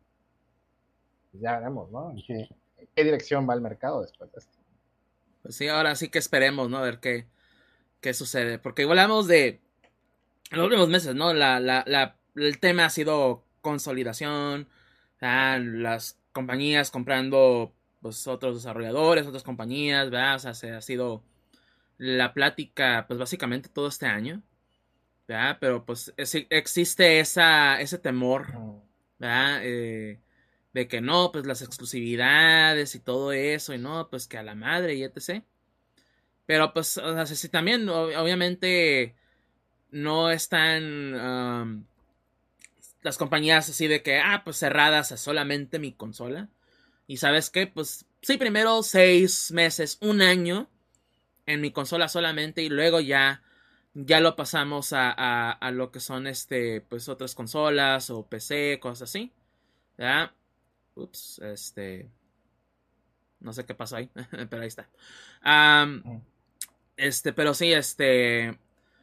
ya veremos, ¿no? ¿En qué, en qué dirección va el mercado después de esto? Pues sí, ahora sí que esperemos, ¿no? A ver qué, qué sucede. Porque igual hablamos de en los últimos meses, ¿no? La, la, la, el tema ha sido consolidación, ¿verdad? Las compañías comprando pues otros desarrolladores, otras compañías, ¿verdad? O sea, se ha sido la plática, pues básicamente todo este año, ¿verdad? Pero pues es, existe esa, ese temor, ¿verdad? Eh, de que no, pues las exclusividades y todo eso, y no, pues que a la madre y etcétera. Pero pues, o sea, si también, obviamente, no están um, las compañías así de que, ah, pues cerradas a solamente mi consola. Y ¿sabes qué? Pues sí, primero seis meses, un año en mi consola solamente y luego ya, ya lo pasamos a, a, a lo que son este, pues otras consolas o P C, cosas así. ¿Ya? Ups, este... No sé qué pasó ahí, pero ahí está. Um, este, pero sí, este...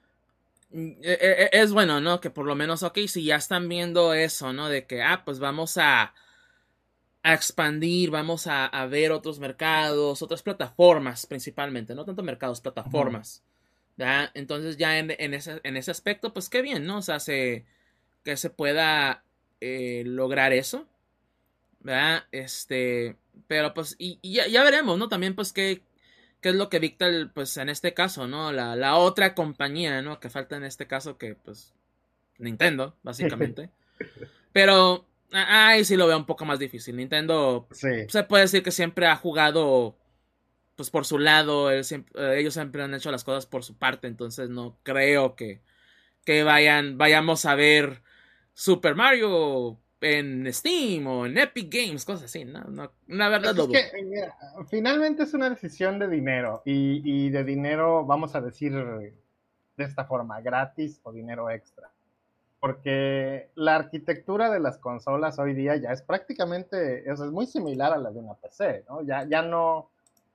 Es bueno, ¿no? Que por lo menos, ok, si ya están viendo eso, ¿no? De que, ah, pues vamos a, a expandir, vamos a, a ver otros mercados, otras plataformas principalmente, no tanto mercados, plataformas. ¿Ya? Entonces ya en, en, ese, en ese aspecto, pues qué bien, ¿no? O sea, se, que se pueda eh, lograr eso, ¿verdad? Este, pero pues, y, y ya, ya veremos, ¿no? También, pues, qué, qué es lo que dicta, el, pues, en este caso, ¿no? La, la otra compañía, ¿no? Que falta en este caso, que, pues, Nintendo, básicamente. Pero, ahí sí lo veo un poco más difícil. Nintendo, sí. Se puede decir que siempre ha jugado, pues, por su lado. Él siempre, ellos siempre han hecho las cosas por su parte, entonces no creo que, que vayan, vayamos a ver Super Mario en Steam o en Epic Games, cosas así, no, no, la verdad Pues lo es que, mira, finalmente es una decisión de dinero y, y de dinero, vamos a decir de esta forma, gratis o dinero extra. Porque la arquitectura de las consolas hoy día ya es prácticamente, es, es muy similar a la de una P C, ¿no? Ya, ya no,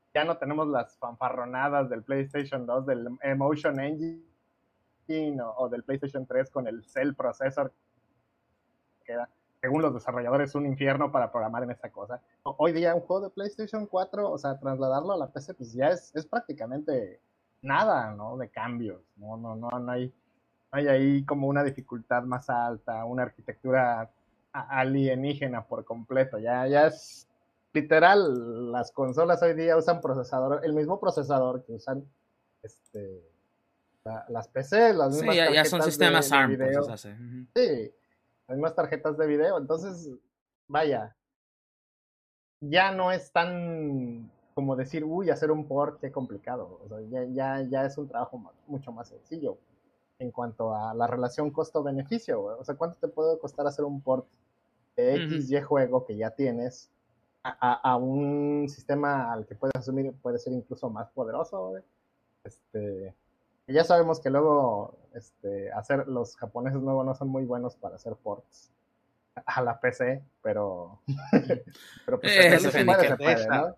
ya no tenemos las fanfarronadas del PlayStation dos, del Emotion Engine o, o del PlayStation tres con el Cell Processor, que era, según los desarrolladores, un infierno para programar en esa cosa. Hoy día un juego de PlayStation cuatro, o sea, trasladarlo a la P C, pues ya es, es prácticamente nada, ¿no? De cambios, no, no, no, no hay, no hay ahí como una dificultad más alta, una arquitectura alienígena por completo, ya, ya es literal, las consolas hoy día usan procesador, el mismo procesador que usan este, la, las P C, las mismas sí, ya, ya son tarjetas sistemas de, de ARM, pues, video. o sea, sí. Uh-huh. Sí, las mismas tarjetas de video, entonces, vaya, ya no es tan como decir, uy, hacer un port, qué complicado, o sea, ya, ya, ya es un trabajo más, mucho más sencillo en cuanto a la relación costo-beneficio, o sea, ¿cuánto te puede costar hacer un port de X Y juego que ya tienes a, a, a, un sistema al que puedes asumir puede ser incluso más poderoso? Este, ya sabemos que luego este, hacer los japoneses nuevos no son muy buenos para hacer ports a la P C, pero, pero pues Eh, se, eso se, que ni puede, qué. se puede, ¿no?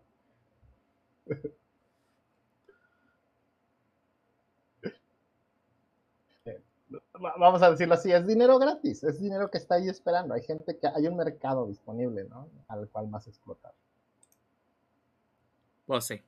Vamos a decirlo así, es dinero gratis, es dinero que está ahí esperando. Hay gente que hay un mercado disponible, ¿no? Al cual más explotar. Pues sí.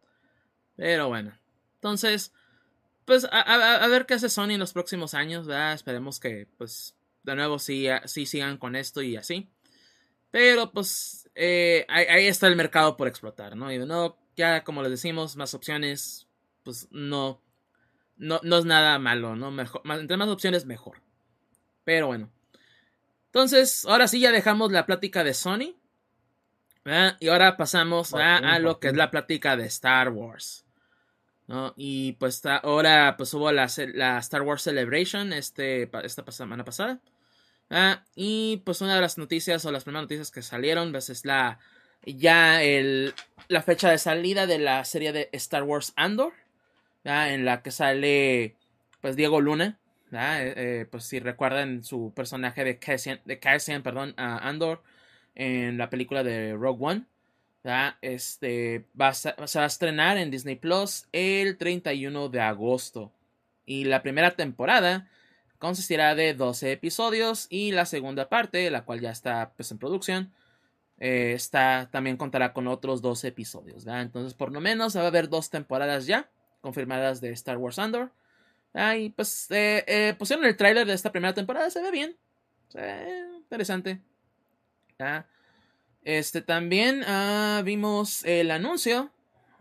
Pero bueno. Entonces, pues a, a, a ver qué hace Sony en los próximos años, ¿verdad? Esperemos que, pues, de nuevo sí, sí sigan con esto y así. Pero, pues, eh, ahí, ahí está el mercado por explotar, ¿no? Y de nuevo, ya como les decimos, más opciones, pues no, no, no es nada malo, ¿no? Mejor, más, entre más opciones, mejor. Pero bueno. Entonces, ahora sí ya dejamos la plática de Sony. ¿Verdad? Y ahora pasamos Por ¿verdad? fin, a lo por que es fin. la plática de Star Wars. ¿No? Y pues ahora pues hubo la, la Star Wars Celebration este, esta semana pasada. ¿Verdad? Y pues una de las noticias o las primeras noticias que salieron pues, es la ya el, la fecha de salida de la serie de Star Wars Andor. ¿Verdad? En la que sale pues Diego Luna. Eh, eh, pues si recuerdan su personaje de Cassian, de Cassian perdón, uh, Andor en la película de Rogue One. ¿verdad? Este va a, se va a estrenar en Disney Plus el treinta y uno de agosto. Y la primera temporada consistirá de doce episodios. Y la segunda parte, la cual ya está pues, en producción, eh, está, también contará con otros doce episodios. ¿verdad? Entonces, por lo menos va a haber dos temporadas ya confirmadas de Star Wars Andor. ¿verdad? Y pues eh, eh, pusieron el tráiler de esta primera temporada. Se ve bien. Se ve interesante. ¿verdad? Este también uh, vimos el anuncio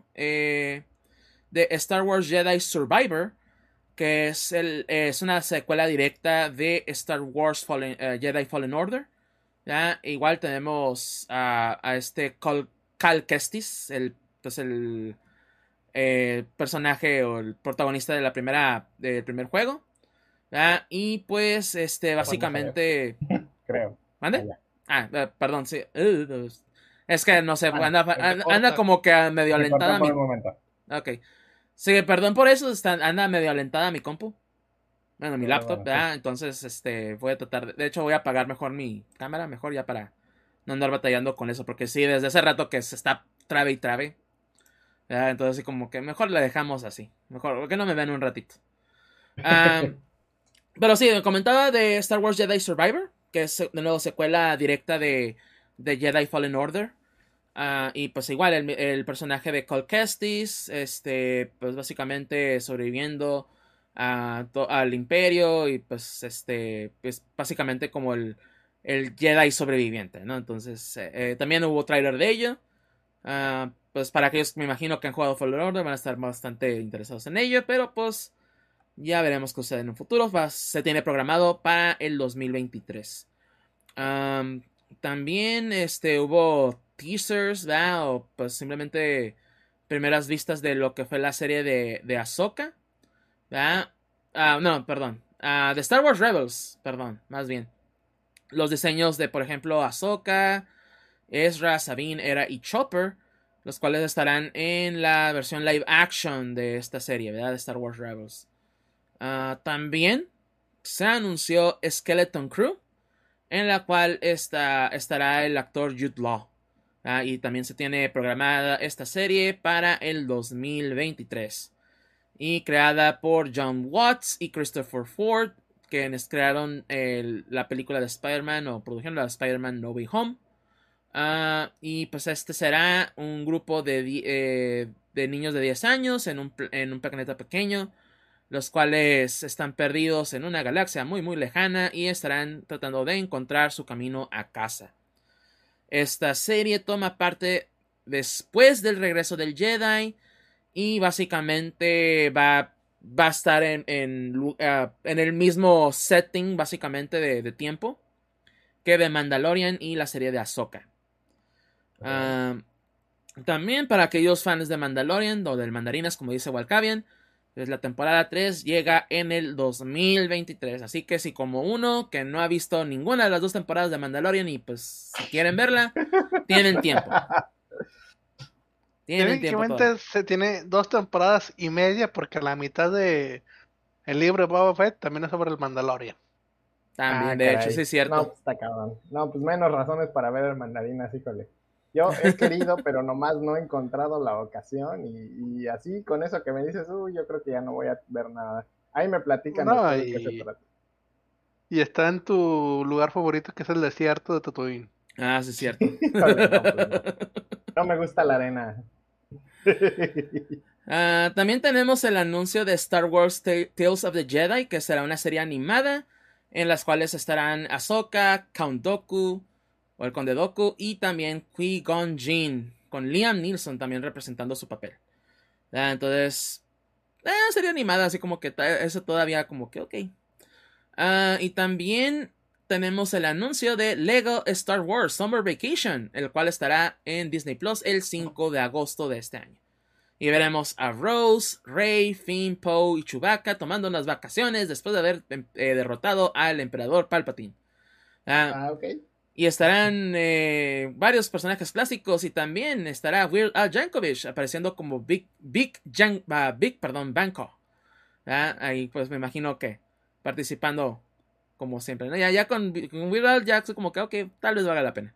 eh, de Star Wars Jedi Survivor, que es, el, es una secuela directa de Star Wars Fallen, uh, Jedi Fallen Order. ¿ya? Igual tenemos a, a este Cal, Cal Kestis, el, pues el eh, personaje o el protagonista de la primera del primer juego. ¿ya? Y pues este básicamente creo. ¿mande? Ah, uh, perdón, sí. Uh, es que no sé, Bueno, anda, anda, anda como que medio me alentada por mi. un momento. Ok. Sí, perdón por eso, está, anda medio alentada mi compu. Bueno, mi Bueno, laptop, bueno, ¿verdad? sí. Entonces, este, voy a tratar. De, de hecho, voy a apagar mejor mi cámara, mejor ya para no andar batallando con eso. Porque sí, desde hace rato que se está trabe y trabe. ¿verdad? Entonces, sí, como que mejor la dejamos así. Mejor, porque no me ven un ratito. Um, pero sí, me comentaba de Star Wars Jedi Survivor, que es de nuevo secuela directa de, de Jedi Fallen Order. Uh, y pues igual el, el personaje de Cal Kestis, este, pues básicamente sobreviviendo a, to, al imperio y pues este, pues básicamente como el, el Jedi sobreviviente, ¿no? Entonces eh, eh, también hubo trailer de ello. Uh, pues para aquellos que me imagino que han jugado Fallen Order van a estar bastante interesados en ello, pero pues ya veremos qué sucede en un futuro. Va, se tiene programado para el dos mil veintitrés. Um, también este, hubo teasers, ¿verdad? O pues simplemente primeras vistas de lo que fue la serie de, de Ahsoka, ¿verdad? Uh, no, perdón. Uh, de Star Wars Rebels, perdón, más bien. Los diseños de, por ejemplo, Ahsoka, Ezra, Sabine, Hera y Chopper, los cuales estarán en la versión live action de esta serie, ¿verdad? De Star Wars Rebels. Uh, también se anunció Skeleton Crew, en la cual está, estará el actor Jude Law. Ah, y también se tiene programada esta serie para el dos mil veintitrés. Y creada por John Watts y Christopher Ford, quienes crearon el, la película de Spider-Man o produjeron la de Spider-Man No Way Home. Uh, y pues este será un grupo de, eh, de niños de diez años en un, en un planeta pequeño, los cuales están perdidos en una galaxia muy muy lejana y estarán tratando de encontrar su camino a casa. Esta serie toma parte después del regreso del Jedi y básicamente va, va a estar en, en, uh, en el mismo setting básicamente de, de tiempo que de Mandalorian y la serie de Ahsoka. Uh, también para aquellos fans de Mandalorian o del Mandarinas, como dice Walcavian, pues la temporada tres llega en el dos mil veintitrés. Así que si como uno que no ha visto ninguna de las dos temporadas de Mandalorian y pues si quieren verla, tienen tiempo. Tienen Técnicamente se tiene dos temporadas y media porque la mitad de el libro de Boba Fett también es sobre el Mandalorian. También, ah, de caray. hecho, sí es cierto. No, pues está cabrón. No, pues menos razones para ver el Mandarinas, híjole. Yo he querido, pero nomás no he encontrado la ocasión y, y así con eso que me dices, uy, yo creo que ya no voy a ver nada. Ahí me platican no, de y... qué se trata. Y está en tu lugar favorito, que es el desierto de Tatooine. Ah, sí es cierto. Híjole, no, pues no. No me gusta la arena. uh, también tenemos el anuncio de Star Wars Tales of the Jedi, que será una serie animada en las cuales estarán Ahsoka, Count Dooku o el Conde Dooku y también Qui-Gon Jinn, con Liam Neeson también representando su papel. Uh, entonces, eh, serie animada, así como que eso todavía como que ok. Uh, y también tenemos el anuncio de Lego Star Wars Summer Vacation, el cual estará en Disney Plus el cinco de agosto de este año. Y veremos a Rose, Rey, Finn, Poe y Chewbacca tomando unas vacaciones después de haber eh, derrotado al emperador Palpatine. Uh, ah, ok. Y estarán eh, varios personajes clásicos y también estará Weird Al Yankovic apareciendo como Big, Big, Jan, uh, Big perdón, Banco. Uh, ahí pues me imagino que participando como siempre, ¿no? Ya, ya con, con Weird Al ya como que ok, tal vez valga la pena.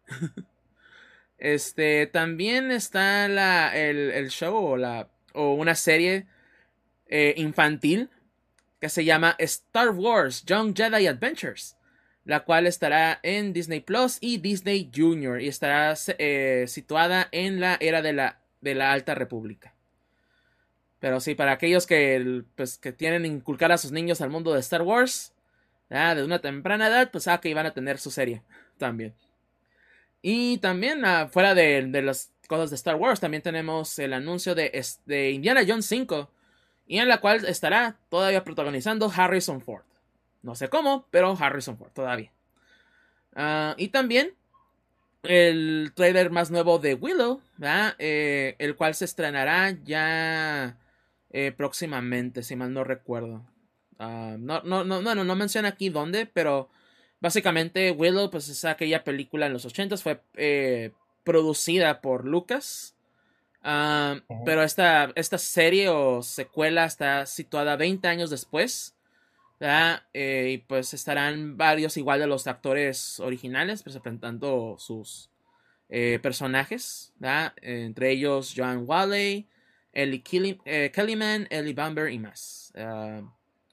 Este, también está la, el, el show o, la, o una serie eh, infantil que se llama Star Wars Young Jedi Adventures, la cual estará en Disney Plus y Disney Junior y estará eh, situada en la era de la, de la Alta República. Pero sí, para aquellos que, pues, que tienen inculcar a sus niños al mundo de Star Wars, ah, de una temprana edad, pues ah, que iban a tener su serie también. Y también, ah, fuera de, de las cosas de Star Wars, también tenemos el anuncio de, de Indiana Jones cinco, y en la cual estará todavía protagonizando Harrison Ford. No sé cómo, pero Harrison Ford todavía. Uh, y también el trailer más nuevo de Willow, eh, el cual se estrenará ya eh, próximamente, si mal no recuerdo. Uh, no, no, no, no, no menciona aquí dónde, pero básicamente Willow pues es aquella película en los ochentas, fue eh, producida por Lucas. Uh, uh-huh. Pero esta, esta serie o secuela está situada veinte años después. Eh, y pues estarán varios igual de los actores originales presentando sus eh, personajes, ¿verdad? Entre ellos Joan Whalley, Ellie Kelly, eh, Kellyman, Ellie Bamber y más. Uh,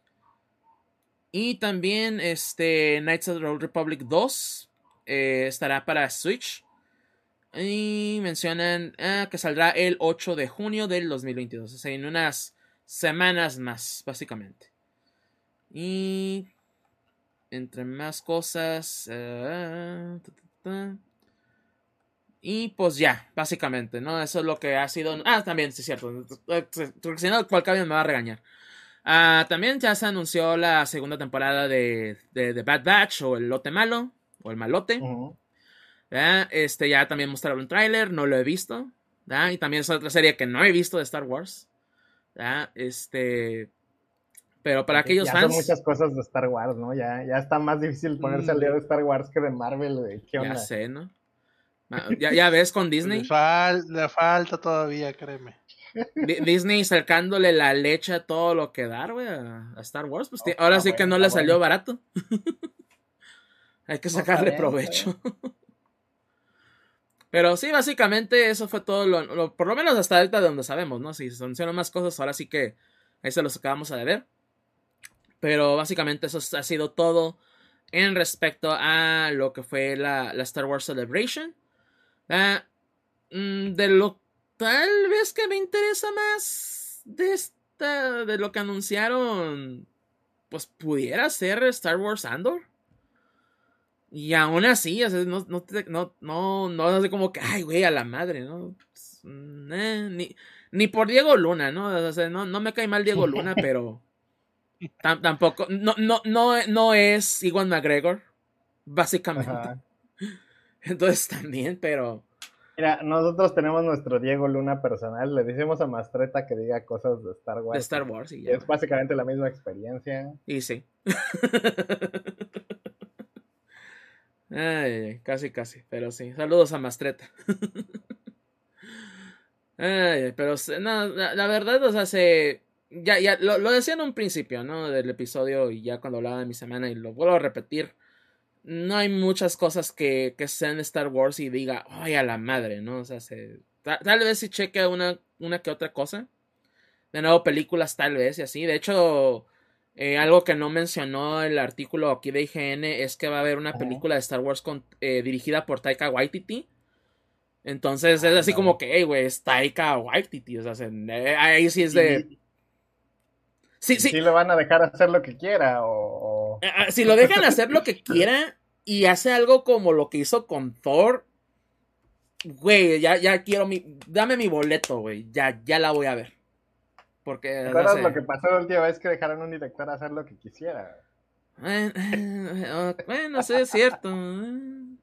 y también este Knights of the Old Republic dos eh, estará para Switch. Y mencionan eh, que saldrá el ocho de junio del dos mil veintidós. O sea, en unas semanas más, básicamente. Y entre más cosas. Uh, ta, ta, ta. Y pues ya, básicamente, ¿no? Eso es lo que ha sido. Ah, también, sí es cierto. Porque si no, cual cambio me va a regañar. Uh, también ya se anunció la segunda temporada de, de, de Bad Batch, o el lote malo, o el malote. Uh-huh. Este, ya también mostraron un tráiler, no lo he visto. ¿verdad? Y también es otra serie que no he visto de Star Wars. ¿verdad? Este. Pero para aquellos ya fans. Son muchas cosas de Star Wars, ¿no? Ya, ya está más difícil ponerse mm. al día de Star Wars que de Marvel, güey. ¿Qué onda? Ya sé, ¿no? Ya, ya ves con Disney. Le, fal- le falta todavía, créeme. D- Disney sacándole la leche a todo lo que dar, güey, a, a Star Wars. Pues oh, ahora sí bueno, que no le bueno. salió barato. Hay que sacarle no, bien, provecho. Pero sí, básicamente eso fue todo, lo, lo, por lo menos hasta ahorita de donde sabemos, ¿no? Si se anunciaron más cosas, ahora sí que ahí se los acabamos de ver. Pero básicamente eso ha sido todo en respecto a lo que fue la, la Star Wars Celebration. Uh, de lo tal vez que me interesa más de esta, de lo que anunciaron, pues pudiera ser Star Wars Andor. Y aún así, o sea, no, no, no, no, no así como que, ay, güey, a la madre, ¿no? Pues, eh, ni, ni por Diego Luna, ¿no? O sea, no, no me cae mal Diego Luna, pero tam, tampoco, no, no, no, no es Ewan McGregor, básicamente. Ajá. Entonces también, pero... Mira, nosotros tenemos nuestro Diego Luna personal, le decimos a Mastreta que diga cosas de Star Wars. De Star Wars, y ya. Es básicamente la misma experiencia. Y sí. Ay, casi, casi, pero sí. Saludos a Mastreta. Ay, pero no, la, la verdad, o sea, se... Ya, ya, lo, lo decía en un principio, ¿no? Del episodio y ya cuando hablaba de mi semana y lo vuelvo a repetir. No hay muchas cosas que, que sean Star Wars y diga, ay, a la madre, ¿no? O sea, se, tal, tal vez si cheque una, una que otra cosa. De nuevo, películas tal vez y así. De hecho... Eh, algo que no mencionó el artículo aquí de I G N es que va a haber una película de Star Wars con, eh, dirigida por Taika Waititi. Entonces ah, es así no. como que, hey, güey, es Taika Waititi. O sea, eh, ahí sí es de... Sí, sí, sí. ¿Sí le van a dejar hacer lo que quiera o...? Eh, si lo dejan hacer lo que quiera y hace algo como lo que hizo con Thor, güey, ya, ya quiero mi... Dame mi boleto, güey. Ya, ya la voy a ver. Porque, ¿te acuerdas no sé, lo que pasó la última vez que dejaron a un director hacer lo que quisiera? Eh, eh, bueno, sí, es cierto. Eh, no,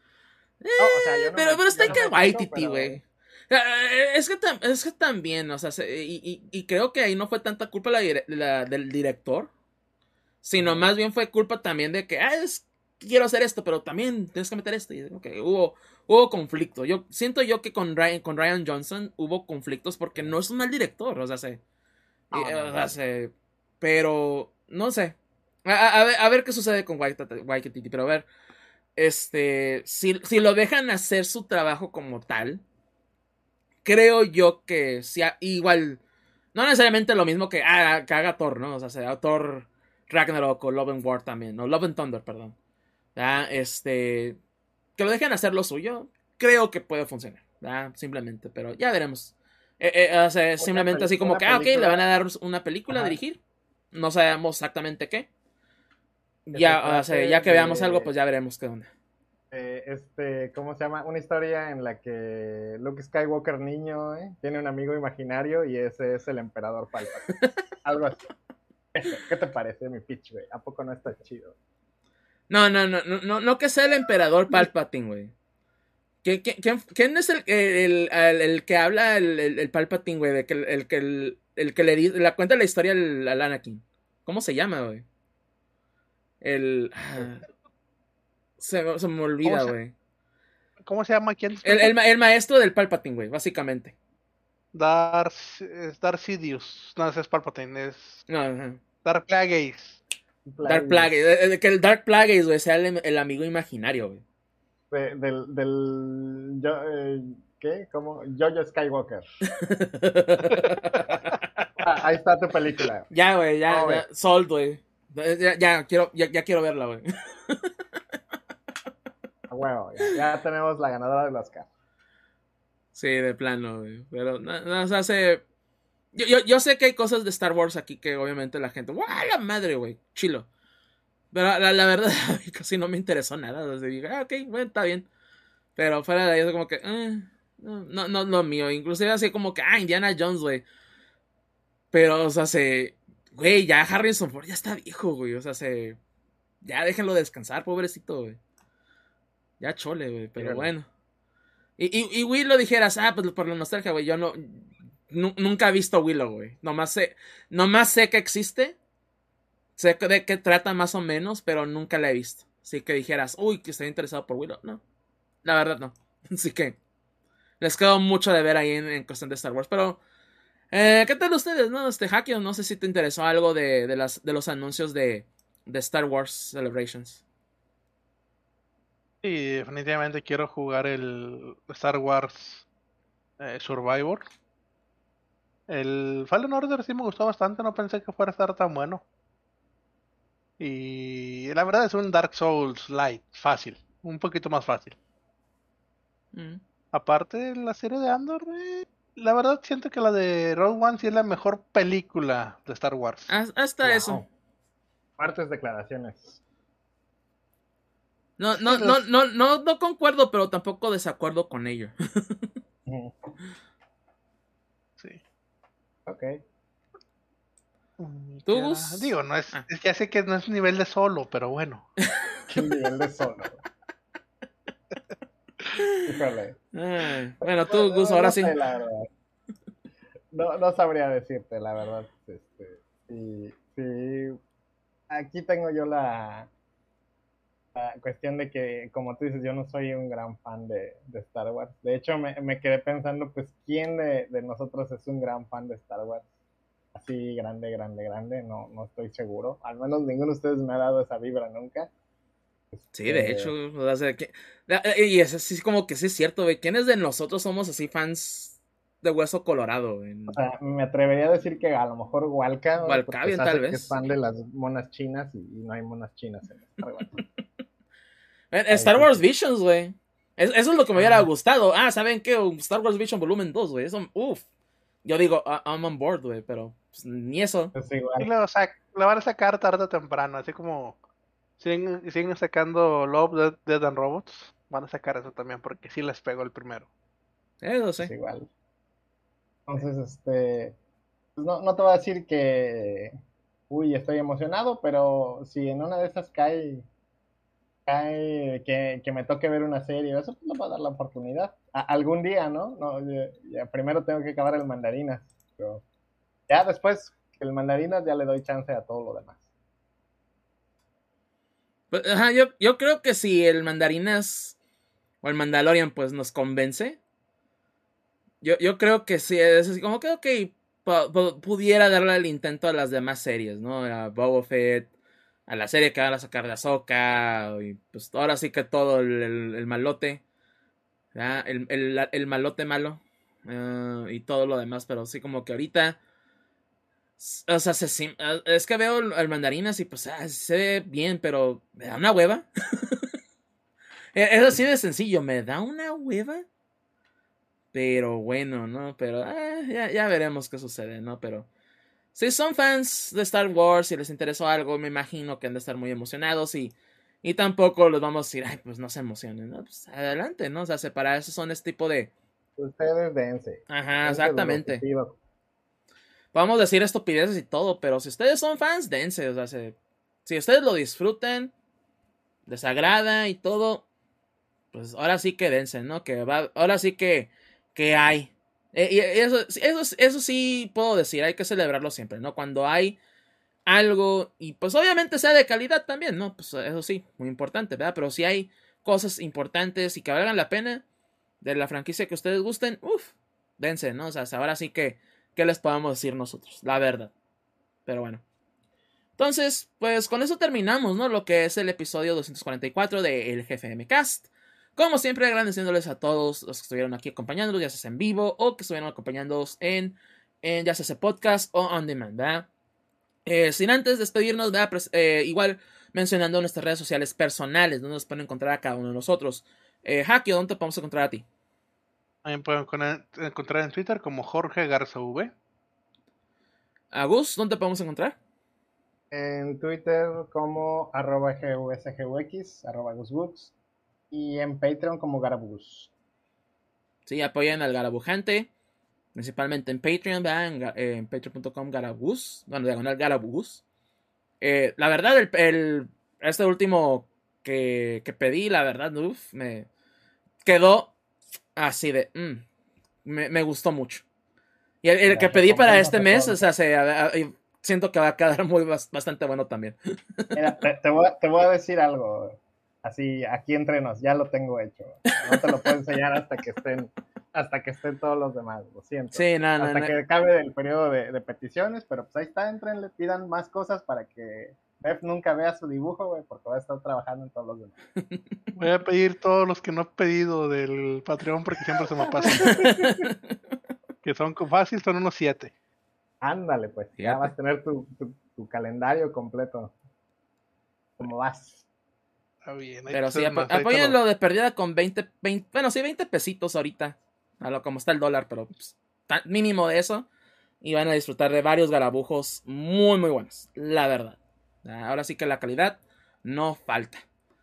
o sea, yo no pero, me, pero está no que Waititi, güey. Pero... Es, que es que también, o sea, y, y, y creo que ahí no fue tanta culpa la, la, del director, sino uh-huh. más bien fue culpa también de que, ah, es, quiero hacer esto, pero también tienes que meter esto. Y, okay, hubo, hubo conflicto. Yo siento yo que con Ryan, con Ryan Johnson hubo conflictos porque no es un mal director, o sea, se, oh, y, no, o sea, no. se, pero no sé. A, a, a, ver, a ver qué sucede con Waititi, pero a ver, este, si, si lo dejan hacer su trabajo como tal, creo yo que sea igual, no necesariamente lo mismo que, ah, que haga Thor, ¿no? O sea, sea Thor Ragnarok o Love and War también, no, Love and Thunder, perdón. ¿verdad? Este, que lo dejen hacer lo suyo, creo que puede funcionar, ¿verdad? Simplemente, pero ya veremos. Eh, eh, o sea, simplemente así como que, ah, ok, le van a dar una película a dirigir, no sabemos exactamente qué. Ya, o sea, ya que de, veamos algo, pues ya veremos qué onda. Eh, este, ¿cómo se llama? Una historia en la que Luke Skywalker niño eh, tiene un amigo imaginario y ese es el emperador Palpatine. Algo así. ¿Qué te parece mi pitch, güey? ¿A poco no está chido? No, no, no, no, no que sea el emperador Palpatine, güey. ¿Quién, quién, ¿Quién es el, el, el, el que habla el, el, el Palpatine, güey? De que el, el, el, el que le dice, la cuenta la historia al, al Anakin. ¿Cómo se llama, güey? El... Ah, se, se me olvida, güey. ¿Cómo se llama? ¿Quién? El, el, el maestro del Palpatine, güey, básicamente. Darth, es Darth Sidious. No, ese es Palpatine, es... No, no. Darth Plagueis. Darth Plagueis. Que el Darth Plagueis, güey, sea el, el amigo imaginario, güey. De, del... del yo, eh, ¿qué? ¿Cómo? Jojo Skywalker. ah, ahí está tu película. Ya, güey, ya, oh, ya. Sold, güey. Ya, ya, quiero, ya, ya quiero verla, güey. Bueno, ya, ya tenemos la ganadora del Oscar. Sí, de plano, güey. Pero, no, no, o sea, se... Yo, yo, yo sé que hay cosas de Star Wars aquí que obviamente la gente... ¡Guau, la madre, güey! Chilo. Pero la, la verdad, casi no me interesó nada. O sea, dije, ah, ok, bueno, está bien. Pero fuera de ahí, es como que... Eh, no, no, no lo mío. Inclusive así como que, ah, Indiana Jones, güey. Pero, o sea, se... Güey, ya Harrison Ford ya está viejo, güey. O sea, se... Ya déjenlo descansar, pobrecito, güey. Ya chole, güey. Pero Dígame. bueno. Y, y, y Willow dijeras, ah, pues por la nostalgia, güey. Yo no... N- nunca he visto Willow, güey. Nomás sé... Nomás sé que existe. Sé de qué trata más o menos, pero nunca la he visto. Así que dijeras, uy, que estoy interesado por Willow. No. La verdad, no. Así que... Les quedó mucho de ver ahí en, en cuestión de Star Wars. Pero... Eh, ¿Qué tal ustedes, no? Este Hakio, no sé si te interesó algo de, de, las, de los anuncios de, de Star Wars Celebrations. Y definitivamente quiero jugar el Star Wars eh, Survivor. El Fallen Order sí me gustó bastante, no pensé que fuera a estar tan bueno. Y la verdad es un Dark Souls light, fácil, un poquito más fácil. Mm. Aparte, la serie de Andor, eh, la verdad siento que la de Rogue One sí es la mejor película de Star Wars. Haz- Hasta eso. Wow. Fuertes declaraciones. No, Sí, no, no, los- no, no, no concuerdo, pero tampoco desacuerdo con ello. Ujú. sí. Ok. Mm, ¿Tú, ¿qué era? Gus? Digo, no es, Ah. es- ya sé que no es nivel de solo, pero bueno. ¿Qué nivel de solo? Híjole. Ay, bueno, tú, Gus, No, ahora no sí. sé, la verdad. No, no sabría decirte, la verdad. Este, sí, sí. Aquí tengo yo la, la cuestión de que, como tú dices, yo no soy un gran fan de, de Star Wars. De hecho, me, me quedé pensando, pues, ¿quién de, de nosotros es un gran fan de Star Wars? Así grande, grande, grande, no, no estoy seguro. Al menos ninguno de ustedes me ha dado esa vibra nunca. Sí, de Este, hecho, o sea, que- y es así como que sí es cierto, güey. ¿Quiénes de nosotros somos así fans de hueso colorado, güey? o sea, me atrevería a decir que a lo mejor Walka, O porque Alcabian, tal sabe que es vez. fan de las monas chinas y, y no hay monas chinas en Star Wars. En- en Ahí Star sí, Wars sí. Visions, güey. Es- eso es lo que me hubiera Ah, gustado. Ah, ¿saben qué? Un Star Wars Vision Volumen dos, güey. Eso, uff. Yo digo, ah, I'm on board, güey, pero pues, ni eso. pues Y igual. lo, sac- la van a sacar tarde o temprano, así como siguen, siguen sacando Love, Death, Death and Robots. Van a sacar eso también porque sí les pegó el primero. Eso Pues sí. igual. Entonces, este, pues no, no te voy a decir que, uy, estoy emocionado, pero si en una de esas cae, cae que, que me toque ver una serie o eso, pues le voy a dar la oportunidad. A- algún día, ¿no? No, ya, ya primero tengo que acabar el mandarinas, pero ya después el mandarinas ya le doy chance a todo lo demás. Pues, ajá, yo, yo creo que si el Mandarinas o el Mandalorian, pues nos convence. Yo, yo creo que sí, es así como que, ok, pu- pu- pudiera darle el intento a las demás series, ¿no? A Boba Fett, a la serie que van a sacar de Ahsoka, y pues ahora sí que todo el, el- el malote, ¿verdad? El, el- el malote malo, eh, y todo lo demás, pero sí como que ahorita, s- o sea, se sim- eh, es que veo el, el Mandarinas y pues ah, se ve bien, pero me da una hueva. Es es así de sencillo, me da una hueva. Pero bueno, ¿no? Pero eh, ya, ya veremos qué sucede, ¿no? Pero si son fans de Star Wars y les interesó algo, me imagino que han de estar muy emocionados y, y tampoco les vamos a decir, ay, pues no se emocionen, ¿no? Pues adelante, ¿no? O sea, se- para eso son este tipo de... Ustedes dense, Ajá, dense de lo que exactamente. pido. Podemos decir estupideces y todo, pero si ustedes son fans, dense, o sea, se- si ustedes lo disfrutan, les agrada y todo, pues ahora sí que dense, ¿no? Que va, ahora sí que, que hay. Eh, y eso, eso, eso sí puedo decir, hay que celebrarlo siempre, ¿no? Cuando hay algo, y pues obviamente sea de calidad también, ¿no? Pues eso sí, muy importante, ¿verdad? Pero si hay cosas importantes y que valgan la pena de la franquicia que ustedes gusten, uff, dense, ¿no? O sea, ahora sí que, ¿qué les podemos decir nosotros? La verdad. Pero bueno. Entonces, pues con eso terminamos, ¿no? Lo que es el episodio doscientos cuarenta y cuatro de El G F M Cast. Como siempre, agradeciéndoles a todos los que estuvieron aquí acompañándonos, ya sea en vivo o que estuvieron acompañándonos en, en ya sea ese podcast o on demand, ¿verdad? Eh, sin antes despedirnos, ¿verdad? Pues, eh, igual mencionando nuestras redes sociales personales, donde nos pueden encontrar a cada uno de nosotros. Eh, Haki, ¿dónde te podemos encontrar a ti? También pueden con- encontrar en Twitter como Jorge Garza V. A Gus, ¿dónde te podemos encontrar? En Twitter como arroba gusgux, arroba gusbooks, y en Patreon como Garabus. Sí, apoyen al Garabujante, principalmente en Patreon, ¿verdad? En, eh, en patreon punto com Garabus, bueno, diagonal Garabus. Eh, la verdad, el, el, este último que, que pedí, la verdad, uf, me quedó así de... Mm, me, me gustó mucho. Y el, el que Las pedí para recompensas este se mes, o sea, pronto. se, a, a, siento que va a quedar muy bastante bueno también. Mira, te, te, voy a, te voy a decir algo, así aquí entre nos, ya lo tengo hecho. O sea, no te lo puedo enseñar hasta que estén, hasta que estén todos los demás, lo siento. Sí, no, no, Hasta no. que acabe el periodo de, de peticiones, pero pues ahí está, entrenle, pidan más cosas para que Jeff nunca vea su dibujo, güey, porque va a estar trabajando en todos los demás. Voy a pedir todos los que no he pedido del Patreon porque siempre se me pasan. Que son fácil, son unos siete. Ándale, pues. Fíjate. Ya vas a tener tu, tu, tu calendario completo. ¿Cómo vas? Está bien. Pero sí, apo apóyenlo de perdida con veinte, veinte, bueno, sí, veinte pesitos ahorita. A lo como está el dólar, pero pues, mínimo de eso. Y van a disfrutar de varios garabujos muy, muy buenos. La verdad. Ahora sí que la calidad no falta.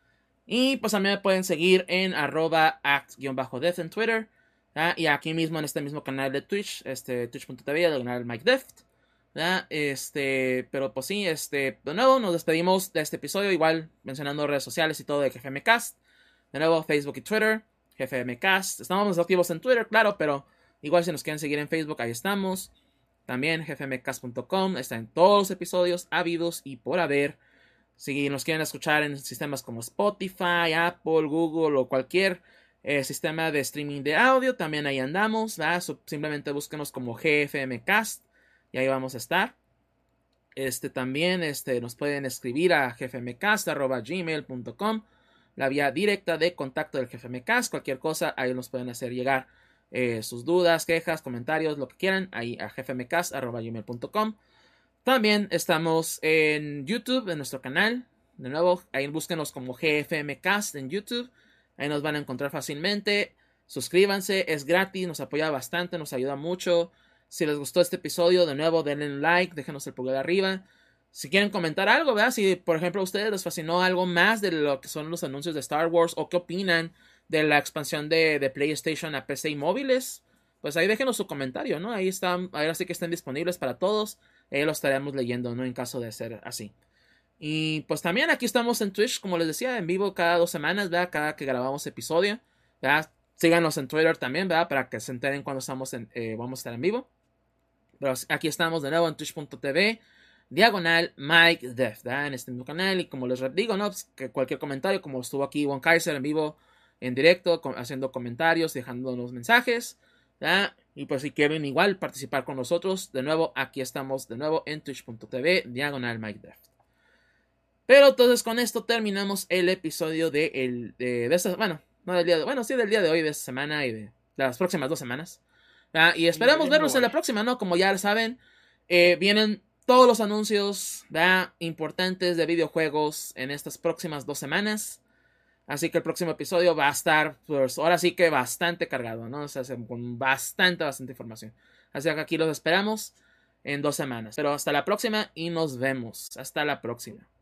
Y pues también me pueden seguir en arroba act-death en Twitter. ¿Ah? Y aquí mismo en este mismo canal de Twitch, este, twitch punto tv, el canal Mike Deft. ¿Ah? Este, pero pues sí, este, de nuevo nos despedimos de este episodio, igual mencionando redes sociales y todo de G F M Cast. De nuevo Facebook y Twitter, G F M Cast. Estamos más activos en Twitter, claro, pero igual si nos quieren seguir en Facebook, ahí estamos. También G F M cast punto com, está en todos los episodios habidos y por haber. Si nos quieren escuchar en sistemas como Spotify, Apple, Google o cualquier Eh, sistema de streaming de audio, también ahí andamos, ¿verdad? Simplemente búsquenos como G F M Cast y ahí vamos a estar. Este también este, nos pueden escribir a g f m cast arroba gmail punto com, la vía directa de contacto del G F M Cast. Cualquier cosa ahí nos pueden hacer llegar eh, sus dudas, quejas, comentarios, lo que quieran, ahí a g f m cast arroba gmail punto com. También estamos en YouTube, en nuestro canal. De nuevo, ahí búsquenos como G F M Cast en YouTube. Ahí nos van a encontrar fácilmente. Suscríbanse, es gratis, nos apoya bastante, nos ayuda mucho. Si les gustó este episodio, de nuevo denle un like, déjenos el pulgar arriba. Si quieren comentar algo, ¿verdad? Si por ejemplo a ustedes les fascinó algo más de lo que son los anuncios de Star Wars, o qué opinan de la expansión de, de PlayStation a P C y móviles, pues ahí déjenos su comentario, ¿no? Ahí están, ahora sí que están disponibles para todos. Ahí lo estaremos leyendo, ¿no? En caso de ser así. Y pues también aquí estamos en Twitch, como les decía, en vivo cada dos semanas, ¿verdad? Cada que grabamos episodio, ¿verdad? Síganos en Twitter también, ¿verdad? Para que se enteren cuando estamos en, eh, vamos a estar en vivo. Pero aquí estamos de nuevo en twitch punto tv, diagonal Mike Deft, ¿verdad? En este mismo canal. Y como les digo, ¿no? Pues que cualquier comentario, como estuvo aquí Juan Kaiser en vivo, en directo, con, haciendo comentarios, dejándonos mensajes, ¿verdad? Y pues si quieren igual participar con nosotros, de nuevo, aquí estamos de nuevo en twitch punto tv, diagonal Mike Deft. Pero entonces con esto terminamos el episodio de, el, de, de esta, bueno, no del día de, bueno, sí del día de hoy, de esta semana y de, de las próximas dos semanas. ¿Verdad? Y esperamos vernos en la próxima, ¿no? Como ya saben, eh, vienen todos los anuncios, ¿verdad? Importantes de videojuegos en estas próximas dos semanas. Así que el próximo episodio va a estar, pues ahora sí que bastante cargado, ¿no? O sea, con bastante, bastante información. Así que aquí los esperamos en dos semanas. Pero hasta la próxima y nos vemos. Hasta la próxima.